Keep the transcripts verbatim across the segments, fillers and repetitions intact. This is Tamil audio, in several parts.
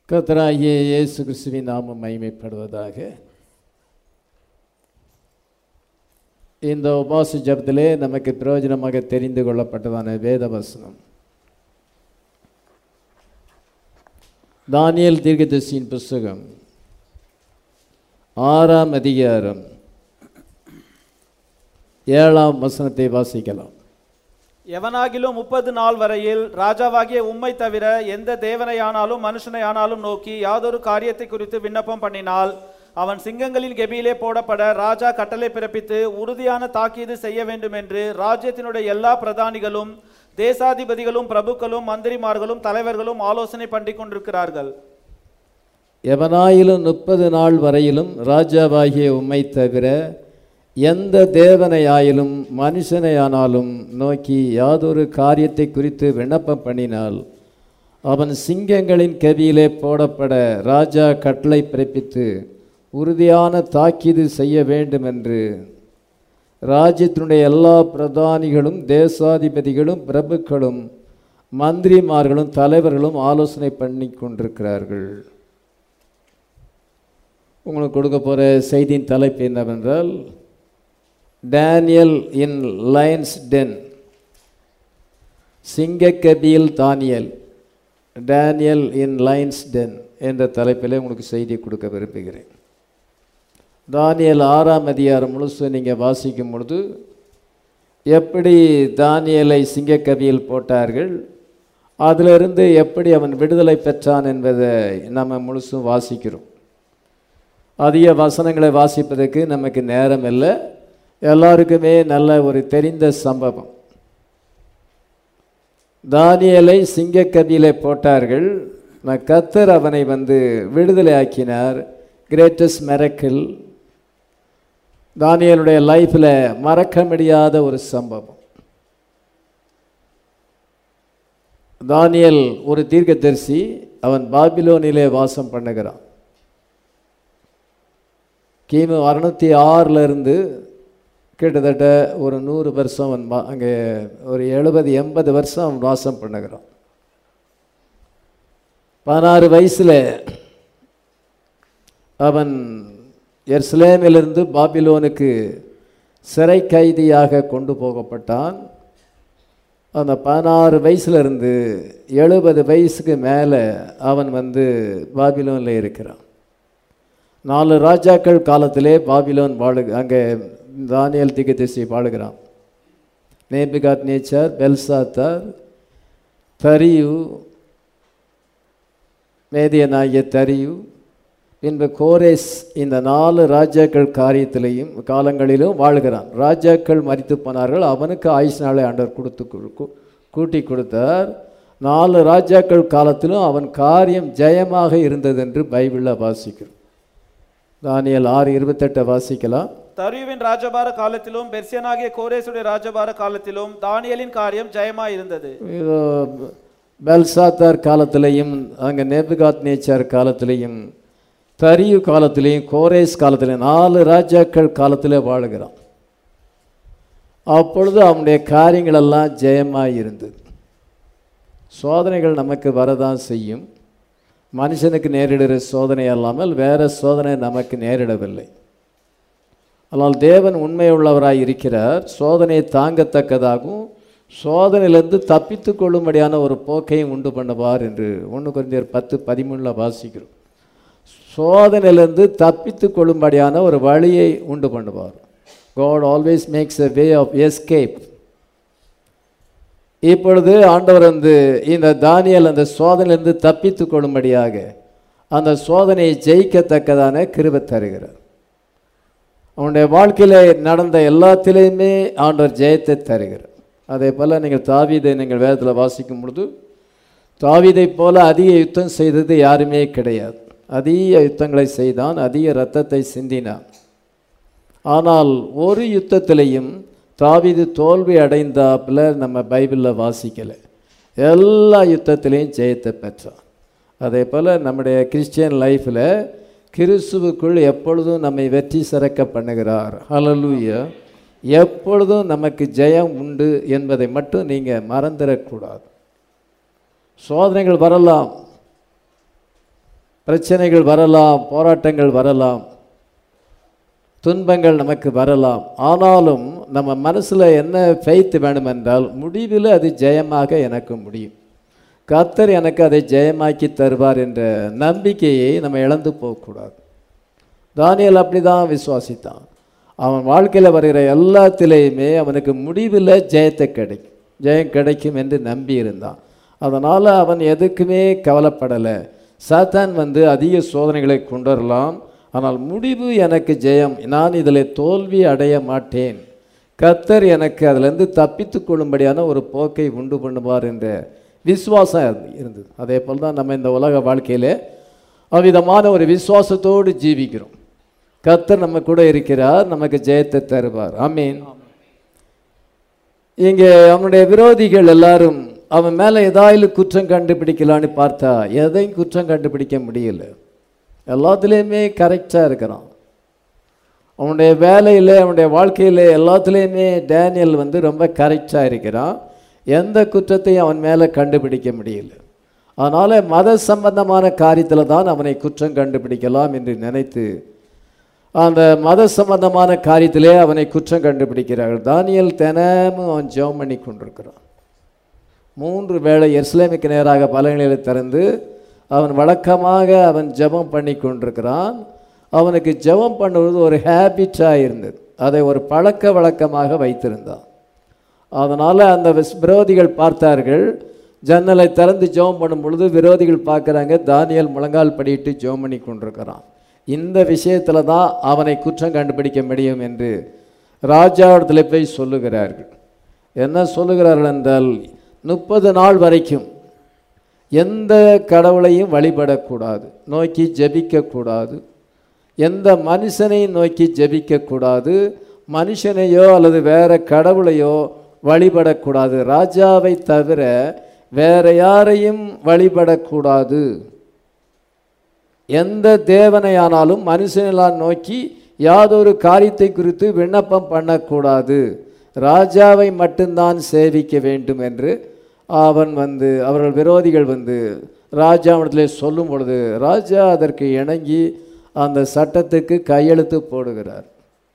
கர்த்தராகிய இயேசு கிறிஸ்துவின் நாமம் மகிமைப்படுவதாக. இந்த உபவாச ஜெபத்திலே நமக்கு பிரயோஜனமாக தெரிந்து கொள்ளப்பட்டதான வேத வசனம் தானியேல் தீர்க்கதரிசியின் புஸ்தகம் ஆறாம் அதிகாரம் ஏழாம் வசனத்தை வாசிக்கலாம். எவனாகிலும் முப்பது நாள் வரையில் ராஜாவாகிய உம்மை தவிர எந்த தேவனையானாலும் மனுஷனையானாலும் நோக்கி யாதொரு காரியத்தை குறித்து விண்ணப்பம் பண்ணினால் அவன் சிங்கங்களின் கெபியிலே போடப்பட ராஜா கட்டளை பிறப்பித்து உறுதியான தாக்கீது செய்ய வேண்டும் என்று ராஜ்யத்தினுடைய எல்லா பிரதானிகளும் தேசாதிபதிகளும் பிரபுக்களும் மந்திரிமார்களும் தலைவர்களும் ஆலோசனை பண்ணி கொண்டிருக்கிறார்கள். எவனாயிலும் முப்பது நாள் வரையிலும் ராஜாவாகிய உம்மை தவிர எந்த தேவனையாயிலும் மனுஷனையானாலும் நோக்கி யாதொரு காரியத்தை குறித்து விண்ணப்பம் பண்ணினால் அவன் சிங்கங்களின் கெபியிலே போடப்பட ராஜா கட்டளை பிறப்பித்து உறுதியான தாக்கீது செய்ய வேண்டும் என்று ராஜ்யத்தினுடைய எல்லா பிரதானிகளும் தேசாதிபதிகளும் பிரபுக்களும் மந்திரிமார்களும் தலைவர்களும் ஆலோசனை பண்ணி கொண்டிருக்கிறார்கள். உங்களுக்கு கொடுக்க போகிற செய்தியின் தலைப்பு என்னவென்றால் டேனியல் இன் லயன்ஸ் டென். சிங்கக்கபியில் தானியல், டேனியல் இன் லயன்ஸ் டென் என்ற தலைப்பில் உங்களுக்கு செய்தி கொடுக்க விரும்புகிறேன். தானியல் ஆறாம் அதிகாரம் முழுசு நீங்கள் வாசிக்கும் பொழுது எப்படி தானியலை சிங்கக்கபியில் போட்டார்கள், அதிலிருந்து எப்படி அவன் விடுதலை பெற்றான் என்பதை நம்ம முழுசும் வாசிக்கிறோம். அதிக வசனங்களை வாசிப்பதற்கு நமக்கு நேரம் இல்லை. எல்லாருக்குமே நல்ல ஒரு தெரிந்த சம்பவம். தானியலை சிங்கக்கபியிலே போட்டார்கள். கர்த்தர் அவனை வந்து விடுதலை ஆக்கினார். கிரேட்டஸ்ட் மிரக்கிள், தானியலுடைய லைஃப்பில் மறக்க முடியாத ஒரு சம்பவம். தானியல் ஒரு தீர்க்கதரிசி. அவன் பாபிலோனிலே வாசம் பண்ணுகிறான். கிமு அறுநூற்றி ஆறிலிருந்து கிட்டத்தட்ட ஒரு நூறு வருஷம் அவன் அங்கே ஒரு எழுபது எண்பது வருஷம் அவன் வாசம் பண்ணுகிறான். பதினாறு வயசில் அவன் எருசலேமிலிருந்து பாபிலோனுக்கு சிறை கைதியாக கொண்டு போகப்பட்டான். அந்த பதினாறு வயசுலேருந்து எழுபது வயசுக்கு மேலே அவன் வந்து பாபிலோனில் இருக்கிறான். நாலு ராஜாக்கள் காலத்திலே பாபிலோன் வாழு அங்கே தானியல் தீர்க்கதரிசி வாழுகிறான். நேபுகாத் நேச்சார், பெல்சாத்தார், தரியு, மேதியனாகிய தரியு, பின்பு கோரேஸ், இந்த நாலு ராஜாக்கள் காரியத்திலையும் காலங்களிலும் வாழ்கிறான். ராஜாக்கள் மரித்து போனார்கள். அவனுக்கு ஆயுஷ் நாளை ஆண்டவர் கொடுத்து கூட்டி கொடுத்தார். நாலு ராஜாக்கள் காலத்திலும் அவன் காரியம் ஜெயமாக இருந்தது என்று பைபிளில் வாசிக்கிறோம். தானியல் ஆறு இருபத்தெட்டை வாசிக்கலாம். தரியுவின் ராஜபார காலத்திலும் பெர்சியனாகிய கோரேசுடைய ராஜபார காலத்திலும் தானியலின் காரியம் ஜெயமாய் இருந்தது. பெல்சாத்தார் காலத்திலையும் அங்கே நேபுகாத் நேச்சார் காலத்திலையும் தரியு காலத்திலையும் கோரேஸ் காலத்திலையும் நாலு ராஜாக்கள் காலத்தில் வாழுகிறான். அப்பொழுது அவனுடைய காரியங்களெல்லாம் ஜெயமாய் இருந்தது. சோதனைகள் நமக்கு வரதான் செய்யும். மனுஷனுக்கு நேரிடுகிற சோதனை அல்லாமல் வேறு சோதனை நமக்கு நேரிடவில்லை. ஆனால் தேவன் உண்மையுள்ளவராய் இருக்கிறார். சோதனையை தாங்கத்தக்கதாகவும் சோதனையிலிருந்து தப்பித்து கொள்ளும்படியான ஒரு போக்கையும் உண்டு பண்ணுவார் என்று ஒன்று கொரிந்தியர் பத்து பதிமூணில் வாசிக்கிறோம். சோதனையிலிருந்து தப்பித்து கொள்ளும்படியான ஒரு வழியை உண்டு பண்ணுவார். God always makes a way of escape. இப்பொழுது ஆண்டவர் வந்து இந்த தானியல் அந்த சோதனையிலிருந்து தப்பித்து கொள்ளும்படியாக அந்த சோதனையை ஜெயிக்கத்தக்கதான கிருபை தருகிறார். அவனுடைய வாழ்க்கையில் நடந்த எல்லாத்திலையுமே ஆண்டவர் ஜெயத்தை தருகிறார். அதே போல் நீங்கள் தாவீதை நீங்கள் வேதத்தில் வாசிக்கும் பொழுது தாவீதை போல அதிக யுத்தம் செய்தது யாருமே கிடையாது. அதிக யுத்தங்களை செய்தான், அதிக இரத்தத்தை சிந்தினான். ஆனால் ஒரு யுத்தத்திலையும் தாவீது தோல்வி அடைந்தாப்புல நம்ம பைபிளில் வாசிக்கலை. எல்லா யுத்தத்திலையும் ஜெயத்தை பெற்றான். அதே போல் நம்முடைய கிறிஸ்டியன் லைஃப்பில் கிறிஸ்துவுக்குள் எப்பொழுதும் நம்மை வெற்றி சிறக்க பண்ணுகிறார். ஹல்லேலூயா. எப்பொழுதும் நமக்கு ஜெயம் உண்டு என்பதை மட்டும் நீங்கள் மறந்துடக்கூடாது. சோதனைகள் வரலாம். பிரச்சனைகள் வரலாம், போராட்டங்கள் வரலாம், துன்பங்கள் நமக்கு வரலாம். ஆனாலும் நம்ம மனசில் என்ன ஃபெய்த் வேணுமென்றால் முடிவில் அது ஜெயமாக எனக்கு முடியும், கர்த்தர் எனக்கு அதை ஜெயமாக்கி தருவார் என்ற நம்பிக்கையை நம்ம இழந்து போகக்கூடாது. தானியேல் அப்படி தான் விசுவாசித்தான். அவன் வாழ்க்கையில் வருகிற எல்லாத்திலேயுமே அவனுக்கு முடிவில் ஜெயத்தை கிடைக்கும், ஜெயம் கிடைக்கும் என்று நம்பி இருந்தான். அதனால் அவன் எதுக்குமே கவலைப்படலை. சாத்தான் வந்து அதிக சோதனைகளை கொண்டு வரலாம், ஆனால் முடிவு எனக்கு ஜெயம், நான் இதில் தோல்வி அடைய மாட்டேன், கர்த்தர் எனக்கு அதிலிருந்து தப்பித்து கொள்ளும்படியான ஒரு போக்கை உண்டு பண்ணுவார் என்ற விசுவாசம் இருந்தது. அதே போல் தான் நம்ம இந்த உலக வாழ்க்கையில் அவ்விதமான ஒரு விசுவாசத்தோடு ஜீவிக்கிறோம். கர்த்தர் நம்ம கூட இருக்கிறார், நமக்கு ஜெயத்தை தருவார். ஆமீன். இங்கே அவனுடைய விரோதிகள் எல்லாரும் அவன் மேலே ஏதாவது குற்றம் கண்டுபிடிக்கலான்னு பார்த்தா எதையும் குற்றம் கண்டுபிடிக்க முடியல. எல்லாத்துலேயுமே கரெக்டாக இருக்கிறான். அவனுடைய வேலையில், அவனுடைய வாழ்க்கையில் எல்லாத்துலேயுமே டேனியல் வந்து ரொம்ப கரெக்டாக இருக்கிறான். எந்த குற்றத்தையும் அவன் மேலே கண்டுபிடிக்க முடியல. அதனால் மத சம்பந்தமான காரியத்தில் தான் அவனை குற்றம் கண்டுபிடிக்கலாம் என்று நினைத்து அந்த மத சம்பந்தமான காரியத்திலே அவனை குற்றம் கண்டுபிடிக்கிறார்கள். தானியேல் தினமும் அவன் ஜெபம் பண்ணி கொண்டிருக்கிறான். மூன்று வேளை எருசலேமுக்கு நேராக பலகைகளை திறந்து அவன் வழக்கமாக அவன் ஜெபம் பண்ணி கொண்டிருக்கிறான். அவனுக்கு ஜெபம் பண்ணுவது ஒரு ஹேபிட்டாக இருந்தது, அதை ஒரு பழக்க வழக்கமாக வைத்திருந்தான். அதனால் அந்த விரோதிகள் பார்த்தார்கள், ஜன்னலை திறந்து ஜெபம் பண்ணும் பொழுது விரோதிகள் பார்க்குறாங்க, தானியேல் முழங்கால் படியிட்டு ஜெபம் பண்ணி கொண்டிருக்கிறான். இந்த விஷயத்தில் தான் அவனை குற்றம் கண்டுபிடிக்க முடியும் என்று ராஜாவிடத்தில் போய் சொல்லுகிறார்கள். என்ன சொல்லுகிறார்கள் என்றால், முப்பது நாள் வரைக்கும் எந்த கடவுளையும் வழிபடக்கூடாது, நோக்கி ஜெபிக்கக்கூடாது, எந்த மனுஷனையும் நோக்கி ஜெபிக்கக்கூடாது, மனுஷனையோ அல்லது வேற கடவுளையோ வழிபடக்கூடாது, ராஜாவை தவிர வேற யாரையும் வழிபடக்கூடாது, எந்த தேவனையானாலும் மனுஷனெல்லாம் நோக்கி யாதொரு காரியத்தை குறித்து விண்ணப்பம் பண்ணக்கூடாது, ராஜாவை மட்டும்தான் சேவிக்க வேண்டும் என்று அவன் வந்து அவர்கள் விரோதிகள் வந்து ராஜாவிடத்தில் சொல்லும் பொழுது ராஜா அதற்கு இணங்கி அந்த சட்டத்துக்கு கையெழுத்து போடுகிறார்.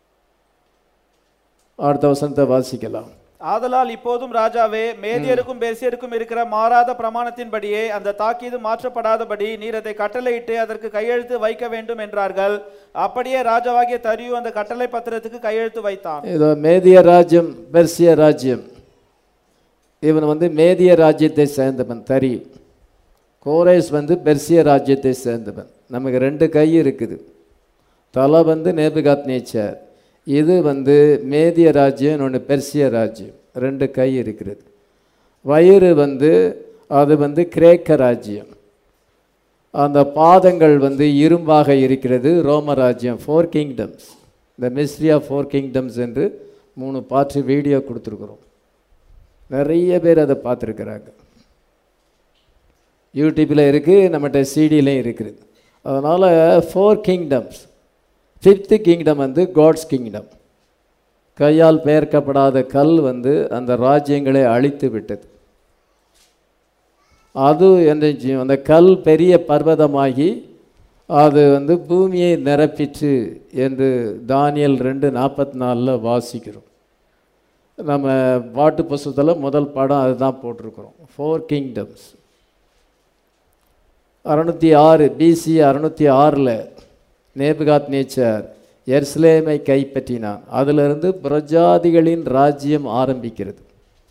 அடுத்த வசனத்தை வாசிக்கலாம். ஆதலால் இப்போதும் ராஜாவே, மேதியருக்கும் பெர்சியருக்கும் இருக்கிற மாறாத பிரமாணத்தின்படியே அந்த தாக்கீது மாற்றப்படாதபடி நீர் அதை கட்டளையிட்டு அதற்கு கையெழுத்து வைக்க வேண்டும் என்றார்கள். அப்படியே ராஜாவாகிய தரியு அந்த கட்டளை பத்திரத்துக்கு கையெழுத்து வைத்தான். இதோ மேதிய ராஜ்யம், பெர்சிய ராஜ்யம், இவன் வந்து மேதிய ராஜ்யத்தை சேர்ந்தவன் தரியு. கோரேஸ் வந்து பெர்சிய ராஜ்யத்தை சேர்ந்தவன். நமக்கு ரெண்டு கை இருக்குது, தலை வந்து நேபுகாத்நேச்சார், இது வந்து மேதிய ராஜ்யம், இன்னொன்று பெர்சிய ராஜ்யம், ரெண்டு கை இருக்கிறது. வயிறு வந்து அது வந்து கிரேக்க ராஜ்யம், அந்த பாதங்கள் வந்து இரும்பாக இருக்கிறது ரோம ராஜ்யம். ஃபோர் கிங்டம்ஸ், இந்த மிஸ்ட்ரி ஆஃப் ஃபோர் கிங்டம்ஸ் என்று மூணு பாட்டு வீடியோ கொடுத்துருக்குறோம். நிறைய பேர் அதை பார்த்துருக்குறாங்க, யூடியூப்பில் இருக்குது, நம்மகிட்ட சிடிலையும் இருக்குது. அதனால் ஃபோர் கிங்டம்ஸ், ஃபிஃப்த்து கிங்டம் வந்து காட்ஸ் கிங்டம். கையால் பெயர்க்கப்படாத கல் வந்து அந்த ராஜ்யங்களை அழித்து விட்டது. அது என்ன, அந்த கல் பெரிய பர்வதமாகி அது வந்து பூமியை நிரப்பிற்று என்று தானியேல் ரெண்டு நாற்பத்தி நாலில் வாசிக்கிறோம். நம்ம பாட்டு புஸ்தகத்தில் முதல் பாடம் அதுதான் போட்டிருக்கிறோம், ஃபோர் கிங்டம்ஸ். அறுநூற்றி ஆறு பிசி அறுநூற்றி ஆறில் நேபுகாத்நேச்சார் எருசலேமை கைப்பற்றினான். அதிலிருந்து புரஜாதிகளின் ராஜ்யம் ஆரம்பிக்கிறது.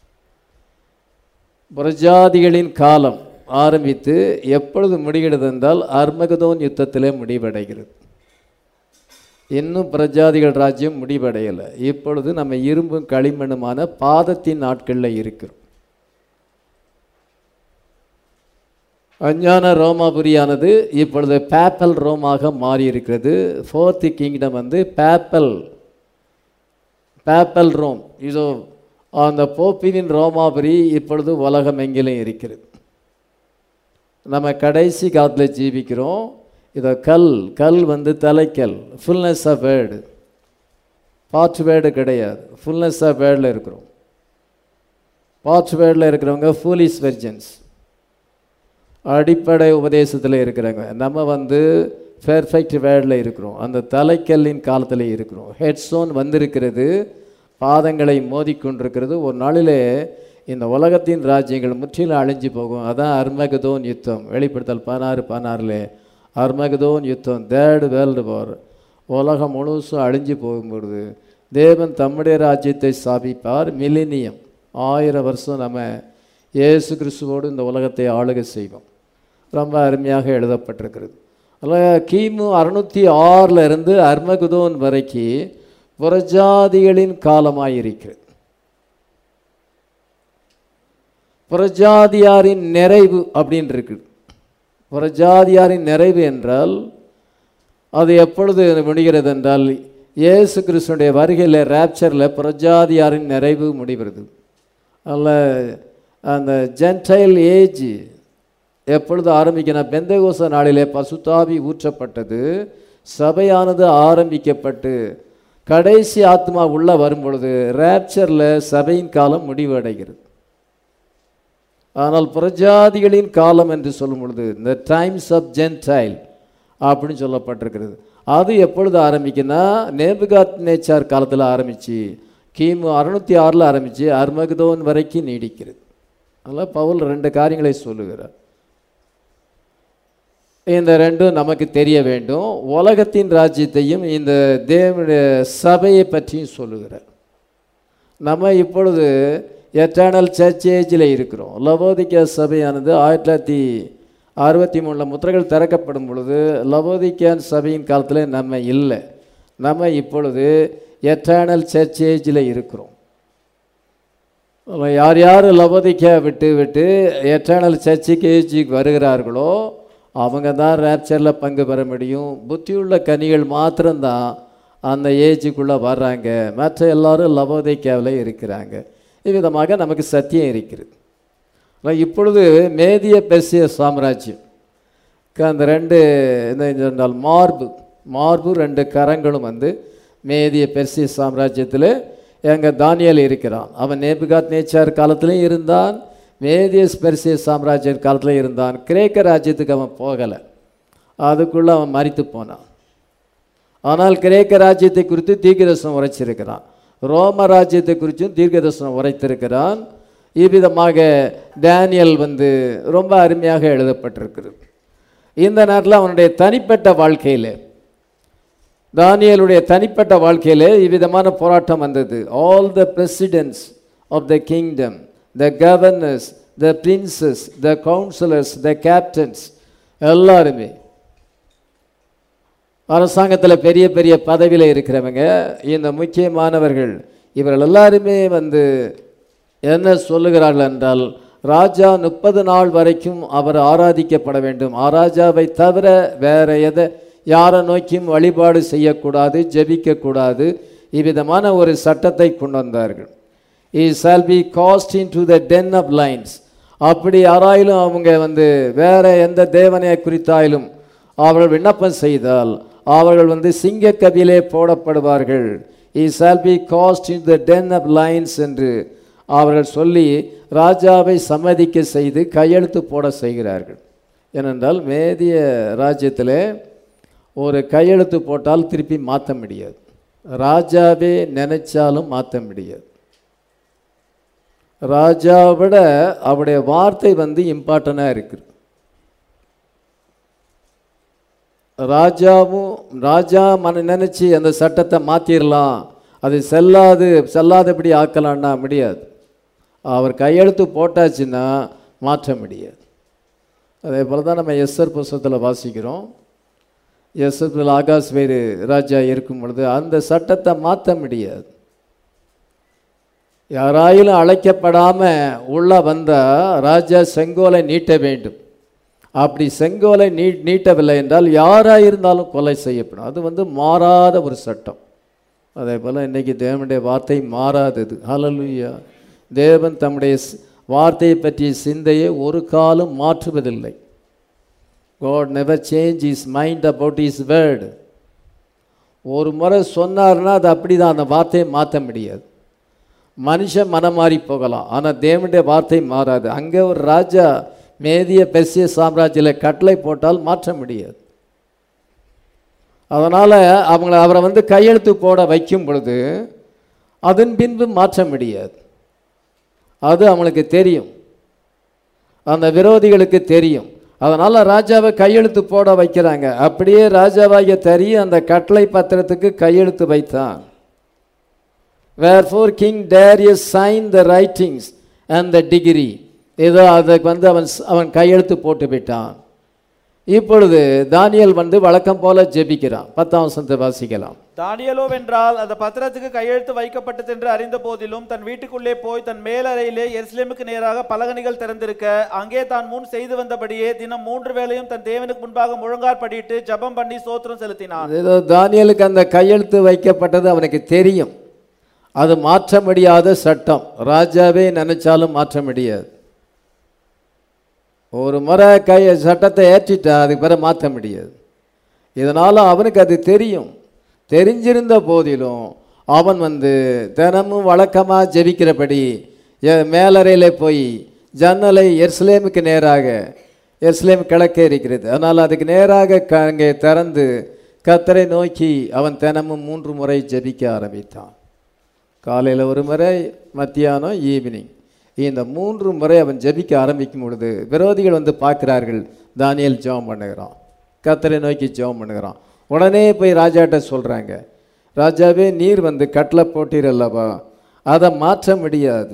புரஜாதிகளின் காலம் ஆரம்பித்து எப்பொழுது முடிகிறது என்றால் அர்மகதோன் யுத்தத்திலே முடிவடைகிறது. இன்னும் பிரஜாதிகள் ராஜ்யம் முடிவடையலை. இப்பொழுது நம்ம இரும்பும் களிமண்ணுமான பாதத்தின் நாட்களில் இருக்கிறோம். அஞ்ஞான ரோமாபுரியானது இப்பொழுது பேப்பல் ரோமாக மாறி இருக்கிறது. ஃபோர்த்து கிங்டம் வந்து பேப்பல் பேப்பல் ரோம். இதோ அந்த போப்பினின் ரோமாபுரி இப்பொழுது உலகம் எங்கிலும் இருக்கிறது. நம்ம கடைசி காலத்தில் ஜீவிக்கிறோம். இதோ கல் கல் வந்து தலைக்கல், fullness of word, part word கிடையாது, ஃபுல்னஸ் ஆஃப் வேர்டில் இருக்கிறோம். பார்ட் வேர்டில் இருக்கிறவங்க ஃபூலிஸ் வெர்ஜன்ஸ். அடிப்படை உபதேசத்தில் இருக்கிறாங்க. நம்ம வந்து பெர்ஃபெக்ட் வேர்டில் இருக்கிறோம், அந்த தலைக்கல்லின் காலத்தில் இருக்கிறோம். ஹெட்ஸோன் வந்திருக்கிறது, பாதங்களை மோதிக்கொண்டிருக்கிறது. ஒரு நாளிலே இந்த உலகத்தின் ராஜ்யங்கள் முற்றிலும் அழிஞ்சு போகும். அதான் அர்மகதோன் யுத்தம். வெளிப்படுத்தல் பதினாறு பதினாறுல அர்மகதோன் யுத்தம், தேர்ட் வேர்ல்டு வார். உலகம் முழுசும் அழிஞ்சு போகும்பொழுது தேவன் தம்முடைய ராஜ்யத்தை ஸ்தாபிப்பார். மில்லினியம், ஆயிரம் வருஷம் நம்ம இயேசு கிறிஸ்துவோடு இந்த உலகத்தை ஆளுகை செய்வோம். ரொம்ப அருமையாக எழுதப்பட்டிருக்கிறது. அதில் கிமு அறுநூற்றி ஆறில் இருந்து அர்மகுதோன் வரைக்கும் புறஜாதிகளின் காலமாயிருக்கிறது. புறஜாதியாரின் நிறைவு அப்படின்னு இருக்குது. புறஜாதியாரின் நிறைவு என்றால் அது எப்பொழுது முடிகிறது என்றால் இயேசு கிறிஸ்துடைய வருகையில் ராப்சரில் புறஜாதியாரின் நிறைவு முடிகிறது. அதில் அந்த ஜென்டைல் ஏஜ் எப்பொழுது ஆரம்பிக்கணும்? பெந்தேகோஸ்தே நாளிலே பசுத்தாவி ஊற்றப்பட்டது, சபையானது ஆரம்பிக்கப்பட்டு கடைசி ஆத்மா உள்ள வரும் பொழுது ராப்சரில் சபையின் காலம் முடிவடைகிறது. ஆனால் புறஜாதிகளின் காலம் என்று சொல்லும் பொழுது இந்த டைம்ஸ் ஆஃப் ஜென்டைல் அப்படின்னு சொல்லப்பட்டிருக்கிறது. அது எப்பொழுது ஆரம்பிக்குன்னா நேபுகாத் நேச்சார் காலத்தில் ஆரம்பித்து கிமு அறுநூற்றி ஆறில் ஆரம்பித்து அர்மகதோன் வரைக்கும் நீடிக்கிறது. அதனால் பவுல் ரெண்டு காரியங்களை சொல்லுகிறார். இந்த ரெண்டும் நமக்கு தெரிய வேண்டும். உலகத்தின் ராஜ்யத்தையும் இந்த தேவனுடைய சபையை பற்றியும் சொல்லுகிறார். நம்ம இப்பொழுது எட்டர்னல் சர்ச் ஏஜில் இருக்கிறோம். லவோதிக்கா சபையானது ஆயிரத்தி தொள்ளாயிரத்தி அறுபத்தி மூணில் முத்திரைகள் திறக்கப்படும் பொழுது லவோதிக்கான் சபையின் காலத்தில் நம்ம இல்லை. நம்ம இப்பொழுது எட்டர்னல் சர்ச் ஏஜில் இருக்கிறோம். யார் யார் லவோதிக்கா விட்டு விட்டு எட்டர்னல் சர்ச்சுக்கு ஏஜுக்கு வருகிறார்களோ அவங்க தான் ராப்சரில் பங்கு பெற முடியும். புத்தியுள்ள கனிகள் மாத்திரம்தான் அந்த ஏஜுக்குள்ளே வர்றாங்க. மற்ற எல்லோரும் லவோதிக்காவில் இருக்கிறாங்க. இவ்விதமாக நமக்கு சத்தியம் இருக்கிறது. இப்பொழுது மேதிய பெர்சிய சாம்ராஜ்யம் அந்த ரெண்டு என்ன மார்பு மார்பு ரெண்டு கரங்களும் வந்து மேதிய பெர்சிய சாம்ராஜ்யத்தில் எங்கள் தானியேல் இருக்கிறான். அவன் நேபுகாத் நேச்சார் காலத்திலையும் இருந்தான், மேதிய பெர்சிய சாம்ராஜ்ய காலத்தில் இருந்தான். கிரேக்க ராஜ்யத்துக்கு அவன் போகலை, அதுக்குள்ளே அவன் மரித்து போனான். ஆனால் கிரேக்க ராஜ்யத்தை குறித்து தீர்க்கதரிசனம் உரைச்சிருக்கிறான். ரோம ராஜ்யத்தை குறித்தும் தீர்க்கதரிசனம் உரைத்திருக்கிறான். இவ்விதமாக டேனியல் வந்து ரொம்ப அருமையாக எழுதப்பட்டிருக்கிறது. இந்த நேரத்தில் அவனுடைய தனிப்பட்ட வாழ்க்கையில், தானியேலுடைய தனிப்பட்ட வாழ்க்கையில் இவ்விதமான போராட்டம் வந்தது. All the presidents of the kingdom, the governors, the princes, the councillors, the captains, எல்லாருமே அரசாங்கத்தில் பெரிய பெரிய பதவியில் இருக்கிறவங்க, இந்த முக்கியமானவர்கள், இவர்கள் எல்லாருமே வந்து என்ன சொல்லுகிறார்கள் என்றால் ராஜா முப்பது நாள் வரைக்கும் அவர் ஆராதிக்கப்பட வேண்டும். ராஜாவை தவிர வேற எதை யாரை நோக்கியும் வழிபாடு செய்யக்கூடாது, ஜெபிக்கக்கூடாது. இவ்விதமான ஒரு சட்டத்தை கொண்டு வந்தார்கள். He shall be cast into the den of lions. அப்படி யாராயிலும் அவங்க வந்து வேற எந்த தேவனை குறித்தாயிலும் அவர்கள் விண்ணப்பம் செய்தால் அவர்கள் வந்து சிங்க கபிலே போடப்படுவார்கள். He shall be cast into the den of lions என்று அவர்கள் சொல்லி ராஜாவை சம்மதிக்க செய்து கையெழுத்து போட செய்கிறார்கள். ஏனென்றால் மேதிய ராஜ்யத்தில் ஒரு கையெழுத்து போட்டால் திருப்பி மாற்ற முடியாது, ராஜாவே நினைச்சாலும் மாற்ற முடியாது. ராஜாவிட அவருடைய வார்த்தை வந்து இம்பார்ட்டண்டாக இருக்குது. ராஜாவும் ராஜா மன நினச்சி அந்த சட்டத்தை மாற்றிடலாம், அது செல்லாது செல்லாதபடி ஆக்கலான்னா முடியாது. அவர் கையெழுத்து போட்டாச்சுன்னா மாற்ற முடியாது. அதே போல் தான் நம்ம எஸ்ஆர் புஸ்தகத்தில் வாசிக்கிறோம். எஸ்ஆர் ஆகாஷ் வேறு ராஜா இருக்கும் பொழுது அந்த சட்டத்தை மாற்ற முடியாது. யாராயிலும் அழைக்கப்படாமல் உள்ள வந்தால் ராஜா செங்கோலை நீட்ட வேண்டும். அப்படி செங்கோலை நீ நீட்டவில்லை என்றால் யாராக இருந்தாலும் கொலை செய்யப்படும். அது வந்து மாறாத ஒரு சட்டம். அதே போல் இன்றைக்கி தேவனுடைய வார்த்தை மாறாதது. ஹல்லேலூயா. தேவன் தம்முடைய வார்த்தையை பற்றிய சிந்தையை ஒரு காலம் மாற்றுவதில்லை. God never change his mind about his word. ஒரு முறை சொன்னார்னா அது அப்படி தான், அந்த வார்த்தையை மாற்ற முடியாது. மனுஷன் மனம் மாறி போகலாம், ஆனால் தேவனுடைய வார்த்தை மாறாது. அங்கே ஒரு ராஜா மேதிய பெர்சிய சாம்ராஜ்யத்தில் கட்டளை போட்டால் மாற்ற முடியாது. அதனால் அவங்கள அவரை வந்து கையெழுத்து போட வைக்கும் பொழுது அதன் பின்பு மாற்ற முடியாது. அது அவங்களுக்கு தெரியும், அந்த விரோதிகளுக்கு தெரியும். அதனால் ராஜாவை கையெழுத்து போட வைக்கிறாங்க. அப்படியே ராஜாவாகிய தரி அந்த கட்டளை பத்திரத்துக்கு கையெழுத்து வைத்தான். Wherefore King Darius signed the writings and the degree. ஏதோ அதுக்கு வந்து அவன் அவன் கையெழுத்து போட்டு விட்டான். இப்பொழுது தானியேல் வந்து வழக்கம் போல ஜெபிக்கிறான். பத்தாம் வசனத்தை வாசிக்கலாம். தானியேலோ வென்றால் அந்த பத்திரத்துக்கு கையெழுத்து வைக்கப்பட்டது என்று அறிந்த போதிலும் தன் வீட்டுக்குள்ளே போய் தன் மேலறையிலே எருசலேமுக்கு நேராக பலகணிகள் திறந்திருக்க அங்கே தான் முன் செய்து வந்தபடியே தினம் மூன்று வேளையும் தன் தேவனுக்கு முன்பாக முழங்கால் படிட்டு ஜெபம் பண்ணி ஸ்தோத்திரம் செலுத்தினான். ஏதோ தானியேலுக்கு அந்த கையெழுத்து வைக்கப்பட்டது அவனுக்கு தெரியும். அது மாற்ற முடியாத சட்டம். ராஜாவே நினைச்சாலும் மாற்ற முடியாது. ஒரு முறை கை சட்டத்தை ஏற்றிட்டா அதுக்கு பிறகு மாற்ற முடியாது. இதனால் அவனுக்கு அது தெரியும். தெரிஞ்சிருந்த போதிலும் அவன் வந்து தினமும் வழக்கமாக ஜெபிக்கிறபடி மேலறையில் போய் ஜன்னலை எருசலேமுக்கு நேராக, எருசலேம் கிழக்கே இருக்கிறது, அதனால் அதுக்கு நேராக அங்கே திறந்து கர்த்தரை நோக்கி அவன் தினமும் மூன்று முறை ஜெபிக்க ஆரம்பித்தான். காலையில் ஒரு முறை, மத்தியானம், ஈவினிங். இந்த மூன்று முறை அவன் ஜெபிக்க ஆரம்பிக்கும் பொழுது விரோதிகள் வந்து பார்க்குறார்கள், தானியேல் ஜெபம் பண்ணுகிறான், கர்த்தரை நோக்கி ஜெபம் பண்ணுகிறான். உடனே போய் ராஜாட்ட சொல்கிறாங்க, ராஜாவே நீர் வந்து கட்டளை போட்டீரல்லவா, அதை மாற்ற முடியாது.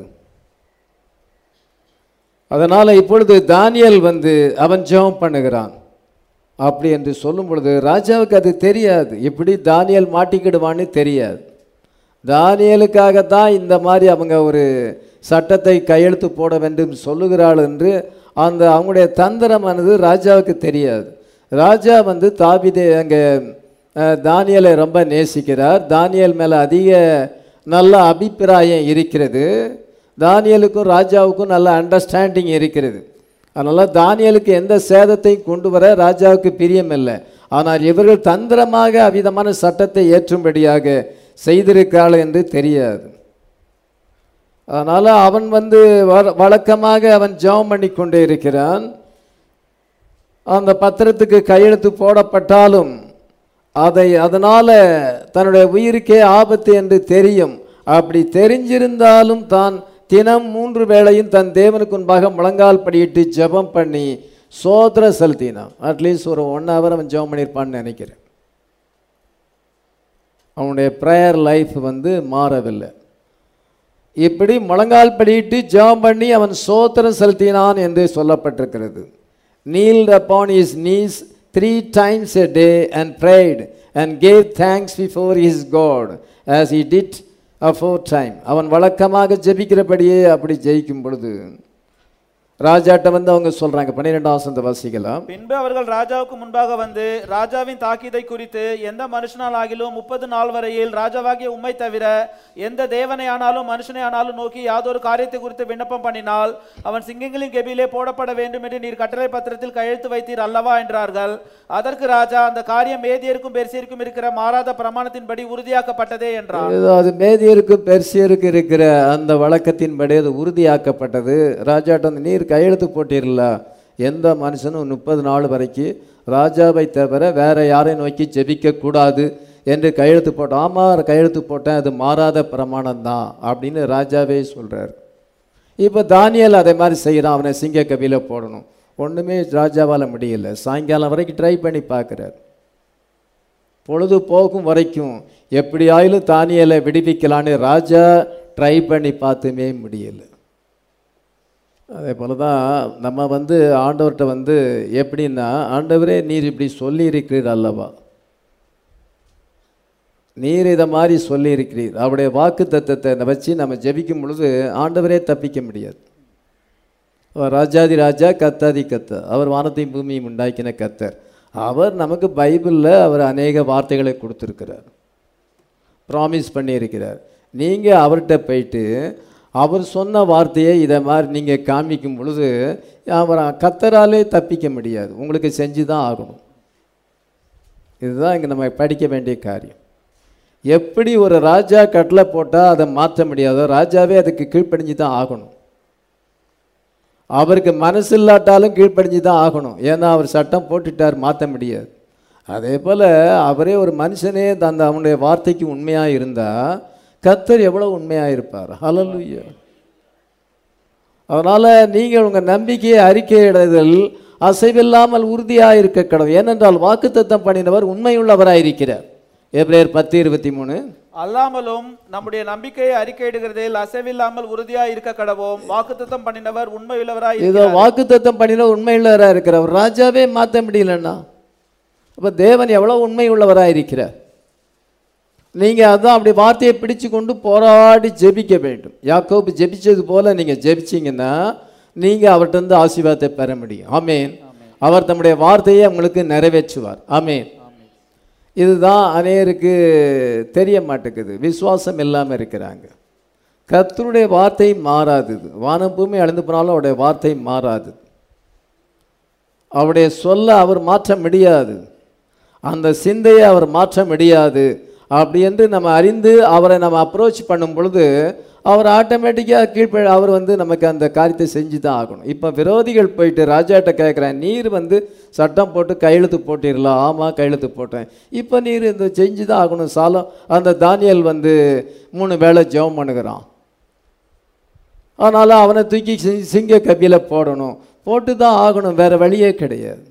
அதனால் இப்பொழுது தானியேல் வந்து அவன் ஜெபம் பண்ணுகிறான் அப்படி என்று சொல்லும் பொழுது ராஜாவுக்கு அது தெரியாது. இப்படி தானியேல் மாட்டிக்கிடுவான்னு தெரியாது. தானியேலுக்காகத்தான் இந்த மாதிரி அவங்க ஒரு சட்டத்தை கையெழுத்து போட வேண்டும் சொல்லுகிறாள் என்று அந்த அவங்களுடைய தந்திரமானது ராஜாவுக்கு தெரியாது. ராஜா வந்து தாவீதை அங்கே தானியேலை ரொம்ப நேசிக்கிறார். தானியேல் மேலே அதிக நல்ல அபிப்பிராயம் இருக்கிறது. தானியேலுக்கும் ராஜாவுக்கும் நல்ல அண்டர்ஸ்டாண்டிங் இருக்கிறது. அதனால் தானியேலுக்கு எந்த சேதத்தையும் கொண்டு வர ராஜாவுக்கு பிரியமில்லை. ஆனால் இவர்கள் தந்திரமாக அவ்விதமான சட்டத்தை ஏற்றும்படியாக செய்திருக்கிறாள் என்று தெரியாது. அதனால் அவன் வந்து வழக்கமாக அவன் ஜெபம் பண்ணி கொண்டே இருக்கிறான். அந்த பத்திரத்துக்கு கையெழுத்து போடப்பட்டாலும் அதை அதனால் தன்னுடைய உயிருக்கே ஆபத்து என்று தெரியும். அப்படி தெரிஞ்சிருந்தாலும் தான் தினம் மூன்று வேளையும் தன் தேவனுக்கு முன்பாக முழங்கால் படியிட்டு ஜெபம் பண்ணி சோதர செலுத்தினான். அட்லீஸ்ட் ஒரு ஒன் ஹவர் அவன் ஜெபம் பண்ணியிருப்பான்னு நினைக்கிறேன். அவனுடைய ப்ரேயர் லைஃப் வந்து மாறவில்லை. இப்படி முழங்கால் படியிட்டு ஜெபம் பண்ணி அவன் சோத்திரம் செலுத்தினான் என்று சொல்லப்பட்டிருக்கிறது. kneeled upon his knees three times a day and prayed and gave thanks before his God as he did aforetime. அவன் வழக்கமாக ஜெபிக்கிறபடியே அப்படி ஜெயிக்கும் பொழுது ராஜாட்ட வந்து அவங்க சொல்றாங்க. பன்னிரெண்டாம் வசனத்தை வாசிக்கலாம். பின்பு அவர்கள் ராஜாவுக்கு முன்பாக வந்து ராஜாவின் தாக்கீதை குறித்து எந்த மனுஷனால் ஆகிலும் முப்பது நாள் வரையில் ராஜாவாகிய உம்மை தவிர எந்த தேவனை ஆனாலும் மனுஷனை ஆனாலும் நோக்கி யாதொரு காரியத்தை குறித்து விண்ணப்பம் பண்ணினால் அவன் சிங்கங்களின் கெபியிலே போடப்பட வேண்டும் என்று நீர் கட்டளை பத்திரத்தில் கையெழுத்து வைத்தீர் அல்லவா என்றார்கள். அதற்கு ராஜா, அந்த காரியம் மேதியருக்கும் பெர்சியருக்கும் இருக்கிற மாறாத பிரமாணத்தின்படி உறுதியாக்கப்பட்டதே என்றார். அது மேதியருக்கும் பெர்சியருக்கு இருக்கிற அந்த வழக்கத்தின்படி அது உறுதியாக்கப்பட்டது. ராஜாட்ட நீர் கையெழுத்து போட்டீர்கள, எந்த மனுஷனும் முப்பது நாள் வரைக்கும் ராஜாவை தவிர வேற யாரை நோக்கி ஜெபிக்க கூடாது என்று கையெழுத்து போட்டோம். ஆமாம், கையெழுத்து போட்டேன், அது மாறாத பிரமாணம் தான் அப்படின்னு ராஜாவே சொல்கிறார். இப்போ தானியேல் அதே மாதிரி செய்கிறான். அவனை சிங்க கபில போடணும். ஒன்றுமே ராஜாவால் முடியல. சாயங்காலம் வரைக்கும் ட்ரை பண்ணி பார்க்குறார். பொழுது போகும் வரைக்கும் எப்படி ஆயிலும் தானியேலை விடுவிக்கலான்னு ராஜா ட்ரை பண்ணி பார்த்துமே முடியலை. அதே போல் தான் நம்ம வந்து ஆண்டவர்கிட்ட வந்து எப்படின்னா, ஆண்டவரே நீர் இப்படி சொல்லியிருக்கிறீர் அல்லவா, நீர் இதை மாதிரி சொல்லியிருக்கிறீர். அவருடைய வாக்கு தத்தத்தை வச்சு நம்ம ஜெபிக்கும் பொழுது ஆண்டவரே தப்பிக்க முடியாது. ராஜாதி ராஜா கத்தாதி கத்த, அவர் வானத்தையும் பூமியும் உண்டாக்கின கத்தர். அவர் நமக்கு பைபிளில் அவர் அநேக வார்த்தைகளை கொடுத்துருக்கிறார், ப்ராமிஸ் பண்ணியிருக்கிறார். நீங்கள் அவர்கிட்ட போயிட்டு அவர் சொன்ன வார்த்தையை இதை மாதிரி நீங்கள் காமிக்கும் பொழுது அவர் கத்தராலே தப்பிக்க முடியாது, உங்களுக்கு செஞ்சு தான் ஆகணும். இதுதான் இங்கே நம்ம படிக்க வேண்டிய காரியம். எப்படி ஒரு ராஜா கட்டளை போட்டால் அதை மாற்ற முடியாதோ, ராஜாவே அதுக்கு கீழ்ப்படிஞ்சு தான் ஆகணும். அவருக்கு மனசு இல்லாட்டாலும் கீழ்ப்படிஞ்சு தான் ஆகணும். ஏன்னா அவர் சட்டம் போட்டுட்டார், மாற்ற முடியாது. அதே போல் அவரே ஒரு மனுஷனே அந்த அவனுடைய வார்த்தைக்கு உண்மையாக இருந்தால் கர்த்தர் எவ்வளோ உண்மையாக இருப்பார். ஹல்லேலூயா. அதனால் நீங்கள் உங்கள் நம்பிக்கையை அறிக்கையிடுதல் அசைவில்லாமல் உறுதியாக இருக்க கடவுள். ஏனென்றால் வாக்குத்தத்தம் பண்ணினவர் உண்மையுள்ளவராக இருக்கிறார். எபிரேயர் பத்து இருபத்தி மூணு. அல்லாமலும் நம்முடைய நம்பிக்கையை அறிக்கையிடுகிறதில் அசைவில்லாமல் உறுதியாக இருக்க கடவோம். வாக்குத்தத்தம் பண்ணினவர் உண்மையுள்ளவராய் இதோ வாக்குத்தத்தம் பண்ணினவர் உண்மையுள்ளவராக இருக்கிறார். ராஜாவே மாற்ற முடியலன்னா அப்போ தேவன் எவ்வளோ உண்மை உள்ளவராக இருக்கிறார். நீங்கள் அதான் அப்படி வார்த்தையை பிடிச்சு கொண்டு போராடி ஜெபிக்க வேண்டும். யாக்கோபு ஜெபிச்சது போல நீங்கள் ஜெபிச்சிங்கன்னா நீங்கள் அவர்கிட்ட ஆசீர்வாதத்தை பெற முடியும். ஆமேன். அவர் தம்முடைய வார்த்தையை உங்களுக்கு நிறைவேற்றுவார். ஆமேன். இதுதான் அநேருக்கு தெரிய மாட்டேங்குது. விசுவாசம் இல்லாமல் இருக்கிறாங்க. கர்த்தருடைய வார்த்தை மாறாது. வானம் பூமி அழிந்து போனாலும் அவருடைய வார்த்தை மாறாது. அவருடைய சொல்ல அவர் மாற்ற முடியாது. அந்த சிந்தையை அவர் மாற்ற முடியாது. அப்படி என்று நம்ம அறிந்து அவரை நம்ம அப்ரோச் பண்ணும் பொழுது அவர் ஆட்டோமேட்டிக்காக கீழ்ப்ப அவர் வந்து நமக்கு அந்த காரியத்தை செஞ்சு தான் ஆகணும். இப்போ விரோதிகள் போயிட்டு ராஜாட்ட கேட்குறேன், நீர் வந்து சட்டம் போட்டு கையெழுத்து போட்டிடலாம். ஆமாம், கையெழுத்து போட்டேன். இப்போ நீர் இந்த செஞ்சு தான் ஆகணும். சாலம் அந்த தானியல் வந்து மூணு வேளை ஜெபம் பண்ணுகிறான். அதனால் அவனை தூக்கி சிங்க கபியில் போடணும். போட்டு தான் ஆகணும், வேறு வழியே கிடையாது.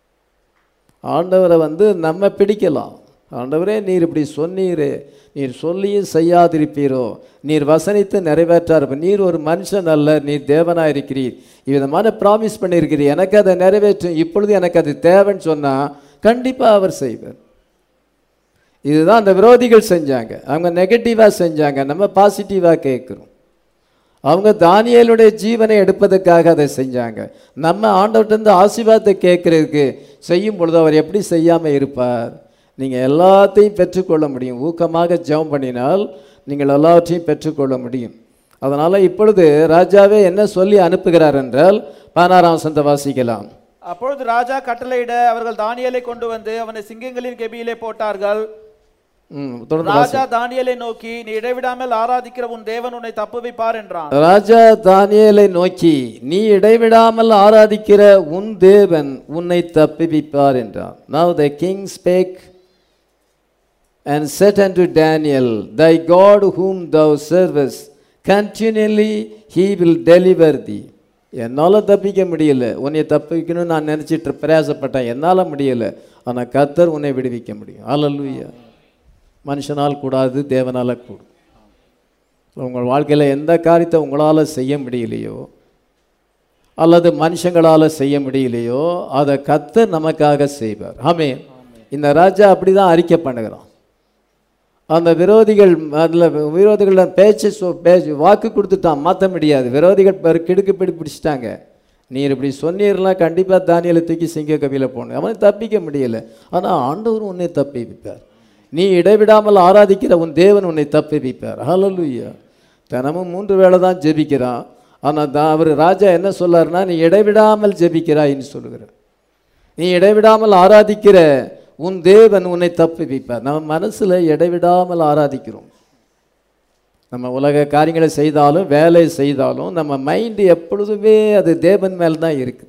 ஆண்டவரை வந்து நம்ம பிடிக்கலாம். ஆண்டவரே, நீர் இப்படி சொன்னீரே, நீர் சொல்லியும் செய்யாதிருப்பீரோ, நீர் வசனித்து நிறைவேற்றார். நீர் ஒரு மனுஷன் அல்ல, நீர் தேவனாக இருக்கிறீர். இவ்விதமான ப்ராமிஸ் பண்ணியிருக்கிறீர், எனக்கு அதை நிறைவேற்றும், இப்பொழுது எனக்கு அது தேவைன்னு சொன்னால் கண்டிப்பாக அவர் செய்வார். இதுதான் அந்த விரோதிகள் செஞ்சாங்க. அவங்க நெகட்டிவாக செஞ்சாங்க, நம்ம பாசிட்டிவாக கேட்குறோம். அவங்க தானியேலுடைய ஜீவனை எடுப்பதற்காக அதை செஞ்சாங்க. நம்ம ஆண்டவர்கிட்ட ஆசீர்வாதத்தை கேட்குறதுக்கு செய்யும் பொழுது அவர் எப்படி செய்யாமல் இருப்பார்? நீங்கள் எல்லாத்தையும் பெற்றுக்கொள்ள முடியும். ஊக்கமாக ஜெபம் பண்ணினால் நீங்கள் எல்லாவற்றையும் பெற்றுக்கொள்ள முடியும். அதனால் இப்பொழுது ராஜாவே என்ன சொல்லி அனுப்புகிறார் என்றால் பதினாறாம் வசனத்தை வாசிக்கலாம். அப்பொழுது ராஜா கட்டளையிட அவர்கள் தானியேலை கொண்டு வந்து அவனை சிங்கங்களின் கெபியிலே போட்டார்கள். ராஜா தானியேலை நோக்கி, நீ இடைவிடாமல் ஆராதிக்கிற உன் தேவன் உன்னை தப்புவிப்பார் என்றான். ராஜா தானியேலை நோக்கி, நீ இடைவிடாமல் ஆராதிக்கிற உன் தேவன் உன்னை தப்புவிப்பார் என்றான். Now the king spake and said unto Daniel, thy God whom thou servest continually he will deliver thee. என்னால் தப்பிக்க முடியல, உன்னை தப்பிக்கணும்னு நான் நினச்சிட்டு பிரயாசப்பட்டேன், என்னால் முடியலை. ஆனால் கர்த்தர் உன்னை விடுவிக்க முடியும். அல்லேலூயா. மனுஷனால் கூடாது, தேவனால் கூடும். உங்கள் வாழ்க்கையில் எந்த காரியத்தை உங்களால் செய்ய முடியலையோ அல்லது மனுஷங்களால் செய்ய முடியலையோ அதை கர்த்தர் நமக்காக செய்வார். ஆமென். இந்த ராஜா அப்படி தான் அறிக்கை பண்ணுகிறான். அந்த விரோதிகள் அதில் விரோதிகள் பேச்சு பேச்சு வாக்கு கொடுத்துட்டான், மாற்ற முடியாது. விரோதிகள் கிடுக்கு பிடி பிடிச்சிட்டாங்க. நீர் இப்படி சொன்னீர்லாம் கண்டிப்பாக தானியேலை தூக்கி சிங்க கபியில் போகணும். அவனை தப்பிக்க முடியலை. ஆனால் ஆண்டவர் உன்னை தப்பி வைப்பார். நீ இடைவிடாமல் ஆராதிக்கிற உன் தேவன் உன்னை தப்பி வைப்பார். ஹல்லேலூயா. தினமும் மூன்று வேளை தான் ஜெபிக்கிறான். ஆனால் தான் அவர் ராஜா என்ன சொல்லார்னா, நீ இடைவிடாமல் ஜெபிக்கிறாயின்னு சொல்லுகிறார். நீ இடைவிடாமல் ஆராதிக்கிற உன் தேவன் உன்னை தப்பி வைப்பார். நம்ம மனசில் இடைவிடாமல் ஆராதிக்கிறோம். நம்ம உலக காரியங்களை செய்தாலும் வேலை செய்தாலும் நம்ம மைண்டு எப்பொழுதுமே அது தேவன் மேல் தான் இருக்குது.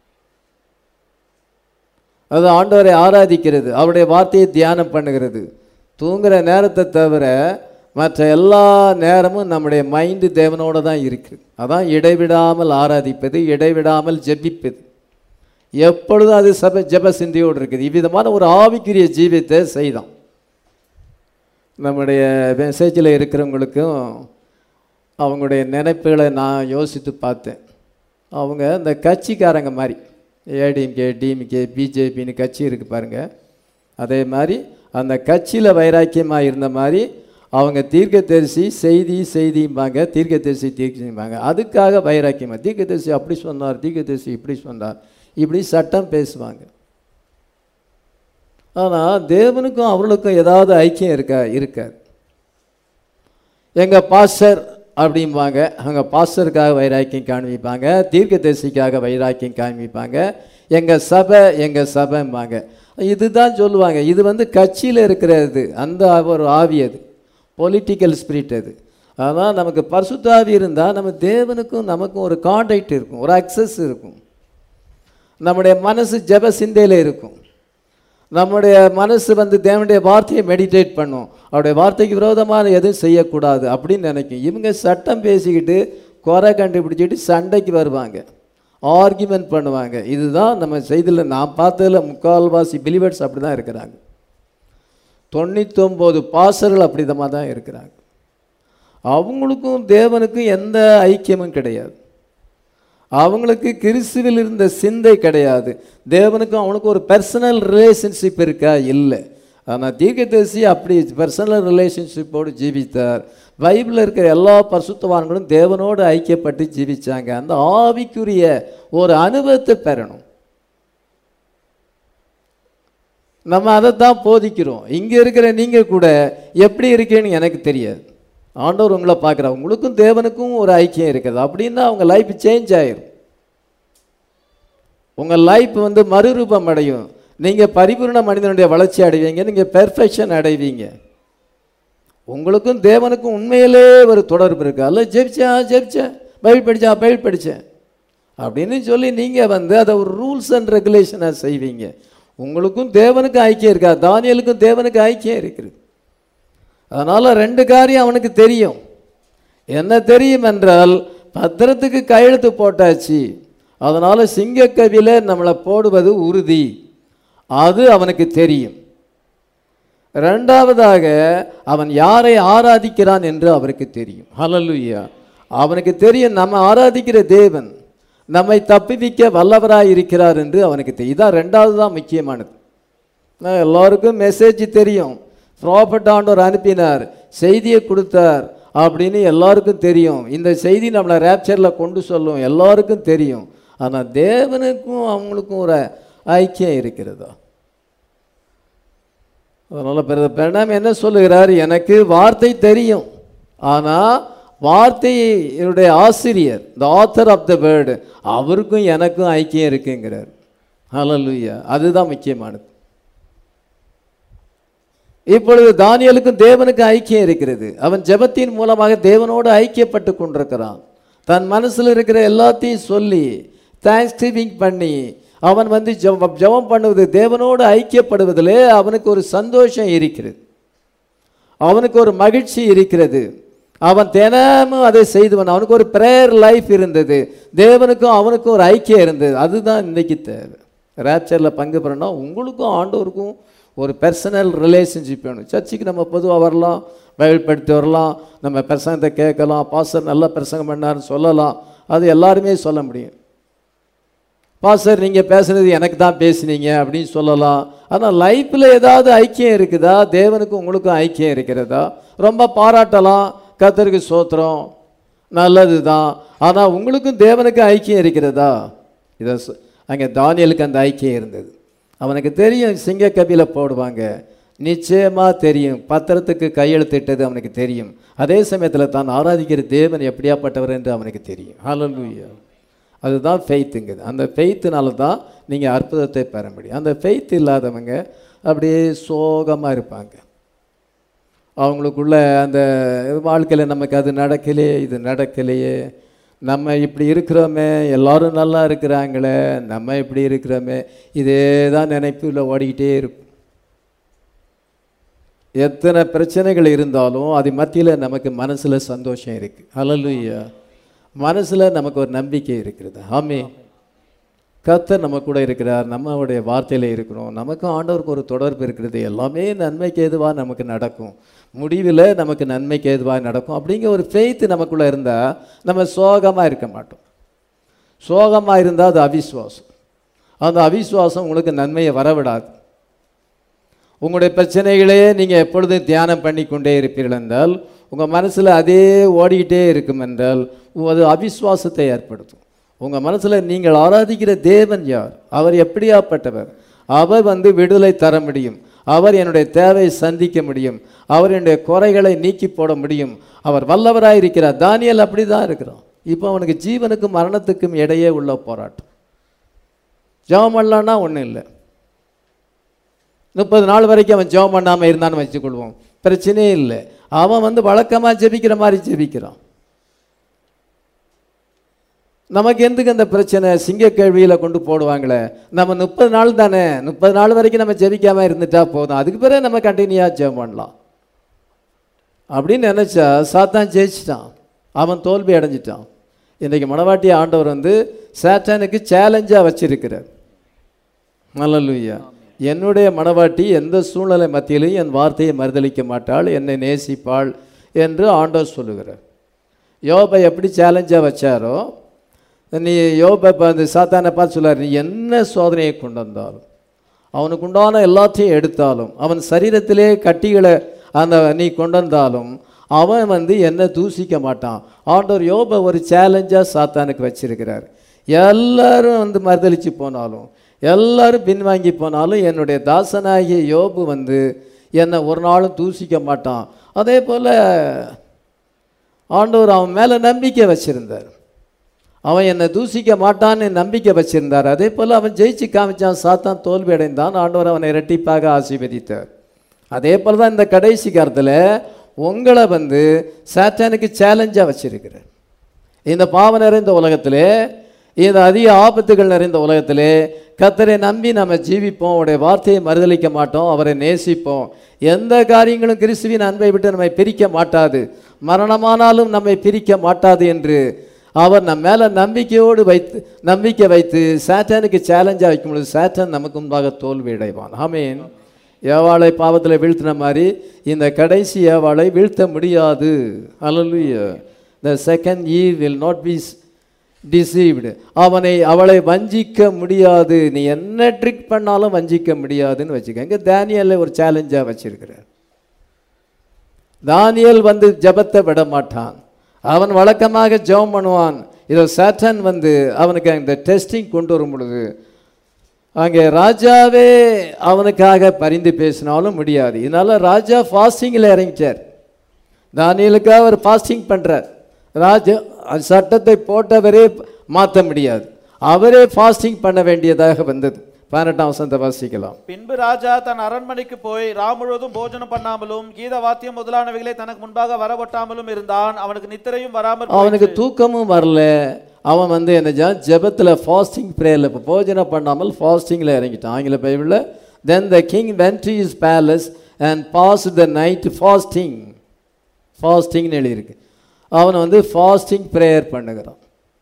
அது ஆண்டவரை ஆராதிக்கிறது, அவருடைய வார்த்தையை தியானம் பண்ணுகிறது. தூங்குகிற நேரத்தை தவிர மற்ற எல்லா நேரமும் நம்முடைய மைண்டு தேவனோடு தான் இருக்குது. அதான் இடைவிடாமல் ஆராதிப்பது, இடைவிடாமல் ஜெபிப்பது. எப்பொழுதும் அது சபை ஜெப சிந்தியோடு இருக்குது. இவ்விதமான ஒரு ஆவிக்குரிய ஜீவித்தை செய்தான். நம்முடைய மெசேஜில் இருக்கிறவங்களுக்கும் அவங்களுடைய நினைப்புகளை நான் யோசித்து பார்த்தேன். அவங்க இந்த கட்சிக்காரங்க மாதிரி, ஏடிஎம்கே, டிஎம்கே, பிஜேபின்னு கட்சி இருக்குது பாருங்கள். அதே மாதிரி அந்த கட்சியில் வைராக்கியமாக இருந்த மாதிரி அவங்க தீர்க்கதரிசி செய்தி செய்திம்பாங்க, தீர்க்கதரிசி தீர்க்கம்பாங்க. அதுக்காக வைராக்கியமாக தீர்க்கதரிசி அப்படி சொன்னார், தீர்க்கதரிசி இப்படி சொன்னார், இப்படி சட்டம் பேசுவாங்க. ஆனால் தேவனுக்கும் அவர்களுக்கும் ஏதாவது ஐக்கியம் இருக்கா? இருக்காது. எங்கள் பாஸ்டர் அப்படிம்பாங்க, அங்கே பாஸ்டருக்காக வைராக்கியம் காண்பிப்பாங்க, தீர்க்கதரிசிக்காக வைராக்கியம் காண்பிப்பாங்க. எங்கள் சபை எங்கள் சபைம்பாங்க. இதுதான் சொல்லுவாங்க. இது வந்து கட்சியில் இருக்கிறது, அந்த ஒரு ஆவி, அது பொலிட்டிக்கல் ஸ்பிரிட். அது ஆனால் நமக்கு பரிசுத்த ஆவி இருந்தால் நம்ம தேவனுக்கும் நமக்கும் ஒரு கான்டாக்ட் இருக்கும், ஒரு அக்சஸ் இருக்கும். நம்முடைய மனசு ஜெப சிந்தையில் இருக்கும். நம்முடைய மனசு வந்து தேவனுடைய வார்த்தையை மெடிடேட் பண்ணும். அவருடைய வார்த்தைக்கு விரோதமான எதுவும் செய்யக்கூடாது அப்படின்னு நினைக்கும். இவங்க சட்டம் பேசிக்கிட்டு குறை கண்டுபிடிச்சிட்டு சண்டைக்கு வருவாங்க, ஆர்கியூமெண்ட் பண்ணுவாங்க. இதுதான் நம்ம செய்தியில் நான் பார்த்ததில் முக்கால்வாசி பிலிவர்ஸ் அப்படி தான் இருக்கிறாங்க. தொண்ணூத்தொம்பது பாசர்கள் அப்படி தான் இருக்கிறாங்க. அவங்களுக்கும் தேவனுக்கும் எந்த ஐக்கியமும் கிடையாது. அவங்களுக்கு கிறிஸ்துவில் இருந்த சிந்தை கிடையாது. தேவனுக்கும் அவனுக்கும் ஒரு பர்சனல் ரிலேஷன்ஷிப் இருக்கா? இல்லை. ஆனால் தீர்க்கதரிசி அப்படி பர்சனல் ரிலேஷன்ஷிப்போடு ஜீவித்தார். பைபிளில் இருக்கிற எல்லா பரிசுத்தவான்களும் தேவனோடு ஐக்கியப்பட்டு ஜீவித்தாங்க. அந்த ஆவிக்குரிய ஒரு அனுபவத்தை பெறணும். நம்ம அதை தான் போதிக்கிறோம். இங்கே இருக்கிற நீங்கள் கூட எப்படி இருக்கேன்னு எனக்கு தெரியாது. ஆண்டவர் உங்களை பார்க்குறாங்க. உங்களுக்கும் தேவனுக்கும் ஒரு ஐக்கியம் இருக்குது. அப்படின்னா அவங்க லைஃப் சேஞ்ச் ஆயிரும். உங்கள் லைஃப் வந்து மறுரூபம் அடையும். நீங்கள் பரிபூர்ண மனிதனுடைய வளர்ச்சி அடைவீங்க, நீங்கள் பெர்ஃபெக்ஷன் அடைவீங்க. உங்களுக்கும் தேவனுக்கும் உண்மையிலே ஒரு தொடர்பு இருக்குது. அல்ல ஜெபிச்சேன் ஜெபிச்சேன் பைபிள் படித்தேன் பைபிள் படித்தேன் அப்படின்னு சொல்லி நீங்கள் வந்து அதை ஒரு ரூல்ஸ் அண்ட் ரெகுலேஷனாக செய்வீங்க. உங்களுக்கும் தேவனுக்கு ஐக்கியம் இருக்கா? தானியேலுக்கும் தேவனுக்கு ஐக்கியம் இருக்குது. அதனால் ரெண்டு காரியம் அவனுக்கு தெரியும். என்ன தெரியும் என்றால், பத்திரத்துக்கு கையெழுத்து போட்டாச்சு, அதனால் சிங்கக்கவியில் நம்மளை போடுவது உறுதி, அது அவனுக்கு தெரியும். ரெண்டாவதாக அவன் யாரை ஆராதிக்கிறான் என்று அவருக்கு தெரியும். ஹல்லேலூயா. அவனுக்கு தெரியும் நம்ம ஆராதிக்கிற தேவன் நம்மை தப்பிவிக்க வல்லவராய் இருக்கிறார் என்று அவனுக்கு தெரியும். இதான் ரெண்டாவது தான் முக்கியமானது. எல்லாருக்கும் மெசேஜ் தெரியும். ப்ராஃபட் ஆண்டவர் அனுப்பினார், செய்தியை கொடுத்தார் அப்படின்னு எல்லாருக்கும் தெரியும். இந்த செய்தி நம்மளை ரேப்சரில் கொண்டு சொல்லும், எல்லாருக்கும் தெரியும். ஆனால் தேவனுக்கும் அவங்களுக்கும் ஒரு ஐக்கியம் இருக்கிறதா? அதனால் பிரதர் பிரணாம் என்ன சொல்லுகிறார்? எனக்கு வார்த்தை தெரியும், ஆனால் வார்த்தையுடைய ஆசிரியர், the author of the word, அவருக்கும் எனக்கும் ஐக்கியம் இருக்குங்கிறார். ஹல்லேலூயா. அதுதான் முக்கியமானது. இப்பொழுது தானியேலுக்கும் தேவனுக்கு ஐக்கியம் இருக்கிறது. அவன் ஜெபத்தின் மூலமாக தேவனோடு ஐக்கியப்பட்டு கொண்டிருக்கிறான். தன் மனசில் இருக்கிற எல்லாத்தையும் சொல்லி தேங்க்ஸ் கிவிங் பண்ணி அவன் வந்து ஜெபம் ஜெபம் பண்ணுவது, தேவனோடு ஐக்கியப்படுவதிலே அவனுக்கு ஒரு சந்தோஷம் இருக்கிறது, அவனுக்கு ஒரு மகிழ்ச்சி இருக்கிறது. அவன் தினமும் அதை செய்துவன். அவனுக்கு ஒரு ப்ரேயர் லைஃப் இருந்தது, தேவனுக்கும் அவனுக்கும் ஒரு ஐக்கியம் இருந்தது. அதுதான் இன்றைக்கி தேவை. ரேப்சரில் பங்கு பெறணும். உங்களுக்கும் ஆண்டவருக்கும் ஒரு பர்சனல் ரிலேஷன்ஷிப் வேணும். சர்ச்சுக்கு நம்ம பொதுவாக வரலாம், பைபிள் படித்து வரலாம், நம்ம பிரசங்கத்தை கேட்கலாம், பாஸ்டர் நல்லா பிரசங்கம் பண்ணார்னு சொல்லலாம், அது எல்லாருமே சொல்ல முடியும். பாஸ்டர் நீங்கள் பேசுனது எனக்கு தான் பேசுனீங்க அப்படின்னு சொல்லலாம். ஆனால் லைஃப்பில் ஏதாவது ஐக்கியம் இருக்குதா? தேவனுக்கும் உங்களுக்கும் ஐக்கியம் இருக்கிறதா? ரொம்ப பாராட்டலாம், கர்த்தருக்கு ஸ்தோத்திரம், நல்லது தான். ஆனால் உங்களுக்கும் தேவனுக்கும் ஐக்கியம் இருக்கிறதா? இதை அங்கே தானியேலுக்கு அந்த ஐக்கியம் இருந்தது. அவனுக்கு தெரியும் சிங்கக்கவியில் போடுவாங்க, நிச்சயமாக தெரியும். பத்திரத்துக்கு கையெழுத்திட்டது அவனுக்கு தெரியும். அதே சமயத்தில் தான் ஆராதிக்கிற தேவன் எப்படியாப்பட்டவர் என்று அவனுக்கு தெரியும். ஹல்லேலூயா. அதுதான் ஃபெய்த்துங்குது. அந்த ஃபெய்த்துனால தான் நீங்கள் அற்புதத்தை பெற முடியும். அந்த ஃபெய்த் இல்லாதவங்க அப்படியே சோகமாக இருப்பாங்க. அவங்களுக்குள்ள அந்த வாழ்க்கையில் நமக்கு அது நடக்கலையே, இது நடக்கலையே, நம்ம இப்படி இருக்கிறோமே, எல்லோரும் நல்லா இருக்கிறாங்களே, நம்ம இப்படி இருக்கிறோமே, இதே தான் நினைப்பில் ஓடிக்கிட்டே இருக்கும். எத்தனை பிரச்சனைகள் இருந்தாலும் அது மத்தியில் நமக்கு மனசில் சந்தோஷம் இருக்குது. ஹல்லேலூயா. மனசில் நமக்கு ஒரு நம்பிக்கை இருக்கிறது. ஆமென். கர்த்தர் நம்ம கூட இருக்கிறார், நம்ம அவருடைய வார்த்தையில் இருக்கிறோம், நமக்கும் ஆண்டவருக்கு ஒரு தொடர்பு இருக்கிறது. எல்லாமே நன்மைக்கு ஏதுவாக நமக்கு நடக்கும், முடிவில் நமக்கு நன்மைக்கு ஏதுவாக நடக்கும். அப்படிங்கிற ஒரு ஃபெய்த்து நமக்குள்ளே இருந்தால் நம்ம சோகமாக இருக்க மாட்டோம். சோகமாக இருந்தால் அது அவிசுவாசம். அந்த அவிசுவாசம் உங்களுக்கு நன்மையை வரவிடாது. உங்களுடைய பிரச்சனைகளே நீங்கள் எப்பொழுதும் தியானம் பண்ணி கொண்டே இருப்பீர்கள் என்றால், உங்கள் மனசில் அதே ஓடிக்கிட்டே இருக்கும் என்றால் அது அவிசுவாசத்தை ஏற்படுத்தும். உங்கள் மனசில் நீங்கள் ஆராதிக்கிற தேவன் யார், அவர் எப்படியாப்பட்டவர், அவர் வந்து விடுதலை தர முடியும், அவர் என்னுடைய தேவையை சந்திக்க முடியும், அவர் என்னுடைய குறைகளை நீக்கி போட முடியும், அவர் வல்லவராக இருக்கிறார். தானியேல் அப்படி தான் இருக்கிறான். இப்போ அவனுக்கு ஜீவனுக்கும் மரணத்துக்கும் இடையே உள்ள போராட்டம். ஜெபம் பண்ணலான்னா ஒன்றும் இல்லை. முப்பது நாள் வரைக்கும் அவன் ஜெபம் பண்ணாமல் இருந்தான்னு வச்சுக்கொள்வோம், பிரச்சனையே இல்லை. அவன் வந்து வழக்கமாக ஜெபிக்கிற மாதிரி ஜெபிக்கிறான். நமக்கு எதுக்கு அந்த பிரச்சனை? சிங்க கேள்வியில் கொண்டு போடுவாங்களே. நம்ம முப்பது நாள் தானே, முப்பது நாள் வரைக்கும் நம்ம ஜெபிக்காமல் இருந்துட்டா போதும், அதுக்கு பிறகு நம்ம கண்டினியூவாக ஜெபம் பண்ணலாம் அப்படின்னு நினச்சா சாத்தான் ஜெயிச்சிட்டான், அவன் தோல்வி அடைஞ்சிட்டான். இன்றைக்கு மணவாட்டி ஆண்டவர் வந்து சாத்தானுக்கு சேலஞ்சாக வச்சிருக்கிறார். அல்லேலூயா. என்னுடைய மணவாட்டி எந்த சூழ்நிலை மத்தியிலையும் என் வார்த்தையை மறுதளிக்க மாட்டாள், என்னை நேசிப்பாள் என்று ஆண்டவர் சொல்லுகிறார். யோபை எப்படி சேலஞ்சாக வச்சாரோ, நீ யோபை அந்த சாத்தானை பார்த்து சொல்லார், நீ என்ன சோதனையை கொண்டு வந்தாலும், அவனுக்கு உண்டான எல்லாத்தையும் எடுத்தாலும், அவன் சரீரத்திலே கட்டிகளை அந்த நீ கொண்டு வந்தாலும் அவன் வந்து என்ன தூசிக்க மாட்டான். ஆண்டவர் யோபை ஒரு சேலஞ்சாக சாத்தானுக்கு வச்சிருக்கிறார். எல்லாரும் வந்து மறுதளித்து போனாலும், எல்லாரும் பின்வாங்கி போனாலும், என்னுடைய தாசனாகிய யோபு வந்து என்னை ஒரு நாளும் தூசிக்க மாட்டான். அதே போல் ஆண்டவர் அவன் மேலே நம்பிக்கை வச்சிருந்தார், அவன் என்னை தூசிக்க மாட்டான்னு நம்பிக்கை வச்சிருந்தார். அதே போல் அவன் ஜெயிச்சு காமிச்சான், சாத்தான் தோல்வி அடைந்தான், ஆண்டவர் அவனை இரட்டிப்பாக ஆசீர்வதித்தார். அதே போல் தான் இந்த கடைசி காலத்தில் உங்களை வந்து சாத்தானுக்கு சேலஞ்சாக வச்சிருக்கிறார். இந்த பாவ நிறைந்த உலகத்திலே, இந்த அதிக ஆபத்துகள் நிறைந்த உலகத்திலே கர்த்தரை நம்பி நம்ம ஜீவிப்போம், அவருடைய வார்த்தையை மறுதளிக்க மாட்டோம், அவரை நேசிப்போம். எந்த காரியங்களும் கிறிஸ்துவின் அன்பை விட்டு நம்மை பிரிக்க மாட்டாது, மரணமானாலும் நம்மை பிரிக்க மாட்டாது என்று அவர் நம்ம மேலே நம்பிக்கையோடு வைத்து நம்பிக்கை வைத்து சாத்தானுக்கு சேலஞ்சாக வைக்கும் பொழுது சாத்தான் நமக்கு முன்பாக தோல்வி அடைவான். ஆமென். ஏவாளை பாவத்தில் வீழ்த்தின மாதிரி இந்த கடைசி ஏவாளை வீழ்த்த முடியாது. அல்லேலூயா. The second Eve will not be deceived. அவனை அவளை வஞ்சிக்க முடியாது, நீ என்ன ட்ரிக் பண்ணாலும் வஞ்சிக்க முடியாதுன்னு வச்சுக்க. இங்கே தானியேலை ஒரு சேலஞ்சாக வச்சிருக்கிறார். தானியேல் வந்து ஜெபத்தை விட மாட்டான், அவன் வழக்கமாக ஜெபம் பண்ணுவான். இதோ சாத்தான் வந்து அவனுக்கு அந்த டெஸ்டிங் கொண்டு வரும் பொழுது அங்கே ராஜாவே அவனுக்காக பரிந்து பேசினாலும் முடியாது. இதனால் ராஜா ஃபாஸ்டிங்கில் இறங்கிட்டார். தானியேலுக்காக அவர் ஃபாஸ்டிங் பண்ணுறார். ராஜா சட்டத்தை போட்டவரே மாற்ற முடியாது, அவரே ஃபாஸ்டிங் பண்ண வேண்டியதாக வந்தது. பதினெட்டாம் வசனத்தை வாசிக்கலாம். பின்பு ராஜா தன் அரண்மனைக்கு போய் ராம் முழுவதும் போஜனம் பண்ணாமலும் கீத வாத்தியம் முதலானவைகளை தனக்கு முன்பாக வரவொட்டாமலும் இருந்தான். அவனுக்கு நித்திரையும் வராமல், அவனுக்கு தூக்கமும் வரல. அவன் வந்து என்ன ஜெபத்தில் ஃபாஸ்டிங் ப்ரேயரில் இப்போ போஜனம் பண்ணாமல் ஃபாஸ்டிங்கில் இறங்கிட்டான். ஆங்கில பைபிளில் then the king went to his palace and fast the night fasting. ஃபாஸ்டிங்னு எழுதியிருக்கு. அவன் வந்து ஃபாஸ்டிங் ப்ரேயர் பண்ணுகிறான்.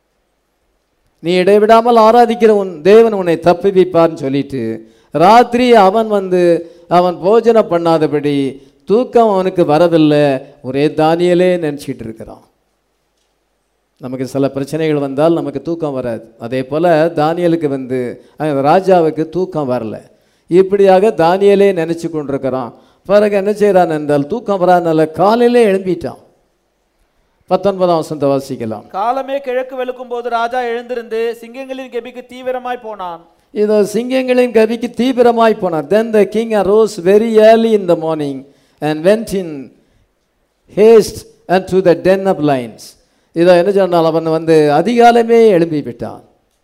நீ இடைவிடாமல் ஆராதிக்கிற உன் தேவன் உன்னை தப்புவிப்பார்னு சொல்லிட்டு ராத்திரி அவன் வந்து அவன் போஜனம் பண்ணாதபடி தூக்கம் அவனுக்கு வரவில்லை, ஒரே தானியேலே நினச்சிக்கிட்டு இருக்கிறான். நமக்கு சில பிரச்சனைகள் வந்தால் நமக்கு தூக்கம் வராது. அதே போல் தானியேலுக்கு வந்து ராஜாவுக்கு தூக்கம் வரல. இப்படியாக தானியேலே நினச்சி கொண்டிருக்கிறான். பிறகு என்ன செய்கிறான் என்றால் தூக்கம் வராதனால காலையிலே எழும்பிட்டான். பத்தொன்பதாம் வசனத்தை வாசிக்கலாம். காலமே கிழக்கு வெளுக்கும் போது ராஜா எழுந்திருந்து சிங்கங்களின் கெபிக்கு தீவிரமாய் போனான். இதோ சிங்கங்களின் கபிக்கு தீவிரமாய் போனான். Then the king arose very early in the morning and went in haste unto the den of lions. இதோ என்ன சொன்னால் அவன் வந்து அதிகாலமே எழும்பி விட்டான்.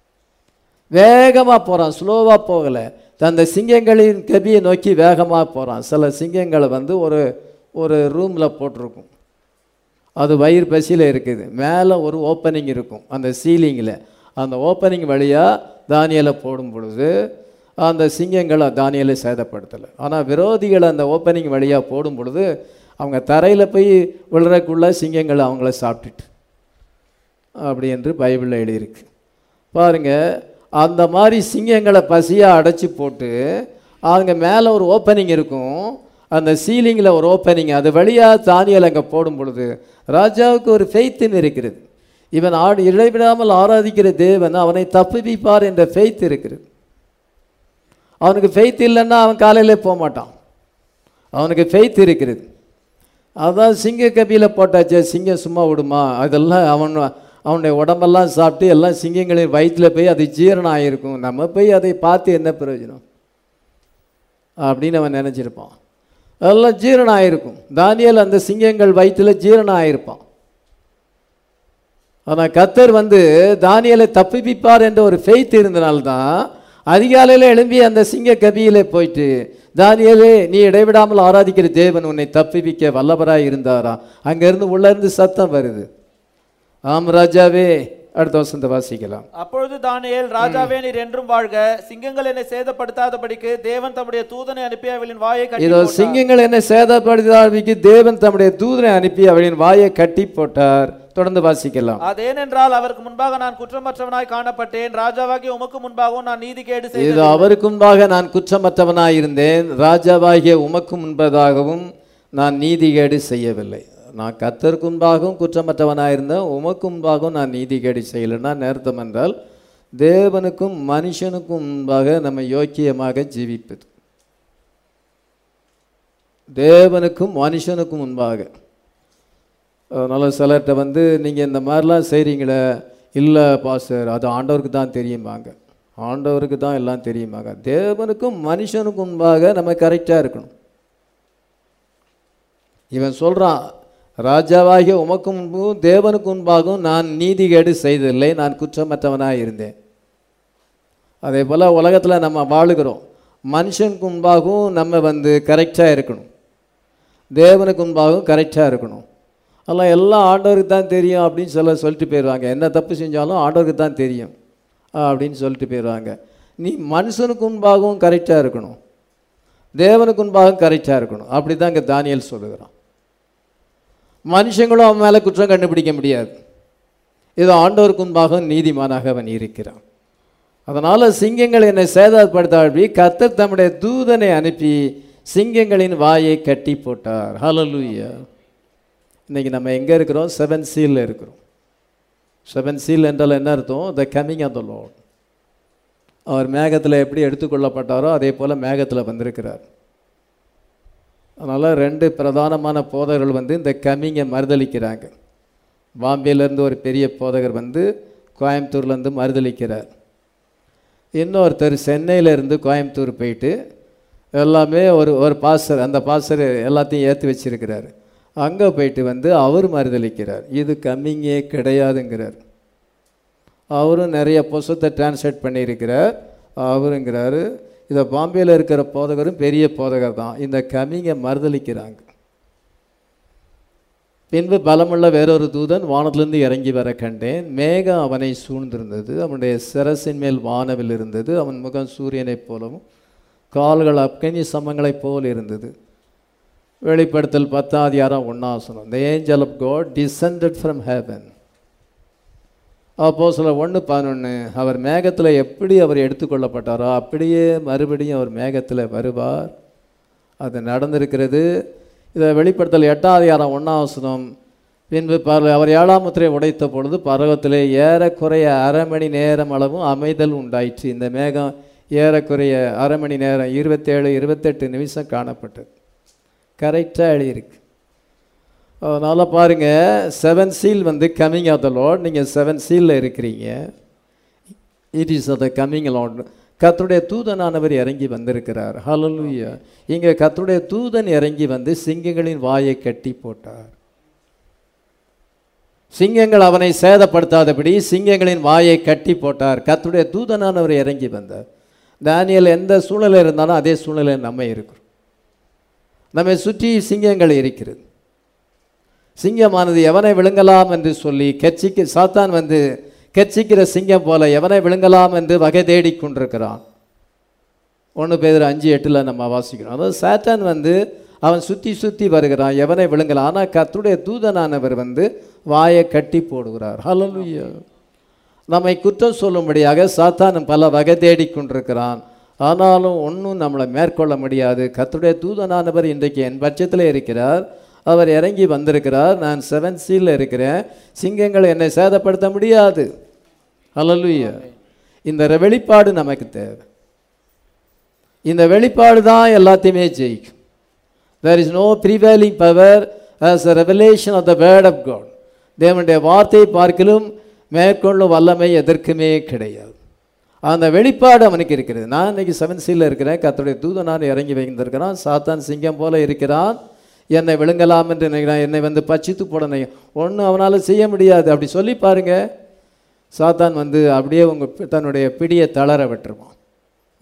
வேகமாக போகிறான், ஸ்லோவாக போகலை. அந்த சிங்கங்களின் கபியை நோக்கி வேகமாக போகிறான். சில சிங்கங்களை வந்து ஒரு ஒரு ரூமில் போட்டிருக்கும், அது வயிறு பசியில் இருக்குது. மேலே ஒரு ஓப்பனிங் இருக்கும் அந்த சீலிங்கில். அந்த ஓப்பனிங் வழியாக தானியேலை போடும் பொழுது அந்த சிங்கங்களை தானியேலை சேதப்படுத்தலை. ஆனால் விரோதிகளை அந்த ஓப்பனிங் வழியாக போடும் பொழுது அவங்க தரையில் போய் விழுறக்குள்ள சிங்கங்களை அவங்கள சாப்பிட்டுட்டு அப்படி என்று பைபிளில் எழுதியிருக்கு. பாருங்கள், அந்த மாதிரி சிங்கங்களை பசியாக அடைச்சி போட்டு அவங்க மேலே ஒரு ஓப்பனிங் இருக்கும், அந்த சீலிங்கில் ஒரு ஓப்பனிங், அது வழியாக தானியேல் அங்கே போடும் பொழுது ராஜாவுக்கு ஒரு ஃபெய்த்துன்னு இருக்கிறது. இவன் ஆடு இடைவிடாமல் ஆராதிக்கிற தேவன் அவனை தப்புவிப்பார் என்ற ஃபெய்த் இருக்கிறது. அவனுக்கு ஃபெய்த் இல்லைன்னா அவன் காலையில் போக மாட்டான். அவனுக்கு ஃபெய்த் இருக்கிறது. அதான் சிங்க கபியில் போட்டாச்சே, சிங்கம் சும்மா விடுமா? அதெல்லாம் அவன் அவனுடைய உடம்பெல்லாம் சாப்பிட்டு எல்லாம் சிங்கங்களின் வயிற்றில் போய் அது ஜீரணம் ஆகிருக்கும், நம்ம போய் அதை பார்த்து என்ன பிரயோஜனம் அப்படின்னு அவன் நினச்சிருப்பான். அதெல்லாம் ஜீரணம் ஆகிருக்கும். தானியேல் அந்த சிங்கங்கள் வயிற்றில் ஜீரணம் ஆகிருப்பான். ஆனால் கர்த்தர் வந்து தானியேலை தப்புவிப்பார் என்ற ஒரு ஃபெய்த் இருந்தனால்தான் அதிகாலையில் எழும்பி அந்த சிங்க கபியில் போயிட்டு தானியேலே, நீ இடைவிடாமல் ஆராதிக்கிற தேவன் உன்னை தப்பிவிக்க வல்லவராய் இருந்தாரா? அங்கிருந்து உள்ள இருந்து சத்தம் வருது, ஆம் ராஜாவே. அடுத்த வசனத்தை வாசிக்கலாம். அப்பொழுது தானியேல், ராஜாவே நீர் என்றும் வாழ்க, சிங்கங்கள் என்னை சேதப்படுத்தாதபடிக்கு தேவன் தம்முடைய தூதனை அனுப்பி அவளின் வாயை கட்டி இதோ போட்டார். சிங்கங்கள் என்னை சேதப்படுத்தாதபடிக்கு தேவன் தம்முடைய தூதனை அனுப்பி அவளின் வாயை கட்டி போட்டார். தொடர்ந்து வாசிக்கலாம். அதேனென்றால் அவருக்கு முன்பாக நான் குற்றமற்றவனாய் காணப்பட்டேன், ராஜாவாகிய உமக்கு முன்பாகவும் நான் நீதிகேடு இது செய்தேன். அவருக்கு முன்பாக நான் குற்றமற்றவனாய் இருந்தேன், ராஜாவாகிய உமக்கு முன்பதாகவும் நான் நீதிகேடு செய்யவில்லை. நான் கர்த்தருக்கு முன்பாகவும் குற்றமற்றவனாக இருந்தேன், உமக்கு முன்பாகவும் நான் நீதிகேடு செய்யலைன்னா நேர்த்தம் என்றால் தேவனுக்கும் மனுஷனுக்கும் முன்பாக நம்ம யோக்கியமாக ஜீவிப்பது. தேவனுக்கும் மனுஷனுக்கும் முன்பாக. அதனால் சிலர்கிட்ட வந்து நீங்கள் இந்த மாதிரிலாம் செய்கிறீங்களே, இல்லை பாஸ்டர் அது ஆண்டவருக்கு தான் தெரியுமாங்க, ஆண்டவருக்கு தான் எல்லாம் தெரியுமாங்க. தேவனுக்கும் மனுஷனுக்கும் முன்பாக நம்ம கரெக்டாக இருக்கணும். இவன் சொல்கிறான், ராஜாவாகிய உமக்கு முன்பும் தேவனுக்கு முன்பாகவும் நான் நீதிகேடு செய்ததில்லை, நான் குற்றமற்றவனாக இருந்தேன். அதே போல் உலகத்தில் நம்ம வாழுகிறோம், மனுஷனுக்கு முன்பாகவும் நம்ம வந்து கரெக்டாக இருக்கணும், தேவனுக்கு முன்பாகவும் கரெக்டாக இருக்கணும். அதெல்லாம் எல்லாம் ஆண்டவருக்கு தான் தெரியும் அப்படின்னு சொல்ல சொல்லிட்டு போயிடுவாங்க. என்ன தப்பு செஞ்சாலும் ஆண்டவருக்கு தான் தெரியும் அப்படின்னு சொல்லிட்டு போயிடுவாங்க. நீ மனுஷனுக்கு முன்பாகவும் கரெக்டாக இருக்கணும், தேவனுக்கு முன்பாகவும் கரெக்டாக இருக்கணும். அப்படி தான் இங்கே தானியேல் சொல்லுகிறான். மனுஷங்களும் அவன் மேலே குற்றம் கண்டுபிடிக்க முடியாது. இது ஆண்டவருக்கு முன்பாக நீதிமானாக அவன் இருக்கிறான். அதனால் சிங்கங்கள் என்னை சேதப்படுத்தாழ்வி கர்த்தர் தம்முடைய தூதனை அனுப்பி சிங்கங்களின் வாயை கட்டி போட்டார். ஹல்லேலூயா. இன்றைக்கி நம்ம எங்கே இருக்கிறோம்? செவன் சீலில் இருக்கிறோம். செவன் சீல் என்றால் என்ன அர்த்தம்? The coming of the lord. அவர் மேகத்தில் எப்படி எடுத்துக்கொள்ளப்பட்டாரோ அதே போல் மேகத்தில் வந்திருக்கிறார். அதனால் ரெண்டு பிரதானமான போதகர்கள் வந்து இந்த கம்மிங்கை மறுதளிக்கிறாங்க. பாம்பேலேருந்து ஒரு பெரிய போதகர் வந்து கோயம்புத்தூர்லேருந்து மறுதளிக்கிறார். இன்னொருத்தர் சென்னையிலேருந்து கோயம்புத்தூர் போயிட்டு எல்லாமே ஒரு ஒரு பாஸ்டர், அந்த பாஸ்டர் எல்லாத்தையும் ஏற்றி வச்சிருக்கிறார். அங்கே போயிட்டு வந்து அவர் மறுதளிக்கிறார், இது கம்மிங்கே கிடையாதுங்கிறார். அவரும் நிறைய புஸ்தகத்தை டிரான்ஸ்லேட் பண்ணியிருக்கிறார். அவருங்கிறாரு இதை பாம்பேயில் இருக்கிற போதகரும் பெரிய போதகர் தான், இந்த கம்மிங்கை மறுதளிக்கிறாங்க. பின்பு பலமுள்ள வேறொரு தூதன் வானத்திலிருந்து இறங்கி வர கண்டேன். மேகம் அவனை சூழ்ந்திருந்தது, அவனுடைய சிரசின் மேல் வானவில் இருந்தது. அவன் முகம் சூரியனைப் போலவும் கால்கள் அக்கனி சமங்களைப் போல் இருந்தது. வெளிப்படுத்தல் பத்தாம் அதிகாரம் ஒன்றாம் வசனம். The angel of God descended from heaven. அப்போஸ்தலர் ஒன்று பதினொன்று. அவர் மேகத்தில் எப்படி அவர் எடுத்துக்கொள்ளப்பட்டாரோ அப்படியே மறுபடியும் அவர் மேகத்தில் வருவார். அது நடந்திருக்கிறது. இதை வெளிப்படுத்தல் எட்டாம் அதிகாரம் ஒன்றாம் வசனம். பின்பு பர அவர் ஏழாம் முத்திரை உடைத்த பொழுது பர்வத்திலே ஏறக்குறைய அரை மணி நேரம் அளவும் அமைதல் உண்டாயிற்று. இந்த மேகம் ஏறக்குறைய அரை மணி நேரம் இருபத்தேழு இருபத்தெட்டு நிமிஷம் காணப்பட்டது. கரெக்டாக எழுதியிருக்கு. அதனால் பாருங்கள், செவன் சீல் வந்து கம்மிங் ஆஃப் த லார்ட். நீங்கள் செவன் சீலில் இருக்கிறீங்க. It is the coming lord. கர்த்தருடைய தூதனானவர் இறங்கி வந்திருக்கிறார். ஹல்லேலூயா. இங்கே கர்த்தருடைய தூதன் இறங்கி வந்து சிங்கங்களின் வாயை கட்டி போட்டார். சிங்கங்கள் அவனை சேதப்படுத்தாதபடி சிங்கங்களின் வாயை கட்டி போட்டார். கர்த்தருடைய தூதனானவர் இறங்கி வந்தார். தானியேல் எந்த சூழ்நிலை இருந்தாலும் அதே சூழ்நிலை நம்ம இருக்கிறோம். நம்மை சுற்றி சிங்கங்கள் இருக்கிறது. சிங்கமானது எவனை விழுங்கலாம் என்று சொல்லி கெச்சிக்கு சாத்தான் வந்து கெச்சிக்கிற சிங்கம் போல எவனை விழுங்கலாம் என்று வகை தேடி கொண்டிருக்கிறான். ஒன்று பேர் அஞ்சு எட்டில் நம்ம வாசிக்கிறோம். அதாவது சாத்தான் வந்து அவன் சுற்றி சுற்றி வருகிறான், எவனை விழுங்கலாம். ஆனால் கர்த்தருடைய தூதனானவர் வந்து வாயை கட்டி போடுகிறார். ஹல்லேலூயா. நம்மை குற்றம் சொல்லும்படியாக சாத்தான் பல வகை தேடி கொண்டிருக்கிறான். ஆனாலும் ஒன்றும் நம்மளை மேற்கொள்ள முடியாது. கர்த்தருடைய தூதனானவர் இன்றைக்கு என் பட்சத்தில் இருக்கிறார். அவர் இறங்கி வந்திருக்கிறார். நான் செவன் சீலில் இருக்கிறேன். சிங்கங்கள் என்னை சேதப்படுத்த முடியாது. ஹல்லேலூயா. இந்த வெளிப்பாடு நமக்கு தேவை. இந்த வெளிப்பாடு தான் எல்லாத்தையுமே ஜெயிக்கும். There is no prevailing power as a revelation of the word of God. தேவனுடைய வார்த்தையை பார்க்கிலும் மேற்கொள்ளும் வல்லமை எதற்குமே கிடையாது. அந்த வெளிப்பாடு அவனுக்கு இருக்கிறது. நான் இன்னைக்கு செவன் சீலில் இருக்கிறேன். கர்த்தருடைய தூதனான் இறங்கி வைத்திருக்கிறான். சாத்தான் சிங்கம் போல இருக்கிறான், என்னை விழுங்கலாம் என்று நினைக்கிறான், என்னை வந்து பச்சித்து போடணும், ஒன்றும் அவனால் செய்ய முடியாது. அப்படி சொல்லி பாருங்க, சாத்தான் வந்து அப்படியே உங்கள் தன்னுடைய பிடியை தளர விட்டுருவான்.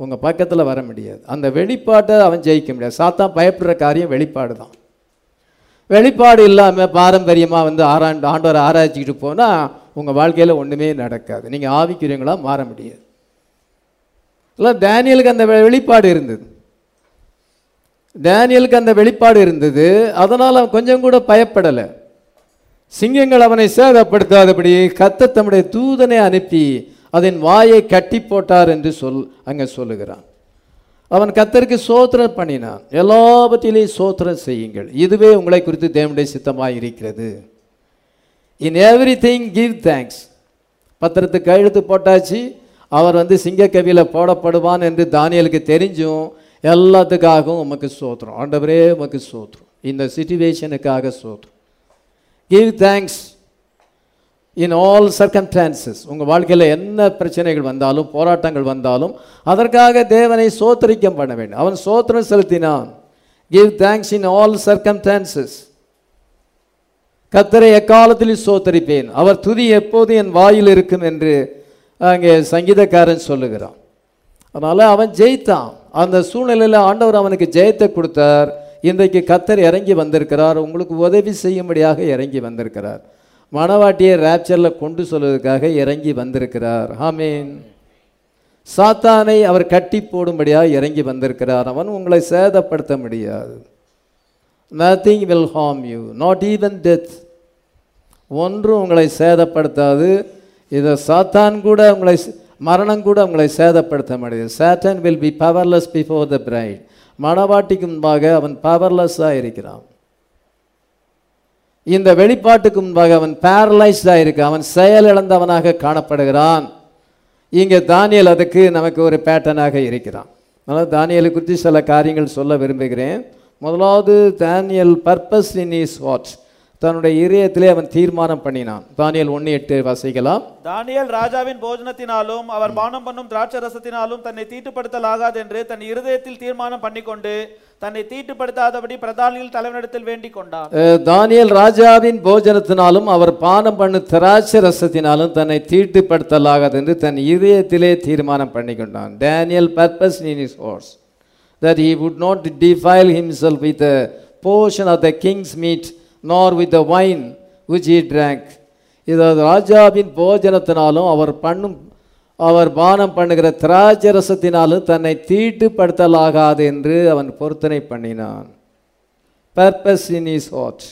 உங்கள் பக்கத்தில் வர முடியாது. அந்த வெளிப்பாட்டை அவன் ஜெயிக்க முடியாது. சாத்தான் பயப்படுற காரியம் வெளிப்பாடு தான். வெளிப்பாடு இல்லாமல் பாரம்பரியமாக வந்து ஆராய்ந்து ஆண்டவரை ஆராய்ச்சிக்கிட்டு போனால் உங்கள் வாழ்க்கையில் ஒன்றுமே நடக்காது. நீங்கள் ஆவிக்குரியவங்களாக மாற முடியாது. இல்லை, டேனியலுக்கு அந்த வெளிப்பாடு இருந்தது. டேனியலுக்கு அந்த வெளிப்பாடு இருந்தது. அதனால் அவன் கொஞ்சம் கூட பயப்படலை. சிங்கங்கள் அவனை சேதப்படுத்தாதபடி கர்த்தர் தம்முடைய தூதனை அனுப்பி அதன் வாயை கட்டி போட்டார் என்று சொல் அங்கே சொல்லுகிறான். அவன் கர்த்தருக்கு சோத்திரம் பண்ணினான். எல்லாவற்றிலையும் சோத்திரம் செய்யுங்கள், இதுவே உங்களை குறித்து தேவனுடைய சித்தமாக இருக்கிறது. In everything give thanks. பத்திரத்துக்கு கையெழுத்து போட்டாச்சு. அவர் வந்து சிங்கக்கவியில் போடப்படுவான் என்று தானியலுக்கு தெரிஞ்சும் எல்லாத்துக்காகவும் உமக்கு சோத்திரம் ஆண்டவரே, உமக்கு சோத்திரம், இந்த சிச்சுவேஷனுக்காக சோத்திரம். Give thanks in all circumstances. உங்கள் வாழ்க்கையில் என்ன பிரச்சனைகள் வந்தாலும் போராட்டங்கள் வந்தாலும் அதற்காக தேவனை சோத்திரிக்கம் பண்ண வேண்டும். அவன் சோத்திரம் செலுத்தினான். Give thanks in all circumstances. கர்த்தரை எக்காலத்தில் சோத்தரிப்பேன், அவர் துதி எப்போது என் வாயில் இருக்கும் என்று அங்கே சங்கீதக்காரன் சொல்லுகிறான். அதனால் அவன் ஜெயித்தான். அந்த சூழ்நிலையில் ஆண்டவர் அவனுக்கு ஜெயத்தை கொடுத்தார். இன்றைக்கு கர்த்தர் இறங்கி வந்திருக்கிறார், உங்களுக்கு உதவி செய்யும்படியாக இறங்கி வந்திருக்கிறார். மணவாட்டியை ரேப்சரில் கொண்டு சொல்வதற்காக இறங்கி வந்திருக்கிறார். ஆமீன். சாத்தானை அவர் கட்டி போடும்படியாக இறங்கி வந்திருக்கிறார். அவன் உங்களை சேதப்படுத்த முடியாது. nothing will harm you, not even death. ஒன்றும் உங்களை சேதப்படுத்தாது. இதை சாத்தான் கூட உங்களை மரணம் கூட உங்களை சேதப்படுத்த முடியாது. Satan will be powerless before the bride. மணவாட்டிக்கு முன்பாக அவன் பவர்லெஸ்ஸாக இருக்கிறான். இந்த வெளிப்பாட்டுக்கு முன்பாக அவன் பேரலைஸ்டாக இருக்க, அவன் செயல் இழந்தவனாக காணப்படுகிறான். இங்கே தானியேல் அதுக்கு நமக்கு ஒரு பேட்டர்னாக இருக்கிறான். அதனால் தானியேலை குறித்து சில காரியங்கள் சொல்ல விரும்புகிறேன். முதலாவது, தானியேல் பர்பஸ் இன் ஹிஸ் ஹார்ட். தன்னுடைய இதயத்திலே அவன் தீர்மானம் பண்ணினான். தானியேல் ஒன்று எட்டு வாசிக்கலாம். தானியேல் ராஜாவின் போஜனத்தினாலும் அவர் பானம் பண்ணும் திராட்சை ரசத்தினாலும் தன்னை தீட்டுப்படுத்தலாகாது என்று தன் இருதயத்தில் தீர்மானம் பண்ணிக்கொண்டு தன்னை தீட்டுப்படுத்தாதபடி பிரதானியில் தலைவனிடத்தில் வேண்டிக் கொண்டான். தானியேல் ராஜாவின் போஜனத்தினாலும் அவர் பானம் பண்ணும் திராட்சை ரசத்தினாலும் தன்னை தீட்டுப்படுத்தலாகாது என்று தன் இதயத்திலே தீர்மானம் பண்ணிக்கொண்டான். Daniel purposed in his heart that he would not defile himself with a portion of the king's meat nor with the wine which he drank. இதாவது ராஜாவின் போஜனத்தினாலும் அவர் பண்ணும் அவர் பானம் பண்ணுகிற திராட்சை ரசத்தினாலும் தன்னை தீட்டுப்படுத்தலாகாது என்று அவன் பொருத்தனை பண்ணினான். Purpose in his heart.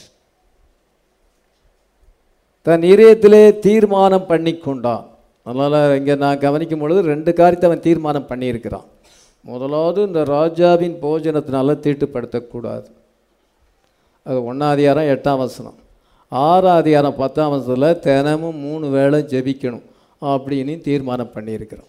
தன் இதயத்திலே தீர்மானம் பண்ணி கொண்டான். அதனால் இங்கே நான் கவனிக்கும் பொழுது ரெண்டு காரியத்தை அவன் தீர்மானம் பண்ணியிருக்கிறான். முதலாவது, இந்த ராஜாவின் போஜனத்தினால தீட்டுப்படுத்தக்கூடாது. அது ஒன்றாம் அதிகாரம் எட்டாம் வசனம். ஆறாம் அதிகாரம் பத்தாம் வசனத்தில் தினமும் மூணு வேளை ஜெபிக்கணும் அப்படின்னு தீர்மானம் பண்ணியிருக்கிறோம்.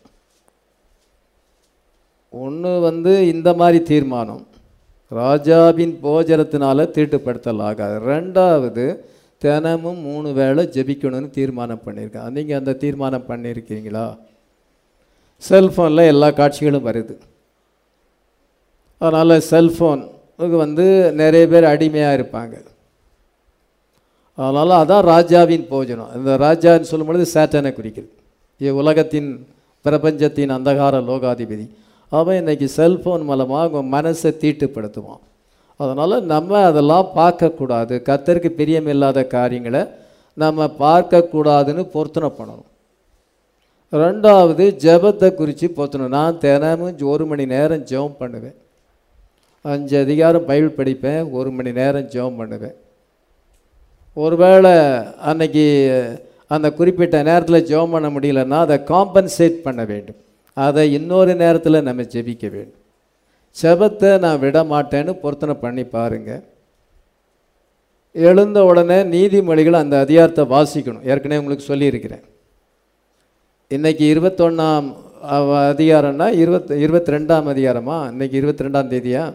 ஒன்று வந்து இந்த மாதிரி தீர்மானம், ராஜாவின் போஜனத்தினால தீட்டுப்படுத்தலாகாது. ரெண்டாவது, தினமும் மூணு வேளை ஜெபிக்கணும்னு தீர்மானம் பண்ணியிருக்கேன். நீங்கள் அந்த தீர்மானம் பண்ணியிருக்கீங்களா? செல்ஃபோனில் எல்லா காட்சிகளும் வருது. அதனால் செல்ஃபோனுக்கு வந்து நிறைய பேர் அடிமையாக இருப்பாங்க. அதனால் அதான் ராஜாவின் போஜனம். இந்த ராஜான்னு சொல்லும் பொழுது சேட்டனை குறிக்கிறது. உலகத்தின் பிரபஞ்சத்தின் அந்தகார லோகாதிபதி அவன் இன்றைக்கி செல்ஃபோன் மூலமாக அவங்க மனசை தீட்டுப்படுத்துவான். அதனால் நம்ம அதெல்லாம் பார்க்கக்கூடாது. கர்த்தருக்கு பிரியமில்லாத காரியங்களை நம்ம பார்க்கக்கூடாதுன்னு பொருத்தனை பண்ணணும். ரெண்டாவது, ஜெபத்தை குறித்து பொருத்தணும். நான் தினமும் ஒரு மணி நேரம் ஜெபம் பண்ணுவேன். அஞ்சு அதிகாரம் பைபிள் படிப்பேன், ஒரு மணி நேரம் ஜெபம் பண்ணுவேன். ஒருவேளை அன்னைக்கு அந்த குறிப்பிட்ட நேரத்தில் ஜெபம் பண்ண முடியலன்னா அதை காம்பன்சேட் பண்ண வேண்டும். அதை இன்னொரு நேரத்தில் நம்ம ஜெபிக்க வேண்டும். ஜெபத்தை நான் விட மாட்டேன்னு பொருத்தனை பண்ணி பாருங்கள். எழுந்த உடனே நீதிமொழிகள் அந்த அதிகாரத்தை வாசிக்கணும். ஏற்கனவே உங்களுக்கு சொல்லியிருக்கிறேன். இன்றைக்கி இருபத்தொன்னாம் அதிகாரம்னா இருபத் இருபத்தி ரெண்டாம் அதிகாரமா? இன்றைக்கி இருபத்தி ரெண்டாம் தேதியா?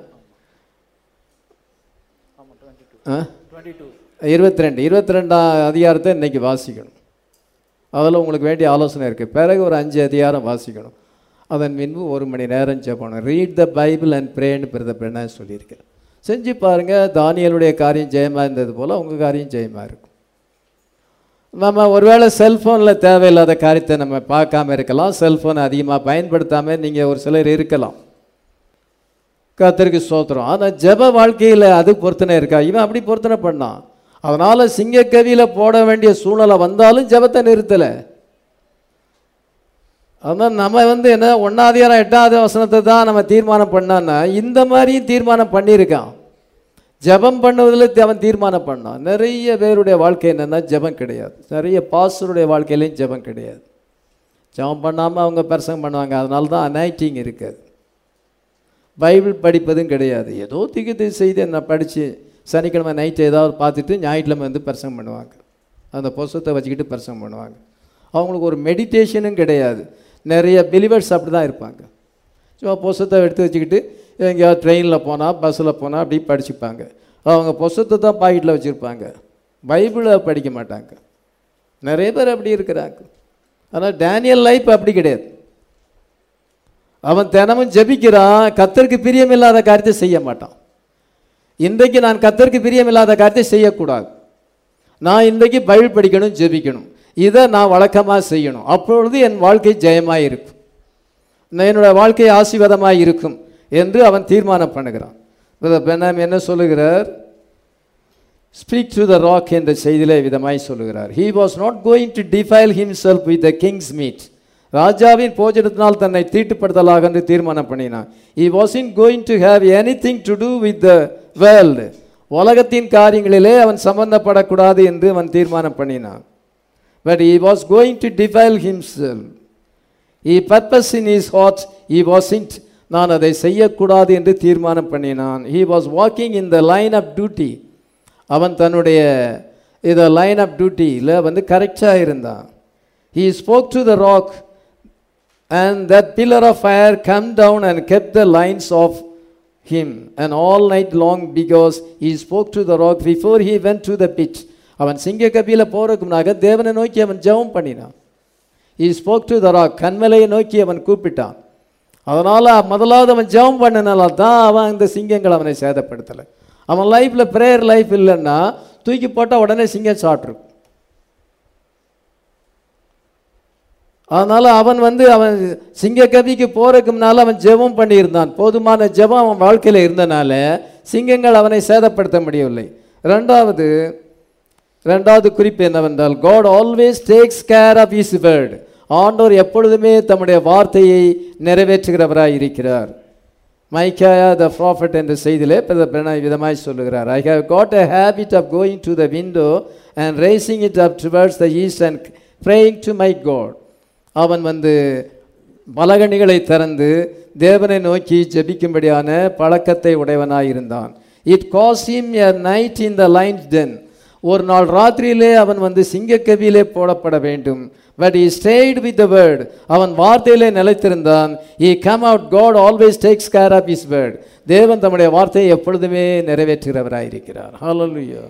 இருபத்தி ரெண்டு இருபத்தி ரெண்டாம் அதிகாரத்தை இன்றைக்கி வாசிக்கணும். அதில் உங்களுக்கு வேண்டிய ஆலோசனை இருக்குது. பிறகு ஒரு அஞ்சு அதிகாரம் வாசிக்கணும். அதன் பின்பு ஒரு மணி நேரம் ஜெபம். ரீட் த பைபிள் அண்ட் ப்ரேன்னு பிரத பிரேனா சொல்லியிருக்கேன். செஞ்சு பாருங்கள். தானியேலுடைய காரியம் ஜெயமாக இருந்தது போல் உங்கள் காரியம் ஜெயமாக இருக்கும். நம்ம ஒருவேளை செல்ஃபோனில் தேவையில்லாத காரியத்தை நம்ம பார்க்காம இருக்கலாம், செல்ஃபோனை அதிகமாக பயன்படுத்தாமல் நீங்கள் ஒரு சிலர் இருக்கலாம். கர்த்தருக்கு ஸ்தோத்திரம். ஆனால் ஜெப வாழ்க்கையில் அது பொருத்தனை இருக்கா? இவன் அப்படி பொருத்தனை பண்ணான். அதனால் சிங்கக்கவியில் போட வேண்டிய சூழ்நிலை வந்தாலும் ஜெபத்தை நிறுத்தலை. அதனால் நம்ம வந்து என்ன ஒன்றாவதிகாரம் எட்டாவது வசனத்தை தான் நம்ம தீர்மானம் பண்ணான்னா இந்த மாதிரியும் தீர்மானம் பண்ணியிருக்கான். ஜெபம் பண்ணுவதில் அவன் தீர்மானம் பண்ணான். நிறைய பேருடைய வாழ்க்கை என்னென்னா ஜெபம் கிடையாது. நிறைய பாஸ்டருடைய வாழ்க்கையிலையும் ஜெபம் கிடையாது. ஜெபம் பண்ணாமல் அவங்க பிரசங்கம் பண்ணுவாங்க. அதனால தான் அனாய்டிங் இருக்காது. பைபிள் படிப்பதும் கிடையாது. ஏதோ திகித்து செய்து நான் படித்து சனிக்கிழமை நைட்டு ஏதாவது பார்த்துட்டு ஞாயிற்றுக்கிழமை வந்து பிரசங்கம் பண்ணுவாங்க. அந்த புஸ்தகத்தை வச்சுக்கிட்டு பிரசங்கம் பண்ணுவாங்க. அவங்களுக்கு ஒரு மெடிடேஷனும் கிடையாது. நிறைய பிலிவர்ஸ் அப்படி தான் இருப்பாங்க. சும்மா புஸ்தகத்தை எடுத்து வச்சுக்கிட்டு எங்கேயாவது ட்ரெயினில் போனால் பஸ்ஸில் போனால் அப்படி படிச்சுப்பாங்க. அவங்க புஸ்தகத்தை தான் பாக்கெட்டில் வச்சுருப்பாங்க. பைபிளை படிக்க மாட்டாங்க. நிறைய பேர் அப்படி இருக்கிறாங்க. ஆனால் டேனியல் லைஃப் அப்படி கிடையாது. அவன் தினமும் ஜெபிக்கிறான். கர்த்தருக்கு பிரியமில்லாத காரியத்தை செய்ய மாட்டான். இன்றைக்கு நான் கர்த்தருக்கு பிரியமில்லாத காரியத்தை செய்யக்கூடாது, நான் இன்றைக்கு பைபிள் படிக்கணும், ஜெபிக்கணும், இதை நான் வழக்கமாக செய்யணும், அப்பொழுது என் வாழ்க்கை ஜெயமாக இருக்கும், என்னுடைய வாழ்க்கை ஆசீர்வாதமாக இருக்கும் என்று அவன் தீர்மானம் பண்ணுகிறான். பெனாம் என்ன சொல்லுகிறார்? ஸ்பீக் டு த ராக் என்ற செய்தியிலே விதமாய் சொல்லுகிறார். he was not going to defile himself with the king's meat. ராஜாவின் போஜனத்தினால் தன்னை தீட்டுப்படுத்தலாக என்று தீர்மானம் பண்ணினான். he wasn't going to have anything to do with the world. உலகத்தின் காரியங்களிலே அவன் சம்பந்தப்படக்கூடாது என்று அவன் தீர்மானம் பண்ணினான். but he was going to defile himself. he purposed in his heart he wasn't, நான் அதை செய்யக்கூடாது என்று தீர்மானம் பண்ணினான். he was walking in the line of duty. அவன் தன்னுடைய இதை லைன் ஆஃப் டியூட்டியில் வந்து கரெக்டாக இருந்தான். he spoke to the rock and that pillar of fire come down and kept the lines of him and all night long because he spoke to the rock before he went to the pit. அவன் சிங்க கபில போறதுக்கு முன்னாக தேவனை நோக்கி அவன் ஜெபம் பண்ணினான். he spoke to the rock, கன்மலையை நோக்கி அவன் கூப்பிட்டான். அதனால் முதலாவது அவன் ஜெபம் பண்ணினால தான் அவன் இந்த சிங்கங்கள் அவனை சேதப்படுத்தலை. அவன் லைஃப்பில் ப்ரேயர் லைஃப் இல்லைன்னா தூக்கி போட்டால் உடனே சிங்கம் சாப்பிட்ருக்கும். அதனால் அவன் வந்து அவன் சிங்க கவிக்கு போகிறதுக்கு முன்னால் அவன் ஜெபம் பண்ணியிருந்தான். போதுமான ஜெபம் அவன் வாழ்க்கையில் இருந்தனால சிங்கங்கள் அவனை சேதப்படுத்த முடியவில்லை. ரெண்டாவது ரெண்டாவது குறிப்பு என்னவென்றால் God always takes care of his word. ஆண்டவர் எப்பொழுதுமே தம்முடைய வார்த்தையை நிறைவேற்றுகிறவராய் இருக்கிறார். மைக்காயா த ப்ராஃபட் என்ற செய்தியிலே விதமாய் சொல்லுகிறார். I have got a habit of going to the window and raising it up towards the east and praying to my God. அவன் வந்து பலகணிகளை திறந்து தேவனை நோக்கி ஜெபிக்கும்படியான பழக்கத்தை உடையவனாயிருந்தான். It cost him a night in the lion's den. ஒரு நாள் ராத்திரியிலே அவன் வந்து சிங்கக்கவியிலே போடப்பட வேண்டும். but he stayed with the word. அவன் வார்த்தையிலே நிலைத்திருந்தான். he come out. God always takes care of his word. தேவன் தம்முடைய வார்த்தையை எப்பொழுதுமே நிறைவேற்றுகிறவராய் இருக்கிறார். ஹalleluya.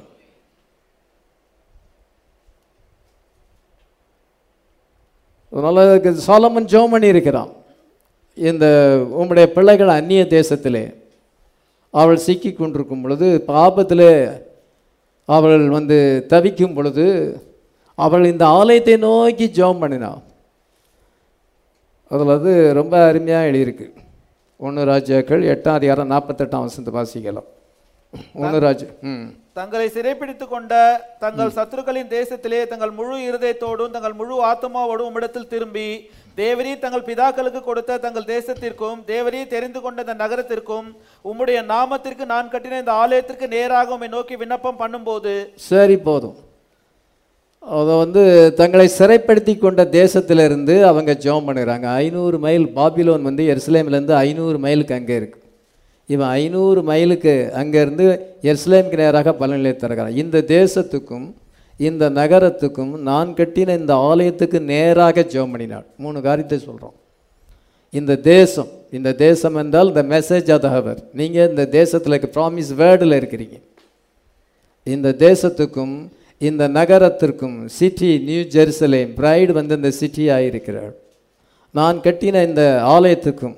அதனால சாலமன் ஜெபம் பண்ணி இருக்கிறான். இந்த உம்முடைய பிள்ளைகள் அந்நிய தேசத்திலே அவள் சிக்கி கொண்டிருக்கும் பொழுது, பாபத்திலே அவள் வந்து தவிக்கும் பொழுது அவள் இந்த ஆலயத்தை நோக்கி ஜெபம் பண்ணினாள். அதில் அது ரொம்ப அருமையாக எழுதியிருக்கு. ஒன்று ராஜாக்கள் எட்டாம் அதிகாரம் நாற்பத்தெட்டாம் வசனத்தை வாசிக்கலாம். ஒன்று ராஜா ம் தங்களை சிறைப்பிடித்து கொண்ட தங்கள் சத்துருக்களின் தேசத்திலே தங்கள் முழு இருதயத்தோடும் தங்கள் முழு ஆத்மாவோடும் உம்மிடத்தில் திரும்பி தேவரீ தங்கள் பிதாக்களுக்கு கொடுத்த தங்கள் தேசத்திற்கும் தேவரீ தெரிந்து கொண்ட இந்த நகரத்திற்கும் உம்முடைய நாமத்திற்கு நான் கட்டின இந்த ஆலயத்திற்கு நேராக உம்மை நோக்கி விண்ணப்பம் பண்ணும்போது. சரி போதும். அதை வந்து தங்களை சிறைப்படுத்தி கொண்ட தேசத்திலிருந்து அவங்க ஜெபம் பண்ணுறாங்க. ஐநூறு மைல் பாபிலோன் வந்து எருசலேம்லேருந்து ஐநூறு மைலுக்கு அங்கே இருக்குது. இவன் ஐநூறு மைலுக்கு அங்கேருந்து எருசலேமுக்கு நேராக பலனிலை தருகிறான். இந்த தேசத்துக்கும் இந்த நகரத்துக்கும் நான் கட்டின இந்த ஆலயத்துக்கு நேராக ஜெபம் பண்ணினாள். மூணு காரியத்தை சொல்கிறோம். இந்த தேசம், இந்த தேசம் என்றால் இந்த மெசேஜ் ஆஃப் த ஹவர். நீங்கள் இந்த தேசத்தில் ப்ராமிஸ் வேர்டில் இருக்கிறீங்க. இந்த தேசத்துக்கும் இந்த நகரத்திற்கும், சிட்டி நியூ ஜெருசலேம், பிரைடு வந்து இந்த சிட்டியாக இருக்கிறாள். நான் கட்டின இந்த ஆலயத்துக்கும்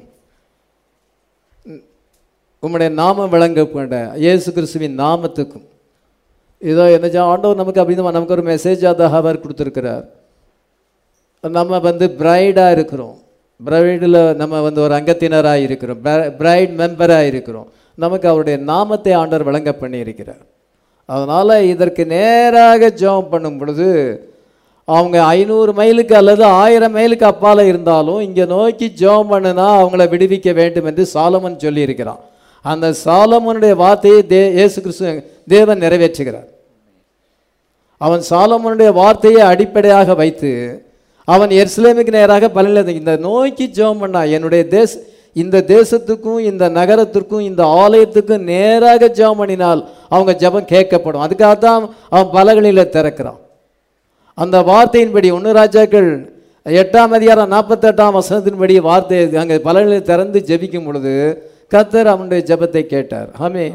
உம்முடைய நாமம் விளங்கப்பட இயேசு கிறிஸ்துவின் நாமத்துக்கும் இதோ என்ன ஆண்டவர் நமக்கு அப்படின்னு நமக்கு ஒரு மெசேஜாக அவர் கொடுத்துருக்கிறார். நம்ம வந்து பிரைடாக இருக்கிறோம், பிரைடில் நம்ம வந்து ஒரு அங்கத்தினராக இருக்கிறோம், பிரைட் மெம்பராக இருக்கிறோம். நமக்கு அவருடைய நாமத்தை ஆண்டவர் வழங்க பண்ணி இருக்கிறார். அதனால் இதற்கு நேராக ஜெபம் பண்ணும் பொழுது அவங்க ஐநூறு மைலுக்கு அல்லது ஆயிரம் மைலுக்கு அப்பால் இருந்தாலும் இங்கே நோக்கி ஜெபம் பண்ணுனா அவங்கள விடுவிக்க வேண்டும் என்று சாலமன் சொல்லியிருக்கிறான். அந்த சாலமனுடைய வார்த்தையை தே இயேசு கிறிஸ்து தேவன் நிறைவேற்றுகிறார். அவன் சாலமனுடைய வார்த்தையை அடிப்படையாக வைத்து அவன் எருசலேமுக்கு நேராக பலனில் இந்த நோக்கி ஜெபம் பண்ணா என்னுடைய தேச இந்த தேசத்துக்கும் இந்த நகரத்திற்கும் இந்த ஆலயத்துக்கும் நேராக ஜெபம் பண்ணினால் அவங்க ஜெபம் கேட்கப்படும். அதுக்காக தான் அவன் பலகளில் திறக்கிறான். அந்த வார்த்தையின்படி ஒன்று ராஜாக்கள் எட்டாம் அதிகாரம் நாற்பத்தெட்டாம் வசனத்தின்படி வார்த்தை அங்கே பலகளில் திறந்து ஜெபிக்கும் பொழுது கர்த்தர் அவனுடைய ஜெபத்தை கேட்டார். ஆமென்.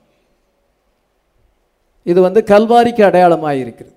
இது வந்து கல்வாரிக்கு அடையாளமாக இருக்கிறது.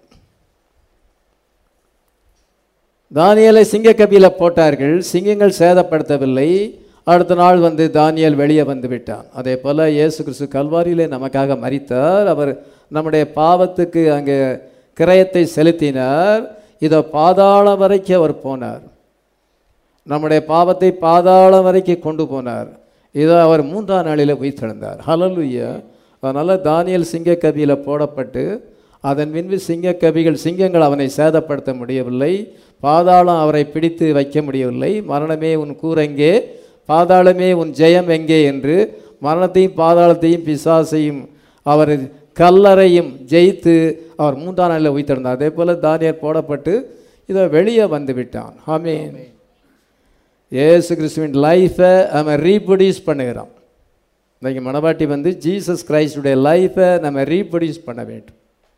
தானியேலை சிங்க கபியில போட்டார்கள், சிங்கங்கள் சேதப்படுத்தவில்லை. அடுத்த நாள் வந்து தானியேல் வெளியே வந்து விட்டான். அதே போல் இயேசு கிறிஸ்து கல்வாரியிலே நமக்காக மரித்தார். அவர் நம்முடைய பாவத்துக்கு அங்கே கிரயத்தை செலுத்தினார். இதை பாதாளம் வரைக்கும் அவர் போனார், நம்முடைய பாவத்தை பாதாளம் வரைக்கும் கொண்டு போனார். இதை அவர் மூன்றாம் நாளில் உயிர்த்தெழுந்தார். ஹல்லேலூயா. அதனால் தானியேல் சிங்க கபியில் போடப்பட்டு அதன் பின்பு சிங்க கபிகள் சிங்கங்கள் அவனை சேதப்படுத்த முடியவில்லை, பாதாளம் அவரை பிடித்து வைக்க முடியவில்லை. மரணமே உன் கூரெங்கே, பாதாளமே உன் ஜெயம் எங்கே என்று மரணத்தையும் பாதாளத்தையும் பிசாசையும் அவர் கல்லறையும் ஜெயித்து அவர் மூன்றாம் நாளில் உயிர்த்தெழுந்தார். அதே போல் தானியேல் போடப்பட்டு இதை வெளியே வந்து விட்டான். ஆமென். இயேசு கிறிஸ்துவின் லைஃபை அவன் ரீப்ரொடியூஸ் பண்ணுகிறான். இன்றைக்கு மனவாட்டி வந்து ஜீசஸ் கிரைஸ்டுடைய லைஃபை நம்ம ரீப்ரொடியூஸ் பண்ண வேண்டும்.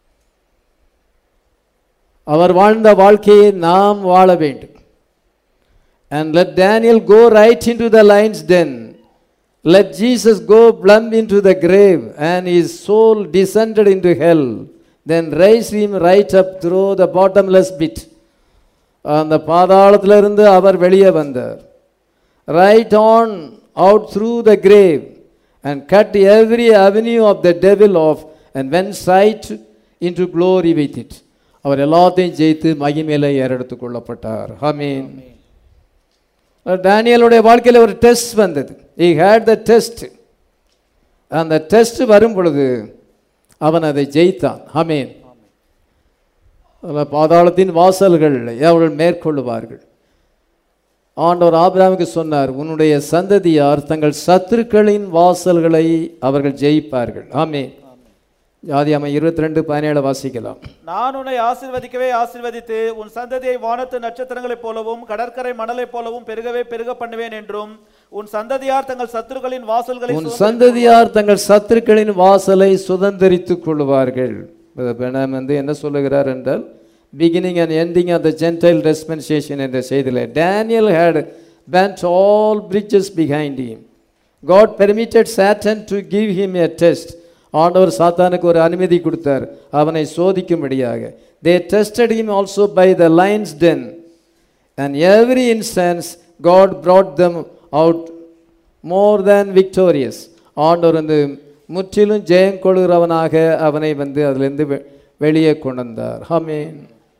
அவர் வாழ்ந்த வாழ்க்கையை நாம் வாழ வேண்டும். And let Daniel go right into the lion's den. Let Jesus go plumb into the grave and his soul descended into hell. Then raise him right up through the bottomless pit. அந்த பாதாளத்திலிருந்து அவர் வெளியே வந்தார். Right on out through the grave and cut every avenue of the devil off and went straight into glory with it. அவர் எல்லாத்தையும் ஜெயித்து மகிமையில ஏறெடுத்துக் கொள்ளப்பட்டார். ஆமென். தானியேலுடைய வாழ்க்கையில் ஒரு டெஸ்ட் வந்தது. he had the test. அந்த டெஸ்ட் வரும் பொழுது அவன் அதை ஜெயித்தான். ஆமென். பாதாளத்தின் வாசல்கள் அவர்கள் மேற்கொள்ளுவார்கள். ஆண்டவர் ஆபிரகாமுக்கு சொன்னார், உன்னுடைய சந்ததியார் தங்கள் சத்துருக்களின் வாசல்களை அவர்கள் ஜெயிப்பார்கள். ஆமென். ஆதியாகமம் இருபத்தி ரெண்டு பதினேழு வாசிக்கலாம். நான் உன்னை ஆசீர்வதிக்கவே ஆசீர்வதித்து உன் சந்ததியை வானத்து நட்சத்திரங்களைப் போலவும் கடற்கரை மணலைப் போலவும் பெருகவே பெருக பண்ணுவேன் என்றும் உன் சந்ததியார் தங்கள் சத்துருக்களின் வாசல்களை உன் சந்ததியார் தங்கள் சத்துருக்களின் வாசலை சுதந்தரித்துக் கொள்வார்கள். வந்து என்ன சொல்லுகிறார் என்றால் beginning and ending of the Gentile dispensation என்ற செய்தியிலே Daniel had bent all bridges behind him. God permitted Satan to give him a test. ஆண்டவர் சாத்தானுக்கு ஒரு அனுமதி கொடுத்தார் அவனை சோதிக்கும்படியாக. They tested him also by the lion's den and every instance God brought them out more than victorious. ஆண்டவர் வந்து முற்றிலும் ஜெயம் கொள்கிறவனாக அவனை வந்து அதிலிருந்து வெளியே கொண்டு வந்தார். ஆமென்.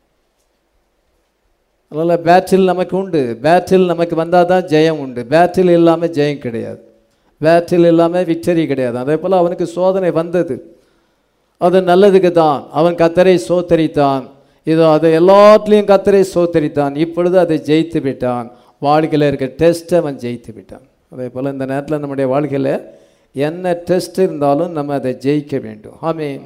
அதனால் பேட்டில் நமக்கு உண்டு. பேட்டில் நமக்கு வந்தால் தான் ஜெயம் உண்டு. பேட்டில் இல்லாமல் ஜெயம் கிடையாது. பேட்டில் இல்லாமல் விக்டரி கிடையாது. அதே போல் அவனுக்கு சோதனை வந்தது, அது நல்லதுக்கு தான். அவன் கர்த்தரை சோத்தரித்தான். இதோ அதை எல்லாத்துலேயும் கர்த்தரை சோத்தரித்தான். இப்பொழுது அதை ஜெயித்து விட்டான். வாழ்க்கையில் இருக்க டெஸ்ட்டை அவன் ஜெயித்து விட்டான். அதே போல் இந்த நேரத்தில் நம்முடைய வாழ்க்கையில் என்ன டெஸ்ட் இருந்தாலும் நம்ம அதை ஜெயிக்க வேண்டும். ஆமென்.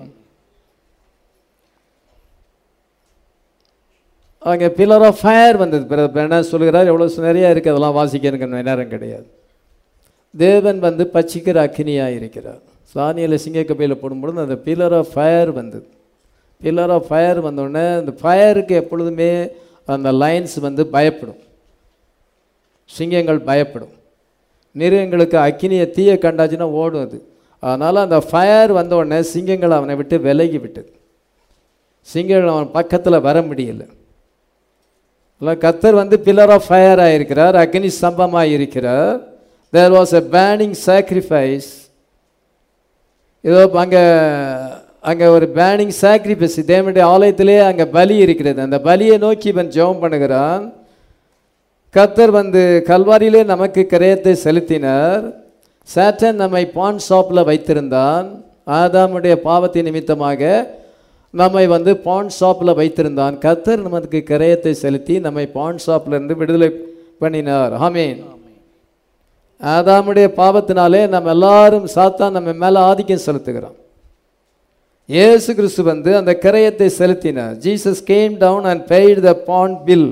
அங்கே பில்லர் ஆஃப் ஃபயர் வந்தது. என்ன சொல்கிறார், எவ்வளோ நிறையா இருக்குது, அதெல்லாம் வாசிக்க எனக்கு நேரம் கிடையாது. தேவன் வந்து பச்சிக்கிற அக்கினியாக இருக்கிறார். தானியேலை சிங்கக்கபியில் போடும்பொழுது அந்த பில்லர் ஆஃப் ஃபயர் வந்தது. பில்லர் ஆஃப் ஃபயர் வந்தோடனே அந்த ஃபயருக்கு எப்பொழுதுமே அந்த லைன்ஸ் வந்து பயப்படும், சிங்கங்கள் பயப்படும். மிருகங்களுக்கு அக்கினியை தீயை கண்டாச்சுன்னா ஓடும் அது. அதனால் அந்த ஃபயர் வந்தோடனே சிங்கங்கள் அவனை விட்டு விலகி விட்டது. சிங்கங்கள் அவன் பக்கத்தில் வர முடியலை. கர்த்தர் வந்து பில்லர் ஆஃப் ஃபயராக இருக்கிறார், அக்னி ஸ்தம்பமாக இருக்கிறார். There was a burning sacrifice. இதோ அங்கே அங்கே ஒரு பேனிங் சாக்ரிஃபைஸ் தேவனுடைய ஆலயத்திலே அங்கே பலி இருக்கிறது. அந்த பலியை நோக்கி இவன் ஜெபம் பண்ணுகிறான். கர்த்தர் வந்து கல்வாரியிலே நமக்கு கிரயத்தை செலுத்தினார். சாட்டன் நம்மை பான் ஷாப்பில் வைத்திருந்தான். ஆதாமுடைய பாவத்தின் நிமித்தமாக நம்மை வந்து பான் ஷாப்பில் வைத்திருந்தான். கர்த்தர் நமக்கு கிரயத்தை செலுத்தி நம்மை பான் ஷாப்பில் இருந்து விடுதலை பண்ணினார். ஆமென். ஆதாமுடைய பாவத்தினாலே நம்ம எல்லாரும் சாத்தான் நம்ம மேலே ஆதிக்கம் செலுத்துகிறோம். இயேசு கிறிஸ்து வந்து அந்த கிரயத்தை செலுத்தினார். Jesus came down and paid the ban bill,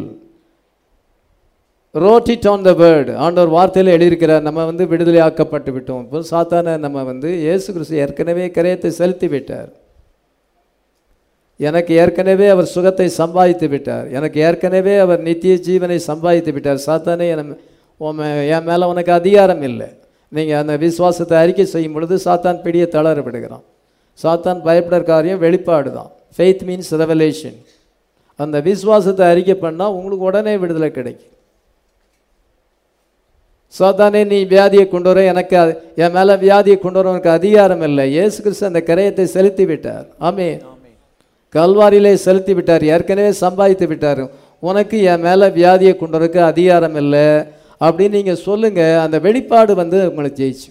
wrote it on the word. ஆண்டவர் வார்த்தையில் எழுதியிருக்கிறார். நம்ம வந்து விடுதலை ஆக்கப்பட்டு விட்டோம். இப்போ சாத்தான நம்ம வந்து இயேசு கிறிஸ்து ஏற்கனவே கிரயத்தை செலுத்தி விட்டார். எனக்கு ஏற்கனவே அவர் சுகத்தை சம்பாதித்து விட்டார். எனக்கு ஏற்கனவே அவர் நித்திய ஜீவனை சம்பாதித்து விட்டார். சாத்தானே என் மேலே உனக்கு அதிகாரம் இல்லை. நீங்கள் அந்த விசுவாசத்தை அறிக்கை செய்யும் பொழுது சாத்தான் பிடிய தளர விடுகிறான். சாத்தான் பயப்படுற காரியம் வெளிப்பாடு தான். Faith means revelation. அந்த விசுவாசத்தை அறிக்கை பண்ணால் உங்களுக்கு உடனே விடுதலை கிடைக்கும். சாத்தானே நீ வியாதியை கொண்டு வர, எனக்கு என் மேலே வியாதியை கொண்டு வர உனக்கு அதிகாரம் இல்லை. இயேசு கிறிஸ்து அந்த கிரயத்தை செலுத்தி விட்டார். ஆமென். கல்வாரியிலே செலுத்தி விட்டார். ஏற்கனவே சம்பாதித்து விட்டார். உனக்கு என் மேலே வியாதியை கொண்டு வரக்கு அதிகாரம் இல்லை அப்படின்னு நீங்கள் சொல்லுங்கள். அந்த வெளிப்பாடு வந்து உங்களுக்கு ஜெயிச்சு.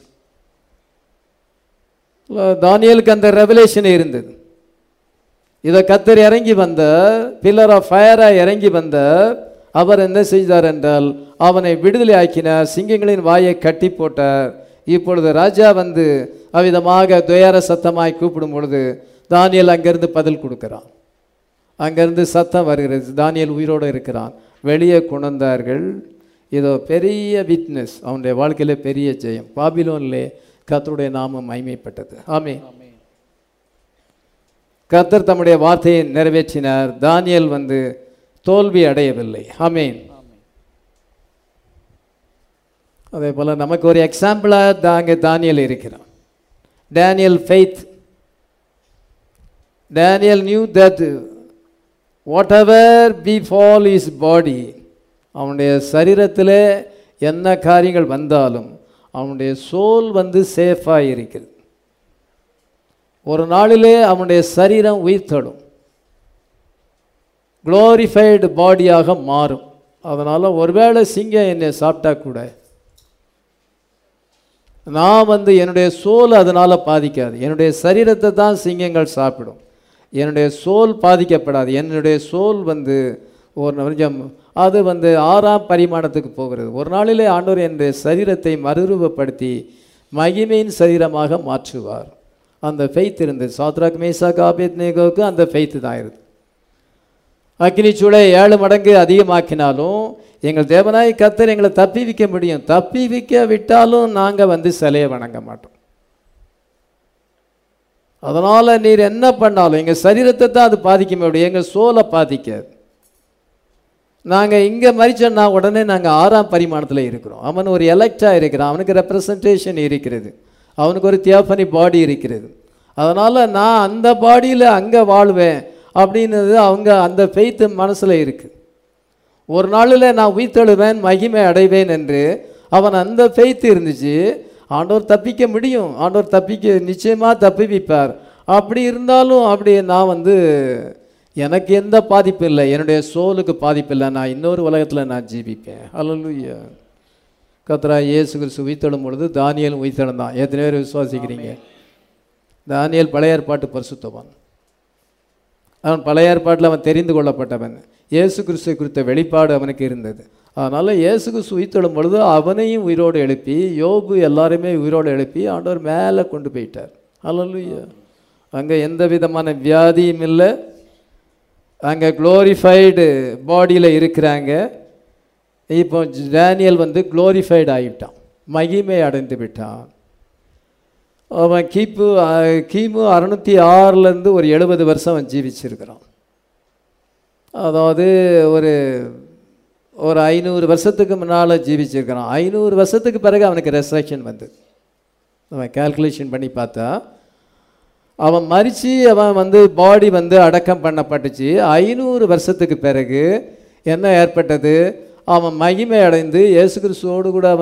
தானியேலுக்கு அந்த ரெவலேஷன் இருந்தது. இதை கர்த்தர் இறங்கி வந்தார். பில்லர் ஆஃப் ஃபயராக இறங்கி வந்தார். அவர் என்ன செய்தார் என்றால் அவனை விடுதலை ஆக்கினார். சிங்கங்களின் வாயை கட்டி போட்டார். இப்பொழுது ராஜா வந்து அவ்விதமாக துயர சத்தமாய் கூப்பிடும் பொழுது தானியேல் அங்கேருந்து பதில் கொடுக்குறான். அங்கேருந்து சத்தம் வருகிறது. தானியேல் உயிரோடு இருக்கிறான். வெளியே கொண்டார்கள். இதோ பெரிய விட்னஸ். அவனுடைய வாழ்க்கையில பெரிய ஜெயம். பாபிலோனிலே கர்த்தருடைய நாமம் மகிமைப்பட்டது. ஆமென். கர்த்தர் தம்முடைய வார்த்தையை நிறைவேற்றினார். தானியேல் வந்து தோல்வி அடையவில்லை. ஆமென். அதே போல் நமக்கு ஒரு எக்ஸாம்பிளாக தாங்க தானியேல் இருக்கிறான். Daniel faith. Daniel knew that whatever befall his body, அவனுடைய சரீரத்தில் என்ன காரியங்கள் வந்தாலும் அவனுடைய சோல் வந்து சேஃபாக இருக்கிறது. ஒரு நாளிலே அவனுடைய சரீரம் உயிர்த்தடும், குளோரிஃபைடு பாடியாக மாறும். அதனால் ஒருவேளை சிங்கம் என்னை சாப்பிட்டா கூட நான் வந்து என்னுடைய சோல் அதனால் பாதிக்காது. என்னுடைய சரீரத்தை தான் சிங்கங்கள் சாப்பிடும். என்னுடைய சோல் பாதிக்கப்படாது. என்னுடைய சோல் வந்து ஒரு நிமிஷம் அது வந்து ஆறாம் பரிமாணத்துக்கு போகிறது. ஒரு நாளிலே ஆண்டவர் என்னுடைய சரீரத்தை மறுரூபப்படுத்தி மகிமையின் சரீரமாக மாற்றுவார். அந்த ஃபெய்த் இருந்தது. சாத்ராக் மேசாக் ஆபேத்நேகோவுக்கு அந்த ஃபெய்த்து தான் இருந்தது. அக்கினி சூளை ஏழு மடங்கு அதிகமாக்கினாலும் எங்கள் தேவனாய் கர்த்தர் எங்களை தப்பி வைக்க முடியும். தப்பி வைக்க விட்டாலும் நாங்கள் வந்து சிலையை வணங்க மாட்டோம். அதனால் நீர் என்ன பண்ணாலும் எங்கள் சரீரத்தை தான் அது பாதிக்க முடியும், எங்கள் சோலை பாதிக்காது. நாங்கள் இங்கே மறிச்சோன்னா உடனே நாங்கள் ஆறாம் பரிமாணத்தில் இருக்கிறோம். அவன் ஒரு எலெக்டாக இருக்கிறான். அவனுக்கு ரெப்ரசன்டேஷன் இருக்கிறது. அவனுக்கு ஒரு தியோஃபனி பாடி இருக்கிறது. அதனால் நான் அந்த பாடியில் அங்கே வாழ்வேன் அப்படின்றது அவங்க அந்த ஃபெய்த்து மனசில் இருக்குது. ஒரு நாளில் நான் உயிர்த்தெழுவேன், மகிமை அடைவேன் என்று அவன் அந்த ஃபெய்த்து இருந்துச்சு. ஆண்டவர் தப்பிக்க முடியும், ஆண்டவர் தப்பிக்க நிச்சயமாக தப்பி வைப்பார். அப்படி இருந்தாலும் அப்படி நான் வந்து எனக்கு எந்த பாதிப்பு இல்லை, என்னுடைய சோலுக்கு பாதிப்பு இல்லை. நான் இன்னொரு உலகத்தில் நான் ஜீவிப்பேன். அல்லேலூயா. கர்த்தராகிய இயேசு கிறிஸ்து உயிர்த்தெழும் பொழுது தானியேல் உயிர்த்தெழுந்தான். எத்தனை பேர் விசுவாசிக்கிறீங்க? தானியேல் பழைய ஏற்பாட்டு பரிசுத்தவான். அவன் பழைய ஏற்பாட்டில் அவன் தெரிந்து கொள்ளப்பட்டவன். இயேசு கிறிஸ்துவை குறித்த வெளிப்பாடு அவனுக்கு இருந்தது. அதனால் இயேசு கிறிஸ்து உயிர்த்தெழும் பொழுது அவனையும் உயிரோடு எழுப்பி, யோபு எல்லாருமே உயிரோடு எழுப்பி ஆண்டவர் மேலே கொண்டு போயிட்டார். அல்லேலூயா. அங்கே எந்த விதமான வியாதியும் இல்லை. அங்கே குளோரிஃபைடு பாடியில் இருக்கிறாங்க. இப்போ டேனியல் வந்து குளோரிஃபைடு ஆகிட்டான், மகிமை அடைந்து விட்டான். அவன் கிபு கிமு அறுநூற்றி ஆறுலேருந்து ஒரு எழுபது வருஷம் அவன் ஜீவிச்சிருக்கிறான். அதாவது ஒரு ஒரு ஐநூறு வருஷத்துக்கு முன்னால் ஜீவிச்சிருக்கிறான். ஐநூறு வருஷத்துக்கு பிறகு அவனுக்கு ரெசரக்ஷன் வந்தது. அவன் கால்குலேஷன் பண்ணி பார்த்தா அவன் மறித்து அவன் வந்து பாடி வந்து அடக்கம் பண்ணப்பட்டுச்சு. ஐநூறு வருஷத்துக்கு பிறகு என்ன ஏற்பட்டது? அவன் மகிமை அடைந்து இயேசு கிறிஸ்துவோடு கூட அவன்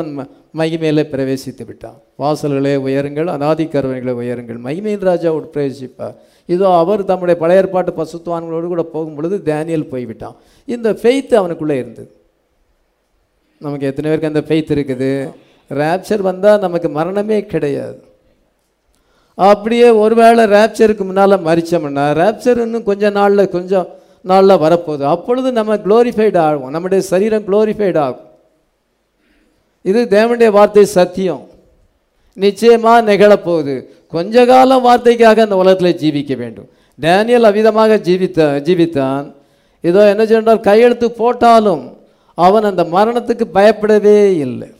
மகிமையிலே பிரவேசித்து விட்டான். வாசல்களே உயருங்கள், அநாதிக்கரவங்களை உயருங்கள், மகிமையின் ராஜாவோடு பிரவேசிப்பார். இதோ அவர் தம்முடைய பழைய ஏற்பாட்டு பசுத்துவான்களோடு கூட போகும் பொழுது தானியேல் போய்விட்டான். இந்த ஃபெய்த் அவனுக்குள்ளே இருந்தது. நமக்கு எத்தனை பேருக்கு அந்த ஃபெய்த் இருக்குது? ரேப்சர் வந்தால் நமக்கு மரணமே கிடையாது. அப்படியே ஒருவேளை ரேப்சருக்கு முன்னால் மறிச்சோம்னா ரேப்சர் இன்னும் கொஞ்சம் நாளில் கொஞ்சம் நாளில் வரப்போகுது. அப்பொழுது நம்ம குளோரிஃபைடு ஆகும், நம்முடைய சரீரம் குளோரிஃபைடு ஆகும். இது தேவனுடைய வார்த்தை சத்தியம், நிச்சயமாக நிகழப்போகுது. கொஞ்ச காலம் வார்த்தைக்காக அந்த உலகத்தில் ஜீவிக்க வேண்டும். டேனியல் அவ்விதமாக ஜீவித்த ஜீவித்தான். இதோ என்ன சொன்னால் கையெழுத்து போட்டாலும் அவன் அந்த மரணத்துக்கு பயப்படவே இல்லை.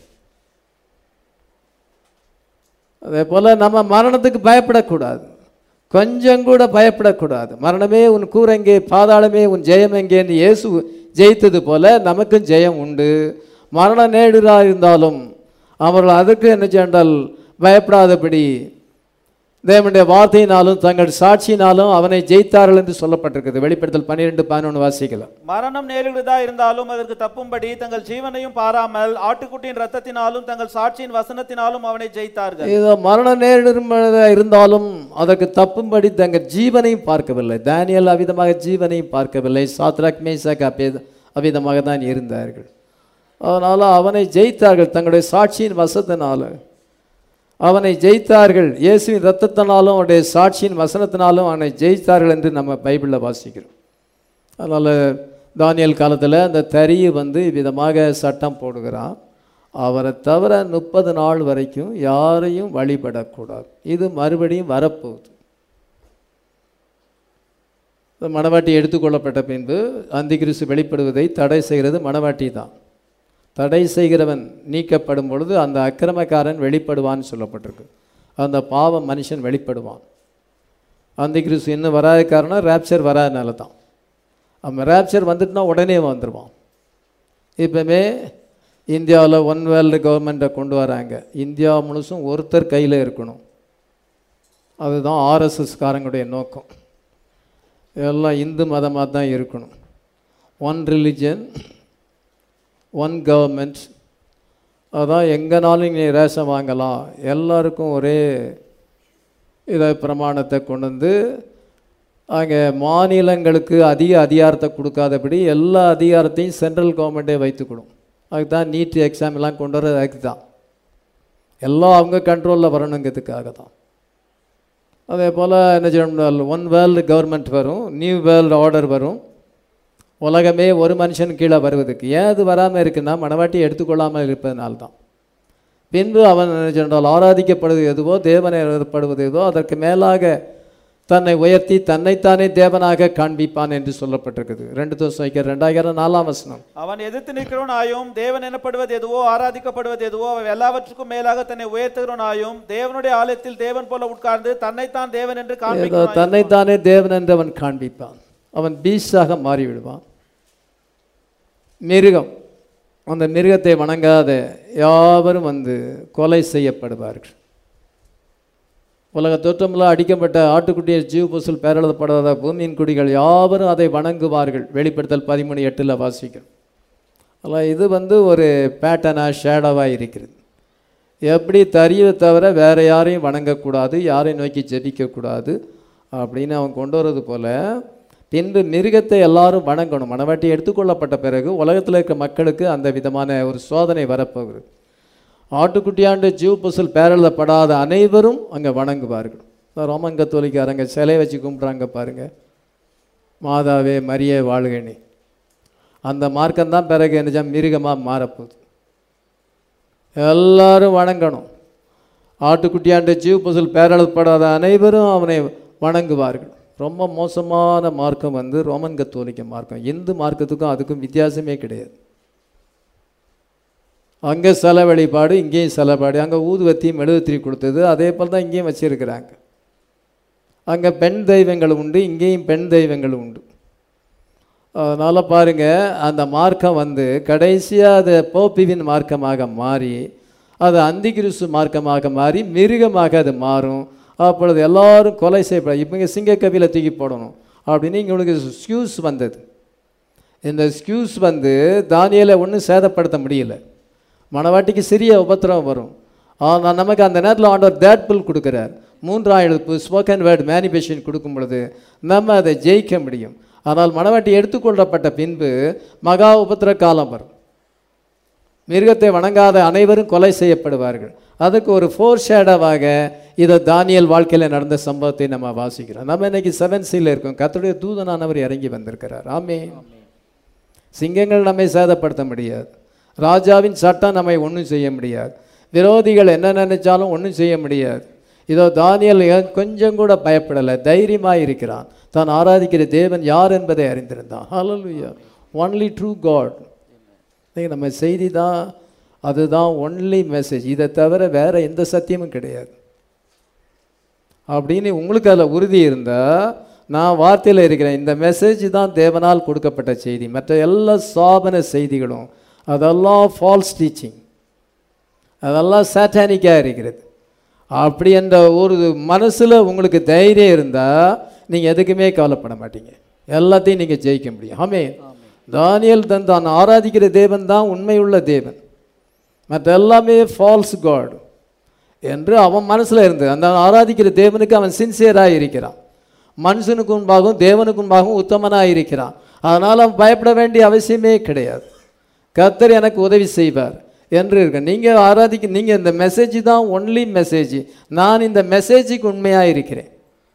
அதே போல் நம்ம மரணத்துக்கு பயப்படக்கூடாது, கொஞ்சம் கூட பயப்படக்கூடாது. மரணமே உன் கூரெங்கே, பாதாளமே உன் ஜெயம் எங்கேன்னு இயேசு ஜெயித்தது போல நமக்கும் ஜெயம் உண்டு. மரண நேடுராக இருந்தாலும் அவர்கள் அதற்கு என்ன சென்றால் பயப்படாதபடி தேவனுடைய வார்த்தையினாலும் தங்கள் சாட்சியினாலும் அவனை ஜெயித்தார்கள் என்று சொல்லப்பட்டிருக்கிறது. வெளிப்படுத்தல் பன்னிரெண்டு பதினொன்று வாசிக்கலாம். மரணம் நேரிடுதா இருந்தாலும் அதற்கு தப்பும்படி தங்கள் ஜீவனையும் பாராமல் ஆட்டுக்குட்டியின் ரத்தத்தினாலும் தங்கள் சாட்சியின் வசனத்தினாலும் அவனை ஜெயித்தார்கள். இதோ மரணம் நேரிடுதா இருந்தாலும் அதற்கு தப்பும்படி தங்கள் ஜீவனையும் பார்க்கவில்லை. தானியேல் அவ்விதமாக ஜீவனையும் பார்க்கவில்லை. சாத்ராக் மேஷாக் அவ்விதமாக தான் இருந்தார்கள். அதனால் அவனை ஜெயித்தார்கள். தங்களுடைய சாட்சியின் வசத்தினால அவனை ஜெயித்தார்கள். இயேசுவின் இரத்தத்தினாலும் அவனுடைய சாட்சியின் வசனத்தினாலும் அவனை ஜெயித்தார்கள் என்று நம்ம பைபிளில் வாசிக்கிறோம். அதனால் தானியேல் காலத்தில் அந்த தறியை வந்து விதமாக சட்டம் போடுகிறான். அவரை தவிர முப்பது நாள் வரைக்கும் யாரையும் வழிபடக்கூடாது. இது மறுபடியும் வரப்போகுது. மணவாட்டி எடுத்துக்கொள்ளப்பட்ட பின்பு அந்திகிறிஸ்து வெளிப்படுவதை தடை செய்கிறது மணவாட்டி தான். தடை செய்கிறவன் நீக்கப்படும் பொழுது அந்த அக்கிரமக்காரன் வெளிப்படுவான்னு சொல்லப்பட்டிருக்கு. அந்த பாவ மனுஷன் வெளிப்படுவான். அந்திகிறிஸ்து இன்னும் வராத காரணம் ரேப்சர் வராதனால தான். அவன் ரேப்சர் வந்துட்டுனா உடனே வந்துடுவான். இப்போமே இந்தியாவில் ஒன் வேர்ல்டு கவர்மெண்ட்டை கொண்டு வராங்க. இந்தியா முழுசும் ஒருத்தர் கையில் இருக்கணும். அதுதான் ஆர்எஸ்எஸ்காரங்களுடைய நோக்கம். எல்லாம் இந்து மதமாக தான் இருக்கணும். One religion one government. அதான் எங்கேனாலும் நீ ரேஷன் வாங்கலாம், எல்லாருக்கும் ஒரே இதை பிரமாணத்தை கொண்டு வந்து அங்கே மாநிலங்களுக்கு அதிக அதிகாரத்தை கொடுக்காதபடி எல்லா அதிகாரத்தையும் சென்ட்ரல் கவர்மெண்ட்டே வைத்துக்கணும். அதுக்கு தான் நீட் எக்ஸாம் எல்லாம் கொண்டு வர்றது அதுக்கு தான். எல்லாம் அவங்க கண்ட்ரோலில் வரணுங்கிறதுக்காக தான். அதே போல் என்ன செய்யணும், ஒன் வேர்ல்டு கவர்மெண்ட் வரும், நியூ வேர்ல்டு ஆர்டர் வரும். உலகமே ஒரு மனுஷன் கீழே வருவதுக்கு ஏன் அது வராமல் இருக்குன்னா மணவாட்டி எடுத்துக்கொள்ளாமல் இருப்பதனால தான். பின்பு அவன் சென்றால் ஆராதிக்கப்படுவது எதுவோ தேவனை எழுதப்படுவது எதுவோ அதற்கு மேலாக தன்னை உயர்த்தி தன்னைத்தானே தேவனாக காண்பிப்பான் என்று சொல்லப்பட்டிருக்குது. ரெண்டு தோசைக்கு ரெண்டாயிரம் நாலாம் வசனம். அவன் எதிர்த்து நிற்கிறவனாயும் தேவன் எனப்படுவது எதுவோ ஆராதிக்கப்படுவது எதுவோ அவன் எல்லாவற்றுக்கும் மேலாக தன்னை உயர்த்துகிறவனாயும் தேவனுடைய ஆலயத்தில் தேவன் போல உட்கார்ந்து தன்னைத்தான் தேவன் என்று காண்பிப்பான். தன்னைத்தானே தேவன் என்று அவன் காண்பிப்பான். அவன் பீஸாக மாறிவிடுவான். மிருகம், அந்த மிருகத்தை வணங்காத யாவரும் வந்து கொலை செய்யப்படுவார்கள். உலக தோற்றமெல்லாம் அடிக்கப்பட்ட ஆட்டுக்குட்டியை ஜீவ பசுல் பேரெழுதப்படாத பூமியின் குடிகள் யாவரும் அதை வணங்குவார்கள். வெளிப்படுத்தல் பதிமூணு எட்டில் வாசிக்கிறோம். அதில் இது வந்து ஒரு பேட்டர்னாக ஷேடோவாக இருக்கிறது. எப்படி தறியை தவிர வேறு யாரையும் வணங்கக்கூடாது, யாரையும் நோக்கி ஜெபிக்கக்கூடாது அப்படின்னு அவன் கொண்டு வரது போல் பின்பு மிருகத்தை எல்லாரும் வணங்கணும். மணவாட்டி எடுத்துக்கொள்ளப்பட்ட பிறகு உலகத்தில் இருக்க மக்களுக்கு அந்த விதமான ஒரு சோதனை வரப்போகுது. ஆட்டுக்குட்டியாண்டு ஜீவ பசுல் பேரெழுதப்படாத அனைவரும் அங்கே வணங்குவார்கள். ரோமன் கத்தோலிக்காரங்க சிலை வச்சு கும்பிட்றாங்க பாருங்கள், மாதாவே மரியே வாழ்கனி. அந்த மார்க்கம்தான் பிறகு என்ன மிருகமாக மாறப்போகுது. எல்லாரும் வணங்கணும். ஆட்டுக்குட்டியாண்டு ஜீவ பசுல் பேரெழுதப்படாத அனைவரும் அவனை வணங்குவார்கள். ரொம்ப மோசமான மார்க்கம் வந்து ரோமன் கத்தோலிக்க மார்க்கம். இந்து மார்க்கத்துக்கும் அதுக்கும் வித்தியாசமே கிடையாது. அங்கே சில வழிபாடு, இங்கேயும் சிலபாடு. அங்கே ஊதுவத்தியும் மெழுகுத்திரி கொடுத்தது அதே போல் தான் இங்கேயும் வச்சுருக்கிறாங்க. அங்கே பெண் தெய்வங்கள் உண்டு, இங்கேயும் பெண் தெய்வங்கள் உண்டு. அதனால் பாருங்கள், அந்த மார்க்கம் வந்து கடைசியாக அது போப்பிவின் மார்க்கமாக மாறி அது அந்திகிறிஸ்து மார்க்கமாக மாறி மிருகமாக அது மாறும். அப்பொழுது எல்லோரும் கொலை செய்யப்பட இப்போ இங்கே சிங்க கவியில் தூக்கி போடணும் அப்படின்னு இவங்களுக்கு ஸ்கியூஸ் வந்தது. இந்த ஸ்கியூஸ் வந்து தானியேலை ஒன்றும் சேதப்படுத்த முடியல. மணவாட்டிக்கு சிறிய உபத்திரம் வரும். ஆனால் நமக்கு அந்த நேரத்தில் ஆண்டவர் தேட் புல் கொடுக்குறார். மூன்றாம் எழுப்பு ஸ்போக்கன் வேர்டு மேனிஃபெஸ்டேஷன் கொடுக்கும் பொழுது நம்ம அதை ஜெயிக்க முடியும். ஆனால் மணவாட்டி எடுத்துக்கொள்ளப்பட்ட பின்பு மகா உபத்திர காலம் வரும். மிருகத்தை வணங்காத அனைவரும் கொலை செய்யப்படுவார்கள். அதுக்கு ஒரு ஃபோர் ஷேடாவாக இதை தானியேல் வாழ்க்கையில் நடந்த சம்பவத்தை நம்ம வாசிக்கிறோம். நம்ம இன்னைக்கு செவன் சீல இருக்கோம். கர்த்தருடைய தூதனானவர் இறங்கி வந்திருக்கிறார். ஆமென். சிங்கங்கள் நம்மை சேதப்படுத்த முடியாது. ராஜாவின் சட்டம் நம்மை ஒன்றும் செய்ய முடியாது. விரோதிகள் என்ன நினைச்சாலும் ஒன்றும் செய்ய முடியாது. இதோ தானியேல் கொஞ்சம் கூட பயப்படலை, தைரியமாக இருக்கிறான். தான் ஆராதிக்கிற தேவன் யார் என்பதை அறிந்திருந்தான். ஹல்லேலூயா. Only true God. நம்ம செய்தி தான், அதுதான் ஒன்லி மெசேஜ். இதை தவிர வேற எந்த சத்தியமும் கிடையாது அப்படின்னு உங்களுக்கு அதில் உறுதி இருந்தால், நான் வார்த்தையில் இருக்கிறேன், இந்த மெசேஜ் தான் தேவனால் கொடுக்கப்பட்ட செய்தி. மற்ற எல்லா சாபன செய்திகளும் அதெல்லாம் ஃபால்ஸ் டீச்சிங், அதெல்லாம் சாட்டானிக்காக இருக்கிறது. அப்படி என்ற ஒரு மனசில் உங்களுக்கு தைரியம் இருந்தால் நீங்கள் எதுக்குமே கவலைப்பட மாட்டீங்க, எல்லாத்தையும் நீங்கள் ஜெயிக்க முடியும். ஆமென். தானியேல் தன் தான் ஆராதிக்கிற தேவன் தான் உண்மையுள்ள தேவன், மற்ற எல்லாமே ஃபால்ஸ் காட் என்று அவன் மனசில் இருந்து அந்த ஆராதிக்கிற தேவனுக்கு அவன் சின்சியராக இருக்கிறான். மனுஷனுக்கு முன்பாகவும் தேவனுக்கு முன்பாகவும் உத்தமனாக இருக்கிறான். அதனால் அவன் பயப்பட வேண்டிய அவசியமே கிடையாது. கர்த்தர் எனக்கு உதவி செய்வார் என்று இருக்க. நீங்கள் ஆராதிக்க, நீங்கள் இந்த மெசேஜ் தான் ஒன்லி மெசேஜ், நான் இந்த மெசேஜுக்கு உண்மையாக இருக்கிறேன்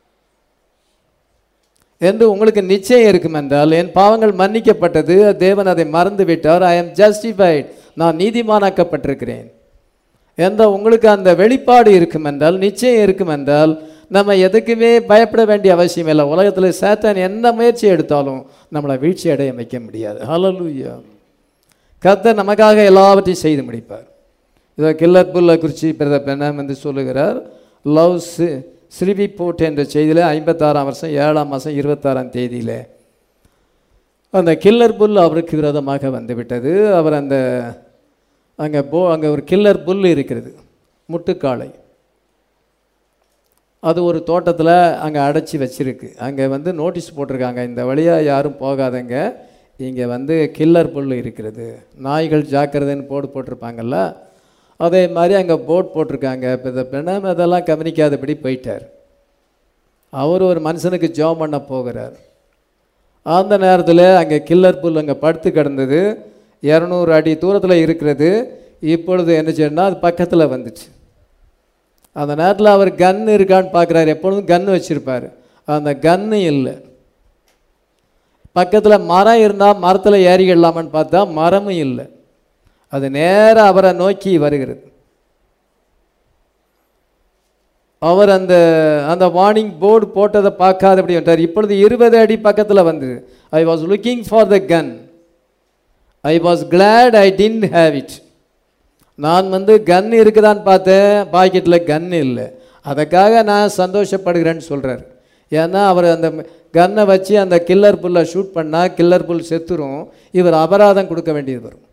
என்று உங்களுக்கு நிச்சயம் இருக்கும் என்றால், என் பாவங்கள் மன்னிக்கப்பட்டது, தேவன் அதை மறந்து விட்டார், ஐ ஆம் ஜஸ்டிஃபைட், நான் நீதிமானாக்கப்பட்டிருக்கிறேன் என்ற உங்களுக்கு அந்த வெளிப்பாடு இருக்கும் என்றால், நிச்சயம் இருக்கும் என்றால், நம்ம எதுக்குமே பயப்பட வேண்டிய அவசியம் இல்லை. உலகத்தில் சாத்தான் என்ன முயற்சி எடுத்தாலும் நம்மளை வீழ்ச்சி அடைய வைக்க முடியாது. ஹல்லேலூயா. கர்த்தர் நமக்காக எல்லாவற்றையும் செய்து முடிப்பார். இதை கில்லர் புல்லை குறித்து பிரதர் பெண்ணம் என்று சொல்லுகிறார். லவ் ஸ்ரீவி போட் என்ற செய்தியில் ஐம்பத்தாறாம் வருஷம் ஏழாம் மாதம் இருபத்தாறாம் தேதியில் அந்த கில்லர் புல் அவருக்கு விரோதமாக வந்துவிட்டது. அவர் அந்த அங்கே போ அங்கே ஒரு கில்லர் புல் இருக்கிறது, முட்டுக்காளை. அது ஒரு தோட்டத்தில் அங்கே அடைச்சி வச்சிருக்கு. அங்கே வந்து நோட்டீஸ் போட்டிருக்காங்க, இந்த வழியாக யாரும் போகாதங்க, இங்கே வந்து கில்லர் புல் இருக்கிறது, நாய்கள் ஜாக்கிரதைன்னு போர்டு போட்டிருப்பாங்கல்ல, அதே மாதிரி அங்கே போர்டு போட்டிருக்காங்க. இப்போ இந்த பெண்ணாம அதெல்லாம் கவனிக்காதபடி போயிட்டார். அவர் ஒரு மனுஷனுக்கு ஜாப் பண்ண போகிறார். அந்த நேரத்தில் அங்கே கில்லர் புல் அங்கே படுத்து கிடந்தது, இரநூறு அடி தூரத்தில் இருக்கிறது. இப்பொழுது என்ன செய்யணும்னா அது பக்கத்தில் வந்துச்சு. அந்த நேரத்தில் அவர் கன் இருக்கான்னு பார்க்குறாரு. எப்பொழுதும் கன்று வச்சுருப்பார், அந்த கன்று இல்லை. பக்கத்தில் மரம் இருந்தால் மரத்தில் ஏறிக்கிடலாமான்னு பார்த்தா மரமும் இல்லை. அது நேராக அவரை நோக்கி வருகிறது. அவர் அந்த அந்த வார்னிங் போர்டு போட்டதை பார்க்காத அப்படி வந்துட்டார். இப்பொழுது இருபது அடி பக்கத்தில் வந்து, I was looking for the gun, I was glad I didn't have it. நான் வந்து கன் இருக்குதான்னு பார்த்தேன், பாக்கெட்டில் கன் இல்லை, அதுக்காக நான் சந்தோஷப்படுகிறேன்னு சொல்கிறார். ஏன்னா அவர் அந்த கன்னை வச்சு அந்த கில்லர் புல்லை ஷூட் பண்ணால் கில்லர் புல் செத்துரும், இவர் அபராதம் கொடுக்க வேண்டியது வரும்.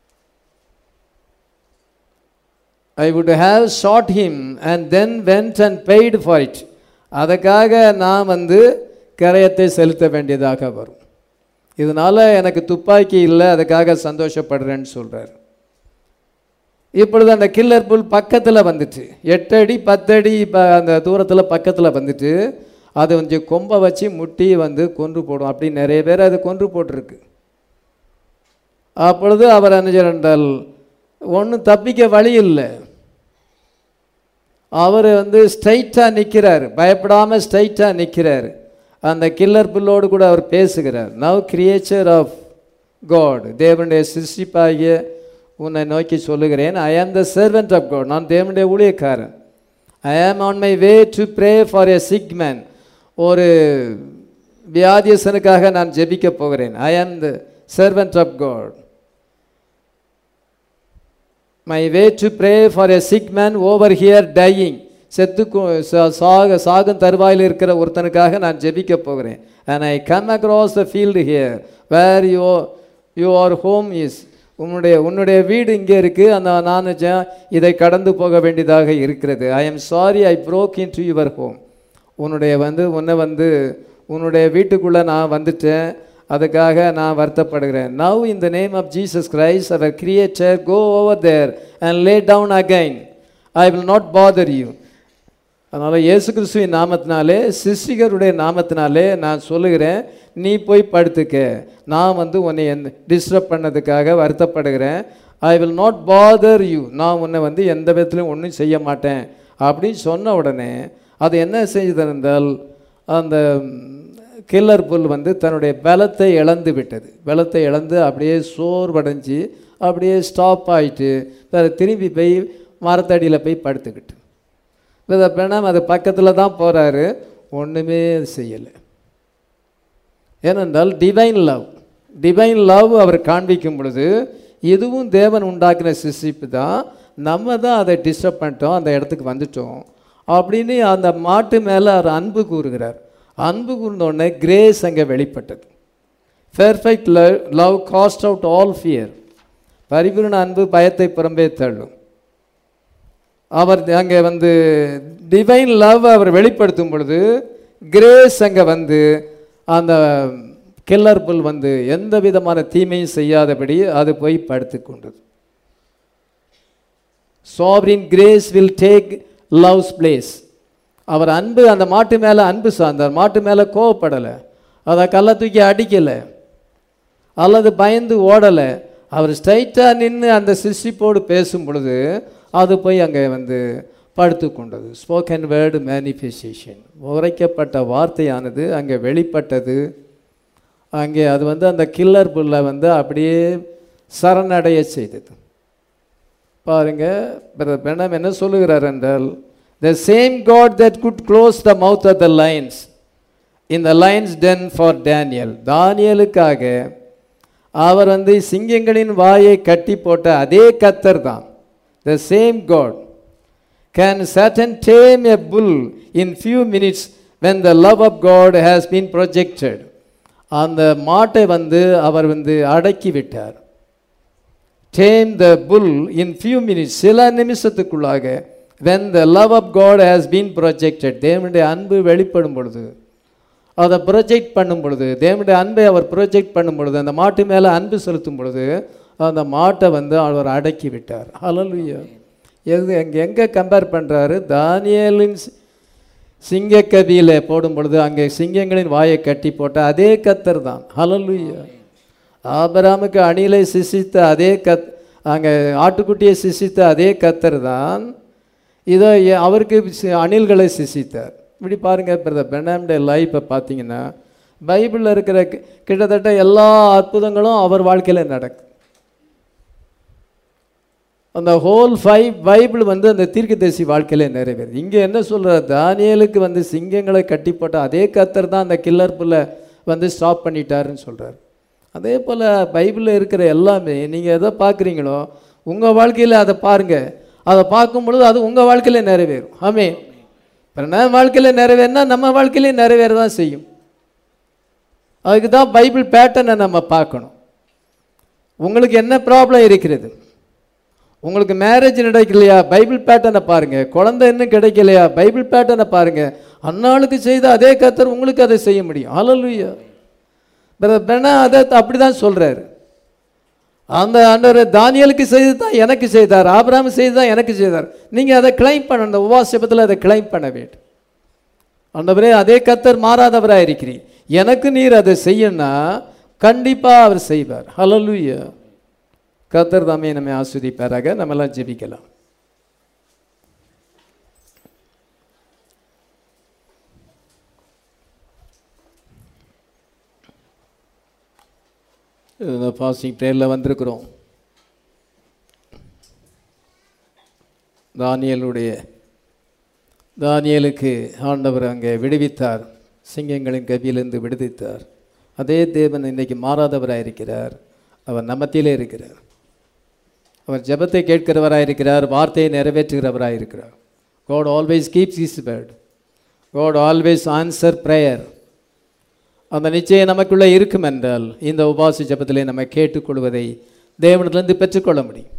I would have shot him and then went and paid for it. அதுக்காக நான் வந்து கரையத்தை செலுத்த வேண்டியதாக வரும். இதனால் எனக்கு துப்பாக்கி இல்லை, அதுக்காக சந்தோஷப்படுறேன்னு சொல்கிறார். இப்பொழுது அந்த கில்லர் புல் பக்கத்தில் வந்துட்டு, எட்டு அடி பத்து அடி இப்போ அந்த தூரத்தில் பக்கத்தில் வந்துட்டு, அது கொஞ்சம் கொம்பை வச்சு முட்டி வந்து கொன்று போடும். அப்படி நிறைய பேர் அது கொன்று போட்டிருக்கு. அப்பொழுது அவர் அனுஜரண்டால் ஒன்றும் தப்பிக்க வழி இல்லை. அவர் வந்து ஸ்ட்ரைட்டாக நிற்கிறார், பயப்படாமல் ஸ்ட்ரைட்டாக நிற்கிறார். அந்த கில்லர் புல்லோடு கூட அவர் பேசுகிறார். நவ் கிரியேச்சர் ஆஃப் காட், தேவனுடைய சிருஷ்டிப்பாகிய உன்னை நோக்கி சொல்லுகிறேன், ஐ am the servant of God, நான் தேவனுடைய ஊழியக்காரன். I am on my way to pray for a sick man, ஒரு வியாதியசனுக்காக நான் ஜெபிக்க போகிறேன். I am the servant of God, my way to pray for a sick man over here dying, செத்து சாக சாகும் தருவாயில் இருக்கிற ஒருத்தனுக்காக நான் ஜெபிக்க போகிறேன். And I come across the field here where you your home is, உன்னுடைய உன்னுடைய வீடு இங்கே இருக்குது, அந்த நான் இதை கடந்து போக வேண்டியதாக இருக்கிறது. I am sorry I broke into your home, உன்னுடைய வந்து உன்னை வந்து உன்னுடைய வீட்டுக்குள்ளே நான் வந்துட்டேன், அதுக்காக நான் வருத்தப்படுகிறேன். Now in the name of Jesus Christ அவர் creator go over there and lay down again. I will not bother you. அதனால் இயேசு கிறிஸ்துவின் நாமத்தினாலே சிருஷ்டிகருடைய நாமத்தினாலே நான் சொல்லுகிறேன், நீ போய் படுத்துக்க. நான் வந்து உன்னை என் டிஸ்டர்ப் பண்ணதுக்காக வருத்தப்படுகிறேன். I will not bother you. நான் உன்னை வந்து எந்த விதத்துலையும் ஒன்றும் செய்ய மாட்டேன் அப்படின்னு சொன்ன உடனே அது என்ன செய்ததென்றால் அந்த கில்லர் புல் வந்து தன்னுடைய பலத்தை இழந்து விட்டது. பலத்தை இழந்து அப்படியே சோர்வடைஞ்சு அப்படியே ஸ்டாப் ஆகிட்டு திரும்பி போய் மரத்தடியில் போய் படுத்துக்கிட்டு பிரணாம் அது பக்கத்தில் தான் போகிறாரு, ஒன்றுமே செய்யலை. ஏனென்றால் டிவைன் லவ் டிவைன் லவ் அவர் காண்பிக்கும் பொழுது இதுவும் தேவன் உண்டாக்கின சிருஷ்டிப்பு தான், நம்ம தான் அதை டிஸ்டர்ப் பண்ணிட்டோம், அந்த இடத்துக்கு வந்துட்டோம் அப்படின்னு அந்த மாட்டு மேலே அவர் அன்பு கூறுகிறார். அன்பு கூர்ந்தோடனே கிரேஸ் அங்கே வெளிப்பட்டது. Perfect love love cast out all fear. பரிபூர்ண அன்பு பயத்தை புறம்பே தள்ளும். அவர் அங்கே வந்து டிவைன் லவ் அவர் வெளிப்படுத்தும் பொழுது கிரேஸ் அங்கே வந்து அந்த கில்லர் புல் வந்து எந்த விதமான தீமையும் செய்யாதபடி அது போய் படுத்து கொண்டது. Sovereign grace will take love's place. அவர் அன்பு அந்த மாட்டு மேலே அன்பு சார்ந்தார், மாட்டு மேலே கோவப்படலை, அதை கல்லை தூக்கி அடிக்கலை அல்லது பயந்து ஓடலை. அவர் ஸ்ட்ரைட்டாக நின்று அந்த சிருஷ்டிப்போடு பேசும் பொழுது அது போய் அங்கே வந்து படுத்து கொண்டது. ஸ்போக்கன் வேர்டு மேனிஃபெஸ்டேஷன், உரைக்கப்பட்ட வார்த்தையானது அங்கே வெளிப்பட்டது. அங்கே அது வந்து அந்த கில்லர் புல்லை வந்து அப்படியே சரணடைய செய்தது. பாருங்கள், பிரதர் பிரணாம் என்ன சொல்லுகிறார் என்றால், the same God that could close the mouth of the lions in the lions den for Daniel, தானியேலுக்காக அவர் வந்து சிங்கங்களின் வாயை கட்டி போட்ட அதே கர்த்தர் தான், the same God can Satan tame a bull in few minutes when the love of God has been projected. அந்த மாட்டை வந்து அவர் வந்து அடக்கி விட்டார். tame the bull in few minutes, சில நிமிஷத்துக்குள்ளாக. when the love of God has been projected, தேவனுடைய அன்பு வெளிப்படும் பொழுது, அதை ப்ரொஜெக்ட் பண்ணும் பொழுது, தேவனுடைய அன்பை அவர் ப்ரொஜெக்ட் பண்ணும் பொழுது, அந்த மாட்டு மேலே அன்பு செலுத்தும் பொழுது அந்த மாட்டை வந்து அவர் அடக்கி விட்டார். ஹல்லேலூயா. எது அங்கே எங்கே கம்பேர் பண்ணுறாரு? தானியேலின் சிங்கக்கவியில் போடும் பொழுது அங்கே சிங்கங்களின் வாயை கட்டி போட்ட அதே கர்த்தர் தான். ஹல்லேலூயா. ஆபிரகாமுக்கு அணிலை சிசித்த அதே கத் அங்கே ஆட்டுக்குட்டியை சிசித்த அதே கர்த்தர் தான் இதோ அவருக்கு அணில்களை சிசித்தார். இப்படி பாருங்கள் பிரதர் பிரணாமுடைய லைஃப்பை பார்த்தீங்கன்னா பைபிளில் இருக்கிற கிட்டத்தட்ட எல்லா அற்புதங்களும் அவர் வாழ்க்கையில் நடக்கும். அந்த ஹோல் ஃபைவ் பைபிள் வந்து அந்த தீர்க்கதரிசி வாழ்க்கையில் நிறைவேறுது. இங்கே என்ன சொல்கிறார்? தானியேலுக்கு வந்து சிங்கங்களை கட்டி போட்ட அதே கர்த்தர் தான் அந்த கில்லர் புல்லை வந்து ஸ்டாப் பண்ணிட்டாருன்னு சொல்கிறார். அதே போல் பைபிளில் இருக்கிற எல்லாமே நீங்கள் எதை பார்க்குறீங்களோ உங்கள் வாழ்க்கையில் அதை பாருங்கள். அதை பார்க்கும் பொழுது அது உங்கள் வாழ்க்கையில் நிறைவேறும். ஆமே. நம்ம வாழ்க்கையில் நிறைவேறினா நம்ம வாழ்க்கையிலே நிறைவேற தான் செய்யும். அதுக்கு தான் பைபிள் பேட்டர்னை நம்ம பார்க்கணும். உங்களுக்கு என்ன ப்ராப்ளம் இருக்கிறது? உங்களுக்கு மேரேஜ் நடக்கலையா? பைபிள் பேட்டர்னை பாருங்கள். குழந்தை இன்னும் கிடைக்கலையா? பைபிள் பேட்டர்னை பாருங்கள். அன்னாளுக்கு செய்த அதே கர்த்தர் உங்களுக்கு அதை செய்ய முடியும். ஹல்லேலூயா. பிரதர் அதை அப்படி தான் சொல்கிறாரு. அந்த ஆண்டவர் தானியேலுக்கு செய்து தான் எனக்கு செய்தார், ஆபிரகாம் செய்து தான் எனக்கு செய்தார். நீங்கள் அதை கிளைம் பண்ண, அந்த உபவாசத்தில் அதை கிளைம் பண்ண வேண்டும். ஆண்டவரே அதே கர்த்தர் மாறாதவராக இருக்கிறீர், எனக்கு நீர் அதை செய்யணும்னா கண்டிப்பாக அவர் செய்வார். ஹல்லேலூயா. கர்த்தர் தாமே நம்மை ஆஸ்வதிப்பாராக. நம்மெல்லாம் ஜெபிக்கலாம். ஃபாஸ்டிங் ப்ரேயரில் வந்திருக்கிறோம். தானியேலுடைய தானியேலுக்கு ஆண்டவர் அங்கே விடுவித்தார், சிங்கங்களின் கவியிலிருந்து விடுவித்தார். அதே தேவன் இன்றைக்கு மாறாதவராக இருக்கிறார். அவர் நம்மத்திலே இருக்கிறார். அவர் ஜெபத்தை கேட்கிறவராக இருக்கிறார், வார்த்தையை நிறைவேற்றுகிறவராக இருக்கிறார். God always keeps his word. God always answer prayer. அந்த நிச்சயம் நமக்குள்ளே இருக்கும் என்றால் இந்த உபவாச ஜெபத்திலே நம்ம கேட்டுக்கொள்வதை தேவனிடத்திலிருந்து பெற்றுக்கொள்ள முடியும்.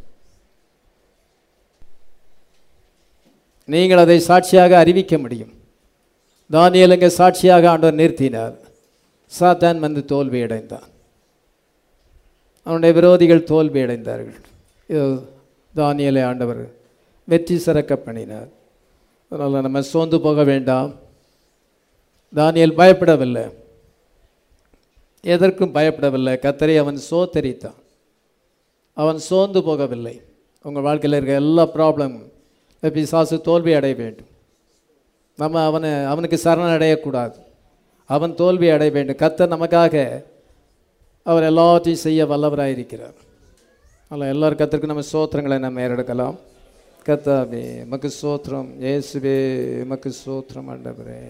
நீங்கள் அதை சாட்சியாக அறிவிக்க முடியும். தானியேலுங்க சாட்சியாக ஆண்டவர் நிறுத்தினார். சாத்தான் வந்து தோல்வி அடைந்தான். அவனுடைய விரோதிகள் தோல்வி அடைந்தார்கள். தானியேலை ஆண்டவர் வெற்றி சிறக்க பண்ணினார். அதனால் நம்ம சோர்ந்து போக வேண்டாம். தானியேல் பயப்படவில்லை, எதற்கும் பயப்படவில்லை. கர்த்தரை அவன் சோத்தரித்தான், அவன் சோர்ந்து போகவில்லை. உங்கள் வாழ்க்கையில் இருக்க எல்லா ப்ராப்ளமும் பிசாசு தோல்வி அடைய வேண்டும். நம்ம அவனை அவனுக்கு சரணடையக்கூடாது, அவன் தோல்வி அடைய வேண்டும். கர்த்தர் நமக்காக அவர் எல்லாத்தையும் செய்ய வல்லவராயிருக்கிறார். அதில் எல்லாரும் கர்த்தருக்கு நம்ம சோத்திரங்களை நம்ம ஏறெடுக்கலாம். கர்த்தாவே எமக்கு சோத்திரம், இயேசுவே எமக்கு சோத்திரம் ஆண்டவரே.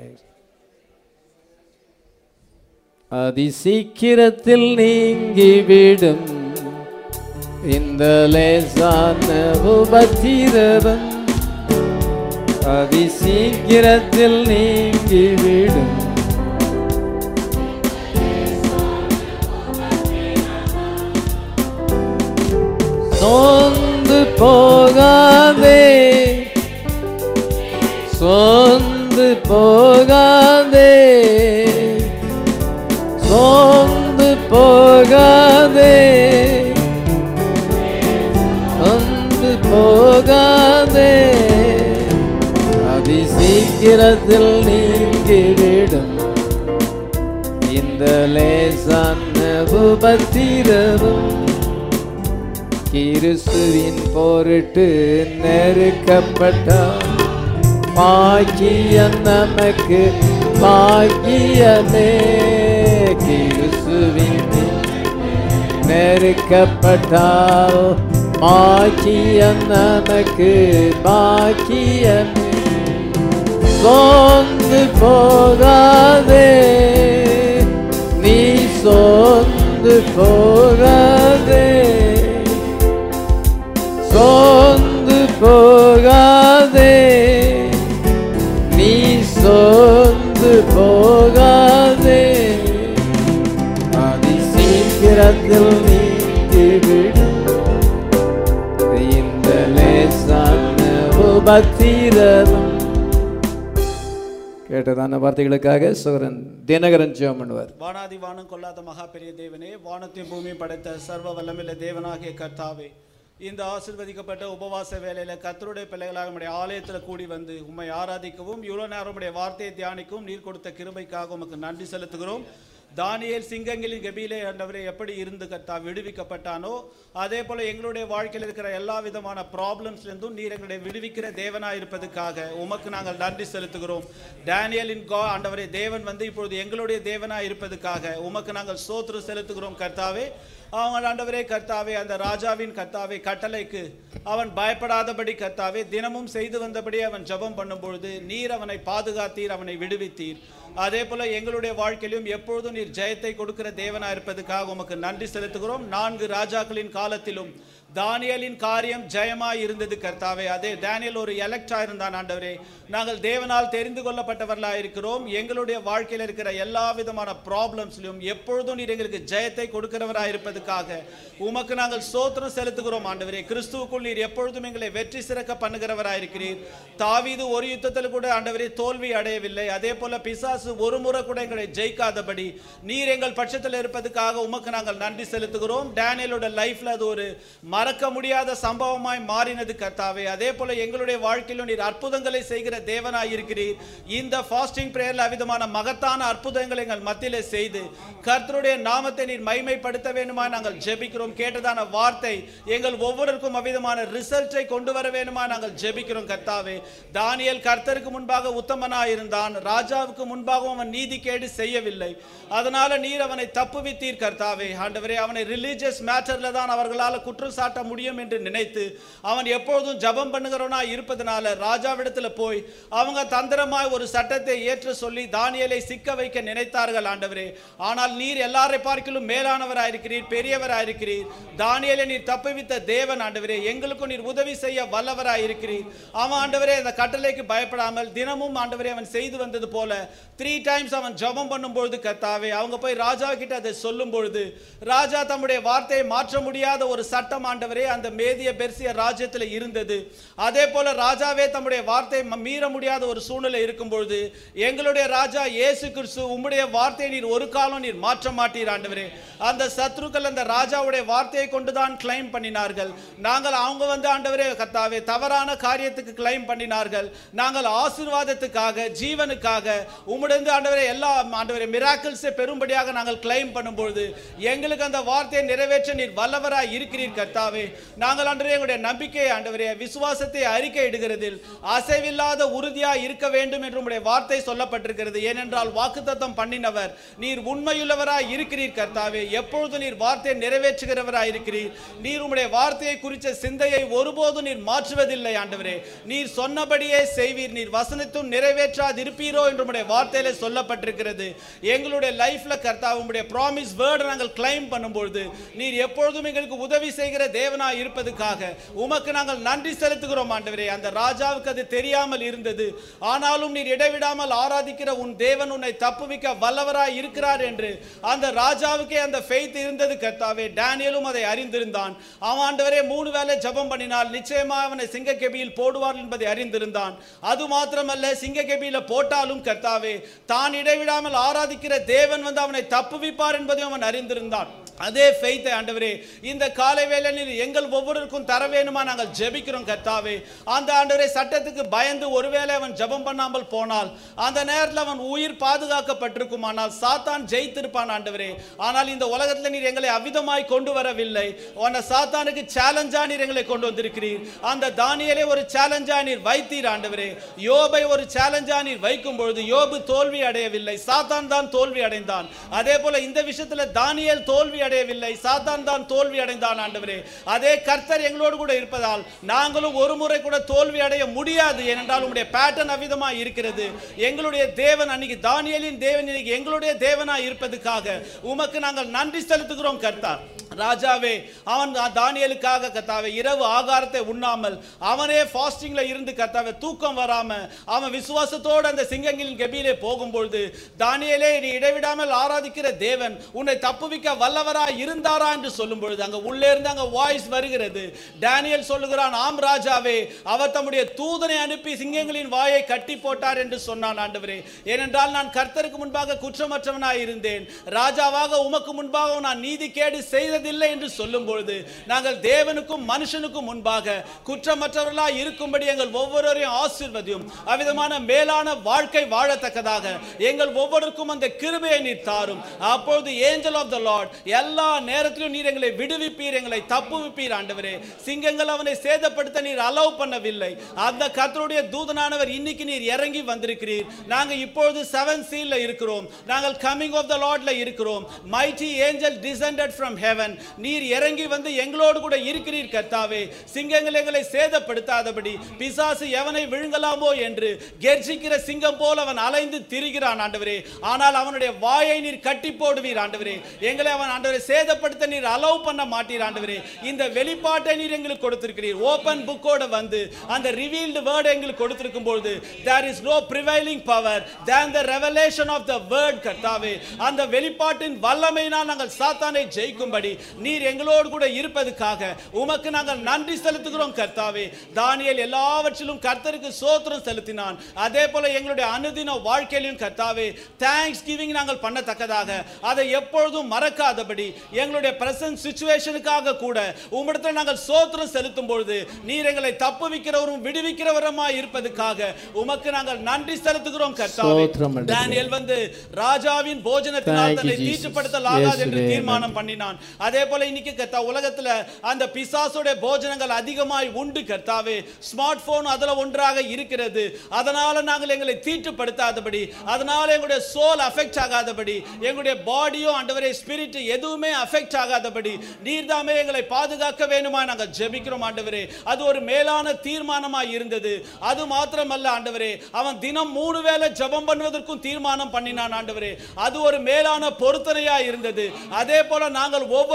அதி சீக்கிரத்தில் நீங்கிவிடும் இந்த லேசான உபத்திரவம், அதி சீக்கிரத்தில் நீங்கிவிடும். சோர்ந்து போகாதே, சோர்ந்து போகாதே, சோர்ந்து போகாதே, சோர்ந்து போகாதே. அதி சீக்கிரத்தில் நீங்கிவிடும் இந்த லேசான உபத்திரவம். கிறிஸ்துவின் பொருட்டு நெருக்கப்பட்டார், பாக்கியம் நமக்கு பாக்கியமே. கிறிஸ்துவின் நெருக்கப்பட்டால் பாக்கியம் நமக்கு பாக்கியமே. சோர்ந்து போகாதே, நீ சோர்ந்து போகாதே, சோர்ந்து போகாதே, நீ சோர்ந்து போகாதே. அதி சீக்கிரத்தில் நீங்கிவிடும் இந்த லேசான உபத்திரவம். கேட்டதான வார்த்தைகளுக்காக சோரன் தினகரன் ஜெபம் பண்ணுவார். வானாதி வானம் கொள்ளாத மகா பெரிய தேவனே, வானத்தையும் பூமியும் படைத்த சர்வ வல்லமையுள்ள தேவனாகிய கர்த்தாவே, இந்த ஆசீர்வதிக்கப்பட்ட உபவாச வேலையில கர்த்தருடைய பிள்ளைகளாக உம்முடைய ஆலயத்தில் கூடி வந்து உம்மை ஆராதிக்கவும் இவ்வளவு நேரம் உம்முடைய வார்த்தையை தியானிக்கவும் நீர் கொடுத்த கிருபைக்காக உமக்கு நன்றி செலுத்துகிறோம். தானியேல் சிங்கங்களின் கெபியிலே ஆண்டவரே எப்படி இருந்து கர்த்தா விடுவிக்கப்பட்டானோ, அதே போல எங்களுடைய வாழ்க்கையில் இருக்கிற எல்லா விதமான ப்ராப்ளம்ஸ்லேருந்தும் நீர் எங்களுடைய விடுவிக்கிற தேவனாக இருப்பதற்காக உமக்கு நாங்கள் நன்றி செலுத்துகிறோம். டேனியலின் கா ஆண்டவரே தேவன் வந்து இப்பொழுது எங்களுடைய தேவனாக இருப்பதற்காக உமக்கு நாங்கள் ஸ்தோத்திரம் செலுத்துகிறோம் கர்த்தாவே. அவங்க ஆண்டவரே கர்த்தாவே, அந்த ராஜாவின் கர்த்தாவே கட்டளைக்கு அவன் பயப்படாதபடி கர்த்தாவே தினமும் செய்து வந்தபடி அவன் ஜெபம் பண்ணும் பொழுது நீர் அவனை பாதுகாத்தீர், அவனை விடுவித்தீர். அதே போல எங்களுடைய வாழ்க்கையிலும் எப்பொழுதும் நீர் ஜெயத்தை கொடுக்கிற தேவனாக இருப்பதற்காக உமக்கு நன்றி செலுத்துகிறோம். நான்கு ராஜாக்களின் காலத்திலும் தானியலின் காரியம் ஜெயமாய் இருந்தது கர்த்தாவே. அதே தானியல் ஒரு எலக்டா இருந்தான் ஆண்டவரே. நாங்கள் தேவனால் தெரிந்து கொள்ளப்பட்டவர்களாக இருக்கிறோம். எங்களுடைய வாழ்க்கையில் இருக்கிற எல்லா விதமான ப்ராப்ளம்ஸ்லையும் எப்பொழுதும் நீர் எங்களுக்கு ஜெயத்தை கொடுக்கிறவராக இருப்பதற்காக உமக்கு நாங்கள் ஸ்தோத்திரம் செலுத்துகிறோம் ஆண்டவரே. கிறிஸ்துவுக்குள் நீர் எப்பொழுதும் எங்களை வெற்றி சிறக்க பண்ணுகிறவராக இருக்கிறீர். தாவீது ஒரு யுத்தத்தில் கூட ஆண்டவரே தோல்வி அடையவில்லை. அதே போல பிசாசு ஒரு முறை கூட எங்களை ஜெயிக்காதபடி நீர் எங்கள் பட்சத்தில் இருப்பதற்காக உமக்கு நாங்கள் நன்றி செலுத்துகிறோம். டேனியலோட லைஃப்ல அது ஒரு மறக்க முடியாத சம்பவமாய் மாறினது கர்த்தாவே. அதே போல எங்களுடைய வாழ்க்கையிலும் நீர் அற்புதங்களை செய்கிற தேவனாய் இருக்கிறீர். இந்த ஃபாஸ்டிங் பிரேயர்ல அவிதமான மகத்தான அற்புதங்களை எங்கள் மத்தியிலே செய்து கர்த்தருடைய நாமத்தை நீர் மகிமைப்படுத்த வேண்டுமா நாங்கள் ஜெபிக்கிறோம். கேட்டதான வார்த்தை எங்கள் ஒவ்வொருவருக்கும் அவிதமான ரிசல்ட்டை கொண்டு வர வேண்டுமா நாங்கள் ஜெபிக்கிறோம் கர்த்தாவே. தானியேல் கர்த்தருக்கு முன்பாக உத்தமனாய் இருந்தான், ராஜாவுக்கு முன்பாக அவன் நீதி கேடு செய்யவில்லை. அதனால நீர் அவனை தப்புவித்தீர் கர்த்தாவே. ஆண்டவரே, அவனை ரிலீஜியஸ் மேட்டர்ல தான் அவர்களால் குற்றம் சாட்ட முடியும் என்று நினைத்து அவன் எப்பொழுதும் ஜபம் பண்ணுகிறவனா இருப்பதனால ராஜாவிடத்தில் போய் அவங்க தந்திரமாய் ஒரு சட்டத்தை ஏற்ற சொல்லி தானியேலை சிக்க வைக்க நினைத்தார்கள் ஆண்டவரே. ஆனால் நீர் எல்லாரை பார்க்கிலும் மேலானவராயிருக்கிறீர், பெரியவராயிருக்கிறீர். தானியேலை நீர் தப்புவித்த தேவன் ஆண்டவரே, எங்களுக்கும் நீர் உதவி செய்ய வல்லவராயிருக்கிறீர். அவன் ஆண்டவரே அந்த கட்டளைக்கு பயப்படாமல் தினமும் ஆண்டவரே அவன் செய்து வந்தது போல த்ரீ டைம்ஸ் அவன் ஜபம் பண்ணும் பொழுது கர்த்தாவே அவங்க போய் ராஜா கிட்ட அதை சொல்லும் பொழுது ராஜா தம்முடைய வார்த்தையை மாற்ற முடியாத ஒரு சட்டம் ஆண்டவரே அந்த மேதிய பெர்சிய ராஜ்யத்தில் இருந்தது. அதே போல ராஜாவே தம்முடைய வார்த்தை மீற முடியாத ஒரு சூழ்நிலை இருக்கும் பொழுது எங்களுடைய ராஜா இயேசு கிறிஸ்து உம்முடைய வார்த்தையை நீர் ஒரு காலம் நீர் மாற்ற மாட்டீர் ஆண்டவரே. அந்த சத்ருக்கள் அந்த ராஜாவுடைய வார்த்தையை கொண்டுதான் கிளைம் பண்ணினார்கள். நாங்கள் அவங்க வந்து ஆண்டவரே கர்த்தாவே தவறான காரியத்துக்கு கிளைம் பண்ணினார்கள். நாங்கள் ஆசீர்வாதத்துக்காக ஜீவனுக்காக உம்முடைய ஆண்டவரே எல்லா ஆண்டவரே மிராக்கிள்ஸை பெரும்படியாக நாங்கள் கிளைம் பண்ணும்போது எங்களுக்கு அந்த வார்த்தையை நிறைவேற்ற நீர் வல்லவராய் இருக்கிறீர் கர்த்தாவே. நாங்கள் ஆண்டவரே எங்களுடைய நம்பிக்கையை ஆண்டவரே விசுவாசத்தை அறிக்கை இடுகிறதில் அசைவில்லாத உறுதியாய் இருக்க வேண்டும் என்று உம்முடைய வார்த்தை சொல்லப்பட்டிருக்கிறது. ஏனென்றால் வாக்குத்தத்தம் பண்ணினவர் நீர் உண்மையுள்ளவராய் இருக்கிறீர் கர்த்தாவே. எப்பொழுது நீர் வார்த்தையை நிறைவேற்றுகிறவராய் இருக்கிறீர். நீர் உம்முடைய வார்த்தையை குறித்த சிந்தையை ஒருபோதும் நீர் மாற்றுவதில்லை ஆண்டவரே. நீர் சொன்னபடியே செய்வீர். நீர் வசனத்தும் நிறைவேற்றாது இருப்பீரோ என்று உம்முடைய வார்த்தையிலே சொல்லப்பட்டிருக்கிறது. எங்களுடைய லைஃப்ல கர்த்தாவே உம்முடைய ப்ராமிஸ் வேர்ட் நாங்கள் கிளைம் பண்ணும்போது நீர் எப்பொழுதும் எங்களுக்கு உதவி செய்கிற தேவனாய் இருப்பதுக்காக உமக்கு நாங்கள் நன்றி செலுத்துகிறோம் ஆண்டவரே. அந்த ராஜாவுக்கு அது தெரியாமல் இருந்தது. ஆனாலும் நீர் இடைவிடாமல் ஆராதிக்கிற உன் தேவன் உன்னை தப்புவிக்க வல்லவராய் இருக்கிறார் என்று அந்த ராஜாவுக்கே அந்த ஃபெய்த் இருந்தது கர்த்தாவே. டேனியலும் அதை அறிந்திருந்தான். அவன் ஆண்டவரே மூணு வேளை ஜெபம் பண்ணினால் நிச்சயமாக அவனை சிங்கக்கெபியில் போடுவார் என்பதை அறிந்திருந்தான். அது மாத்திரமல்ல சிங்கக்கெபியில போட்டாலும் கர்த்தாவே தான் இடைவிடாமல் ஆராதிக்கிற தேவன் வந்து அவனை தப்புவிப்பார் என்பதையும் அவன் அறிந்திருந்தான். அதே ஃபெய்த்தை ஆண்டவரே இந்த காலை வேளையில் எங்கள் ஒவ்வொருவருக்கும் தர வேணுமா நாங்கள் ஜெபிக்கிறோம் கர்த்தாவே. அந்த ஆண்டவரே சட்டத்துக்கு பயந்து ஒருவேளை அவன் ஜெபம் பண்ணாமல் போனால் அந்த நேரத்தில் அவன் உயிர் பாதுகாக்கப்பட்டிருக்கும். ஆனால் சாத்தான் ஜெயித்திருப்பான் ஆண்டவரே. ஆனால் இந்த உலகத்தில் நீர் எங்களை அவிதமாய் கொண்டு வரவில்லை. அந்த சாத்தானுக்கு சேலஞ்சா நீர் எங்களை கொண்டு வந்திருக்கிறீர். அந்த தானியேலை ஒரு சேலஞ்சா நீர் வைத்தீர் ஆண்டவரே. யோபை ஒரு சேலஞ்சா நீர் வைக்கும் பொழுது யோபு தோல்வி அடையவில்லை, சாத்தான் தான் தோல்வி அடைந்தான். அதே போல இந்த விஷயத்தில் தானியேல் தோல்வி அடையவில்லை, சாத்தான் தான் தோல்வி அடைந்தான் ஆண்டவரே. அதே கர்த்தர் எங்களோடு கூட இருப்பதால் நாங்களும் ஒரு முறை கூட தோல்வி அடைய முடியாது. ஏனென்றால் உங்களுடைய பேட்டர்ன் அவிதமாய் இருக்கிறது. எங்களுடைய தேவன் அன்னைக்கு தானியேலின் தேவன் இன்னைக்கு எங்களுடைய தேவனாய் இருப்பதுக்காக உமக்கு நாங்கள் நன்றி செலுத்துகிறோம் கர்த்தர். ராஜாவே அவன் தானியேலுக்காக கர்த்தாவே இரவு ஆகாரத்தை உண்ணாமல் அவனே ஃபாஸ்டிங்ல இருந்து கர்த்தாவே தூக்கம் வராம அவன் விசுவாசத்தோடு அந்த சிங்கங்களின் கெபியிலே போகும்பொழுது தானியேலே நீ இடைவிடாமல் ஆராதிக்கிற தேவன் உன்னை தப்புவிக்க வல்லவராய் இருந்தாரா என்று சொல்லும் பொழுது அங்க உள்ளே இருந்து அங்க வாய்ஸ் வருகிறது. டேனியேல் சொல்லுகிறான், ஆம் ராஜாவே அவர் தம்முடைய தூதனை அனுப்பி சிங்கங்களின் வாயை கட்டி போட்டார் என்று சொன்னான் ஆண்டவரே. ஏனென்றால் நான் கர்த்தருக்கு முன்பாக குற்றமற்றவனாய் இருந்தேன், ராஜாவாக உமக்கு முன்பாக நான் நீதி கேடு செய்ததில்லை என்று சொல்லும் பொழுது நாங்கள் தேவனுக்கும் மனுஷனுக்கும் முன்பாக குற்றமற்றவர்களாய் இருக்கும்படி எங்கள் ஒவ்வொருவரையும் ஆசீர்வதியும். அவ்விதமான மேலான வாழ்க்கை வாழத்தக்கதாக எங்கள் ஒவ்வொருக்கும் அந்த கிருபையை நீர் தாரும். அப்பொழுது ஏஞ்சல் ஆஃப் தி லார்ட் எல்லா நேரத்திலும் நீர் எங்களை விடுவிப்பீர், எங்களை தப்புவிப்பீர் ஆண்டவரே. சிங்கங்கள் அவனை சேதப்படுத்த நீர் அலோவ் பண்ணவில்லை. அந்த கர்த்தருடைய தூதனானவர் இன்னைக்கு நீர் இறங்கி வந்திருக்கிறீர். நாங்கள் இப்பொழுது செவன் சீல்ல இருக்கிறோம். நாங்கள் கமிங் ஆஃப் தி லார்ட்ல இருக்கிறோம். Mighty angel descended from heaven. நீர் இறங்கி வந்து எங்களோடு கூட இருக்கிறீர் கர்த்தாவே. சிங்கங்கள் எங்களை சேதப்படுத்தாதபடி பிசாசு எவனை விழுங்கலாமோ என்று கெர்ச்சிக்கிற சிங்கம் போல அவன் அலைந்து திரிகிறான் ஆண்டவரே. ஆனால் அவனுடைய வாயை நீர் கட்டி போடுவீர் ஆண்டவரே. எங்களை அவன் ஆண்டவரே சேதப்படுத்த நீர் அலோவ் பண்ண மாட்டீர் ஆண்டவரே. இந்த வெளிப்பாட்டை நீர் எங்களுக்கு கொடுத்திருக்கிறீர். ஓபன் புக்கோட வந்து அந்த ரிவீல்டு வேர்ட் எங்களுக்கு கொடுத்திருக்கும் பொழுது there is no prevailing power than the revelation of the word கர்த்தாவே. அந்த வெளிப்பாட்டின் வல்லமையினால் நாங்கள் சாத்தானை ஜெயிக்கும்படி நீர் எங்களோடு கூட இருப்பதுக்காக உமக்கு நாங்கள் நன்றி செலுத்துகிறோம் கர்த்தாவே. தானியேல் எல்லாவற்றிலும் கர்த்தருக்கு ஸ்தோத்திரம் செலுத்தினான். அதே போல எங்களுடைய அனுதின வாழ்க்கையிலும் கர்த்தாவே தேங்க்ஸ் கிவிங் நாங்கள் பண்ணத்தக்கதாக அதை எப்பொழுதும் மறக்காதபடி எங்களுடைய பிரசன்ட் சிச்சுவேஷனுக்காக கூட உம்மிடத்தில் நாங்கள் ஸ்தோத்திரம் செலுத்தும் பொழுது நீர் எங்களை தப்புவிக்கிறவரும் விடுவிக்கிறவருமாய் இருப்பதுக்காக உமக்கு நாங்கள் நன்றி செலுத்துகிறோம் கர்த்தாவே. தானியேல் வந்து ராஜாவின் போஜனத்தினால் தன்னை தீட்டுப்படுத்தலாகாது என்று தீர்மானம் பண்ணினான். அதே போல இன்னைக்கு கர்த்தா உலகத்துல அந்த பிசாசுடைய போஜனங்கள் அதிகமாய் உண்டு கர்த்தாவே. ஸ்மார்ட் போன் அதுல ஒன்றாக இருக்கிறது. அதனால நாங்கள் எங்களை தீட்டுப்படுத்தாதபடி, அதனால எங்களுடைய சோல் அஃபெக்ட் ஆகாதபடி, எங்களுடைய பாடியோ ஆண்டவரே ஸ்பிரிட் எதுவுமே அஃபெக்ட் ஆகாதபடி நீர்தாமே எங்களை பாதுகாக்க வேணுமா நாங்கள் ஜெபிக்கிறோம் ஆண்டவரே. அது ஒரு மேலான தீர்மானமாய் இருந்தது. அது மாத்திரமல்ல ஆண்டவரே, அவன் தினம் மூணு வேளை ஜெபம் பண்ணுவதற்கும் தீர்மானம் பண்ணினான் ஆண்டவரே. அது ஒரு மேலான பொருத்தனையா இருந்தது. அதே போல நாங்கள் ஒவ்வொரு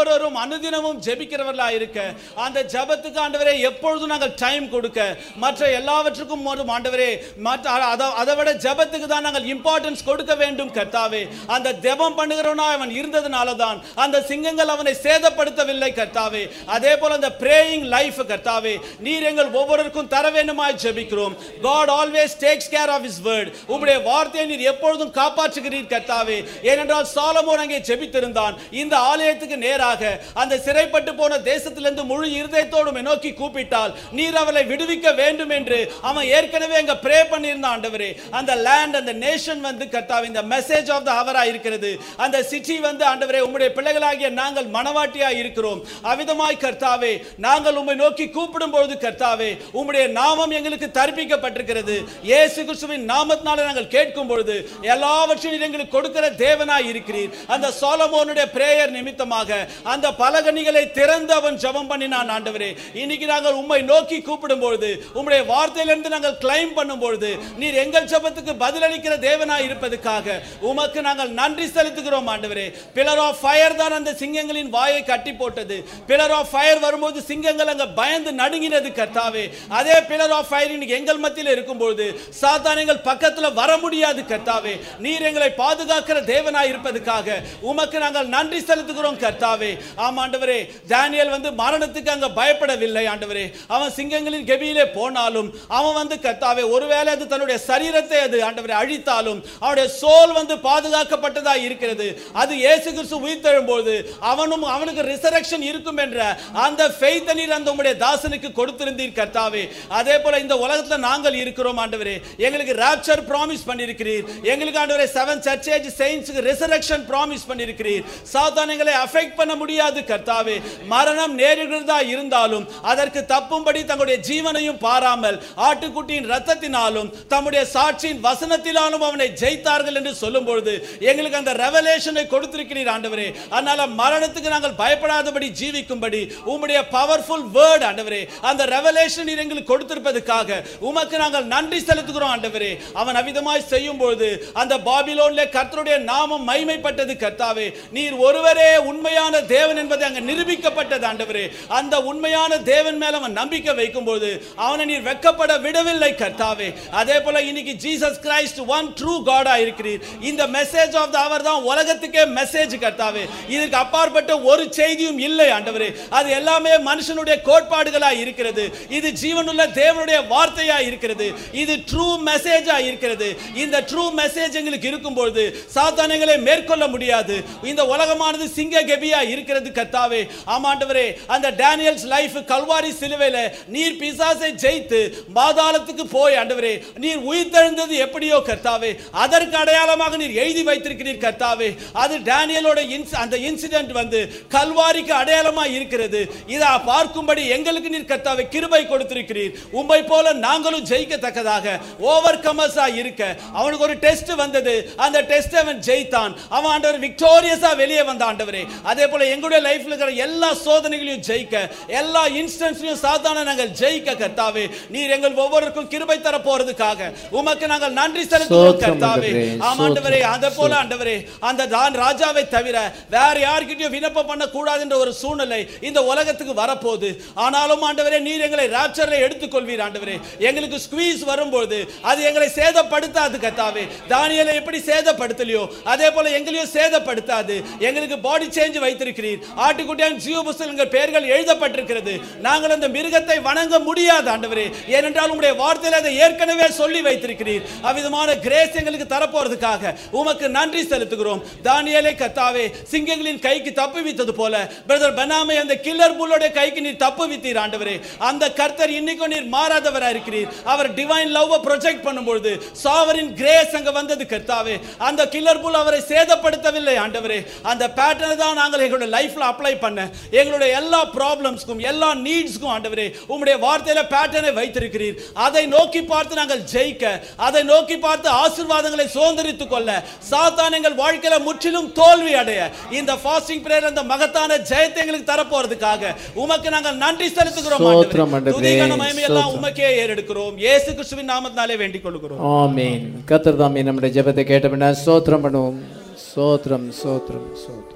ஒவ்வொருவரும் அனுதினமும் ஜெபிக்கிறவர்களா இருக்க அந்த ஜெபத்துக்கு ஆண்டவரே எப்பொழுதும் நாங்கள் டைம் கொடுக்க மற்ற எல்லாவற்றுக்கும் ஆண்டவரே மற்ற அதை விட ஜெபத்துக்கு தான் நாங்கள் இம்பார்ட்டன்ஸ் கொடுக்க வேண்டும் கர்த்தாவே. அந்த ஜெபம் பண்ணுகிறவனா அவன் இருந்ததனால தான் அந்த சிங்கங்கள் அவனை சேதப்படுத்தவில்லை கர்த்தாவே. அதே போல அந்த பிரேயிங் லைஃப் கர்த்தாவே நீர் எங்கள் ஒவ்வொருவருக்கும் தர வேண்டுமாய் ஜெபிக்கிறோம். God always takes care of his word. உம்முடைய வார்த்தையை நீர் எப்பொழுதும் காப்பாற்றுகிறீர் கர்த்தாவே. ஏனென்றால் சாலமோன் அங்கே ஜெபித்திருந்தான். இந்த ஆலயத்துக்கு நேராக அந்த சிறைப்பட்டு போன தேசத்திலிருந்து முழு இருதயத்தோடு நோக்கி கூப்பிட்டால் நீர் அவளை விடுவிக்க வேண்டும் என்று அவன் ஏற்கனவே அங்க பிரே பண்ணியிருந்தான் ஆண்டவரே. அந்த லேண்ட் அந்த நேஷன் வந்து கர்த்தாவே இந்த மெசேஜ் ஆஃப் தி ஹவர் இருக்கிறது. அந்த சிட்டி வந்து ஆண்டவரே உம்முடைய பிள்ளைகளாகிய நாங்கள் மனவாட்டியாய் இருக்கிறோம். அவிதமாய் கர்த்தாவே நாங்கள் உம்மை நோக்கி கூப்பிடும் பொழுது கர்த்தாவே உம்முடைய நாமம் எங்களுக்கு தரிப்பிக்கப்பட்டிருக்கிறது. இயேசு கிறிஸ்துவின் நாமத்தினால நாங்கள் கேட்கும் பொழுது எல்லாவற்றையும் எங்களுக்கு கொடுக்கிற தேவனாய் இருக்கிறீர். அந்த சாலமோனுடைய பிரேயர் நிமித்தமாக அந்த பலகணிகளை திறந்து அவன் ஜெபம் பண்ணினான் ஆண்டவரே. இன்னைக்கு நாங்கள் உம்மை நோக்கி கூப்பிடும் பொழுது உம்முடைய வார்த்தையிலிருந்து நாங்கள் கிளைம் பண்ணும் பொழுது நீர் எங்கள் ஜெபத்துக்கு பதிலளிக்கிற தேவனாய் இருப்பதற்காக உமக்கு நாங்கள் நன்றி செலுத்துகிறோம் ஆண்டவரே. பில்லர் ஆஃப் ஃபயர் தான் அந்த சிங்கங்களின் வாயை கட்டி போட்டது. பில்லர் ஆஃப் ஃபயர் வரும்போது சிங்கங்கள் அங்க பயந்து நடுங்கினது கர்த்தாவே. அதே பில்லர் ஆஃப் ஃபயர் இன்னைக்கு எங்கள் மத்தியில் இருக்கும்போது சாத்தான் எங்கள் பக்கத்துல வர முடியாது கர்த்தாவே. நீர் எங்களை பாதுகாக்கிற தேவனாய் இருப்பதற்காக உமக்கு நாங்கள் நன்றி செலுத்துகிறோம் கர்த்தாவே. ஆமா ஆண்டவரே தானியேல் வந்து மரணத்துக்கு அங்க பயப்படவில்லை ஆண்டவரே. அவன் சிங்கங்களின் கெபியிலே போனாலும் அவன் வந்து கர்த்தாவே ஒருவேளை அது தன்னுடைய சரீரத்தை அது ஆண்டவரே அழித்தாலும் அவனுடைய சோல் வந்து பாதுகாக்கப்பட்டதா இருக்கிறது. அது இயேசு கிறிஸ்து உயிர்த்தெழும்போது அவனும் அவனுக்கு ரிசரக்ஷன் இருக்கும் என்ற அந்த ஃபெய்த் நீர் அந்த உம்முடைய தாசனுக்கு கொடுத்திருந்தீர் கர்த்தாவே. அதே போல இந்த உலகத்துல நாங்கள் இருக்கிறோம் ஆண்டவரே. எங்களுக்கு ராப்சர் ப்ராமிஸ் பண்ணியிருக்கிறீர். எங்களுக்கு ஆண்டவரே செவன் சர்ச் ஏஜ் செயின்ட்ஸ்க்கு ரிசரக்ஷன் ப்ராமிஸ் பண்ணியிருக்கிறீர். சாத்தான் எங்களை அஃபெக்ட் பண்ண முடியாது கர்த்தாவே. மரணம் நேரிடுகிறதா இருந்தாலும் அதற்கு தப்பும்படி தங்களுடைய ஜீவனையும் பாராமல் ஆட்டுக்குட்டியின் ரத்தத்தினாலும் தம்முடைய சாட்சியின் வசனத்தினாலும் அவனை ஜெயித்தார்கள் என்று சொல்லும் பொழுது எங்களுக்கு அந்த ரெவலேஷனை கொடுத்திருக்கிறீர் ஆண்டவரே. அதனால மரணத்துக்கு நாங்கள் பயப்படாதபடி ஜீவிக்கும்படி உம்முடைய பவர்ஃபுல் வேர்ட் ஆண்டவரே அந்த ரெவலேஷன் நீர் எங்களுக்கு கொடுத்திருப்பதற்காக உமக்கு நாங்கள் நன்றி செலுத்துகிறோம் ஆண்டவரே. அவன் அவிதமாய் செய்யும் பொழுது அந்த பாபிலோனிலே கர்த்தருடைய நாமம் மகிமைப்பட்டது கர்த்தாவே. நீர் ஒருவரே உண்மையான தேவன் என்பதை அங்க நிரூபிக்கப்பட்டது ஆண்டவரே. அந்த உண்மையான தேவன் மேல அவன் நம்பிக்கை வைக்கும் போது அவனை நீர் வெட்கப்பட விடவில்லை கர்த்தாவே. அதே போல இன்னைக்கு ஜீசஸ் கிரைஸ்ட் ஒன் ட்ரூ காடா இருக்கிறீர். இந்த மெசேஜ் ஆஃப் தி ஹவர் தான் உலகத்துக்கே மெசேஜ் கர்த்தாவே. இதற்கு அப்பாற்பட்ட ஒரு செய்தியும் இல்லை ஆண்டவரே. அது எல்லாமே மனுஷனுடைய கோட்பாடுகளா இருக்கிறது. இது ஜீவனுள்ள தேவனுடைய வார்த்தையா இருக்கிறது. இது ட்ரூ மெசேஜா இருக்கிறது. இந்த ட்ரூ மெசேஜ் எங்களுக்கு இருக்கும்போது சாத்தானைகளை மேற்கொள்ள முடியாது. இந்த உலகமானது சிங்க கெபியா இருக்கிறது கர்த்தாவே. ஆமாண்டவரே அந்த டேனியல்ஸ் லைஃப் கல்வாரி சிலுவையில நீர் பிசாசை ஜெயித்து பாதாளத்துக்கு போய் ஆண்டவரே நீர் உயிர்த்தெழுந்தது எப்படியோ கர்த்தாவே அதற்கு அடையாளமாக நீர் எழுதி வைத்திருக்கிறீர் கர்த்தாவே. அது டேனியலோட அந்த இன்சிடென்ட் வந்து கல்வாரிக்கு அடையாளமாக இருக்கிறது. இதை பார்க்கும்படி எங்களுக்கு நீர் கர்த்தாவே கிருபை கொடுத்திருக்கிறீர். உம்மை போல நாங்களும் ஜெயிக்கத்தக்கதாக ஓவர் கமர்ஸா இருக்க அவனுக்கு ஒரு டெஸ்ட் வந்தது. அந்த டெஸ்ட் அவன் ஜெயித்தான். அவன் ஆண்டவர் விக்டோரியஸா வெளியே வந்த ஆண்டவரே. அதே போல எங்களுடைய லைஃப்ல இருக்கிற எல்லா சோதனைகளையும் ஜெயிக்க எல்லா இன்ஸ்டன்ஸ்லயும் சாதாரண நாங்கள் ஜெயிக்க கர்த்தாவே நீர் எங்கள் ஒவ்வொருவருக்கும் கிருபை தர போறதுக்காக உமக்கு நாங்கள் நன்றி செலுத்துகிறோம் கர்த்தாவே. ஆமாண்டவரே அதே போல ஆண்டவரே அந்த தான் ராஜாவை தவிர வேற யார்கிட்டயும் விண்ணப்பம் பண்ண கூடாது என்ற ஒரு சூழ்நிலை இந்த உலகத்துக்கு வரப்போகுது. ஆனாலும் ஆண்டவரே நீர் எங்களை ராப்சர்ல எடுத்துக்கொள்வீர் ஆண்டவரே. எங்களுக்கு ஸ்குவீஸ் வரும்போது அது எங்களை சேதப்படுத்தாது கர்த்தாவே. தானியேலை எப்படி சேதப்படுத்தலையோ அதே போல எங்களையும் சேதப்படுத்தாது. எங்களுக்கு பாடி சேஞ்ச் வைத்திருக்கிறீர். ஆட்டுக்குட்டியான் ஜீவ புஸ்தகங்கள் பெயர்கள் எழுதப்பட்டிருக்கிறது. நாங்கள் அந்த மிருகத்தை வணங்க முடியாது ஆண்டவரே. ஏனென்றால் உம்முடைய வார்த்தையில அதை ஏற்கனவே சொல்லி வைத்திருக்கிறீர். அவ்விதமான கிரேஸ் எங்களுக்கு தரப்போறதுக்காக உமக்கு நன்றி செலுத்துகிறோம். தானியேலை கர்த்தாவே சிங்கங்களின் கைக்கு தப்புவித்தது போல பிரதர் பனாமை அந்த கில்லர் புல்லோட கைக்கு நீர் தப்புவித்தீர் ஆண்டவரே. அந்த கர்த்தர் இன்னைக்கும் நீர் மாறாதவரா இருக்கிறீர். அவர் டிவைன் லவ் ப்ரொஜெக்ட் பண்ணும்போது சாவரின் கிரேஸ் அங்க வந்தது கர்த்தாவே. அந்த கில்லர் புல் அவரை சேதப்படுத்தவில்லை ஆண்டவரே. அந்த பேட்டர்ன் தான் நாங்கள் எங்களுடைய லைஃப்ல அப்ளை பண்ண எங்களுடைய எல்லா ப்ராப்ளம்ஸ்க்கும் எல்லா நீட்ஸ்க்கும் ஆண்டவரே உம்முடைய வார்த்தையில பேட்டர்னை வைத்திருக்கிறீர். அதை நோக்கி பார்த்து நாங்கள் ஜெயிக்க அதை நோக்கி பார்த்து ஆசீர்வாதங்களை சுதந்திரித்துக் கொள்ள சாத்தான் எங்கள் வாழ்க்கையில முற்றிலும் தோல்வி அடைய இந்த ஃபாஸ்டிங் பிரேயர் அந்த மகத்தான ஜெயத்தை எங்களுக்கு தர போறதுக்காக உமக்கு நாங்கள் நன்றி செலுத்துகிறோம் ஆண்டவரே. துதி கன மகிமை எல்லாம் உமக்கே ஏறெடுக்கிறோம். இயேசு கிறிஸ்துவின் நாமத்தினாலே வேண்டிக் கொள்கிறோம். ஆமென். கர்த்தர் தாமே நம்முடைய ஜெபத்தை கேட்டபின் ஸ்தோத்திரம் பண்ணுவோம். ஸ்தோத்திரம் ஸ்தோத்திரம் ஸ்தோத்திரம்.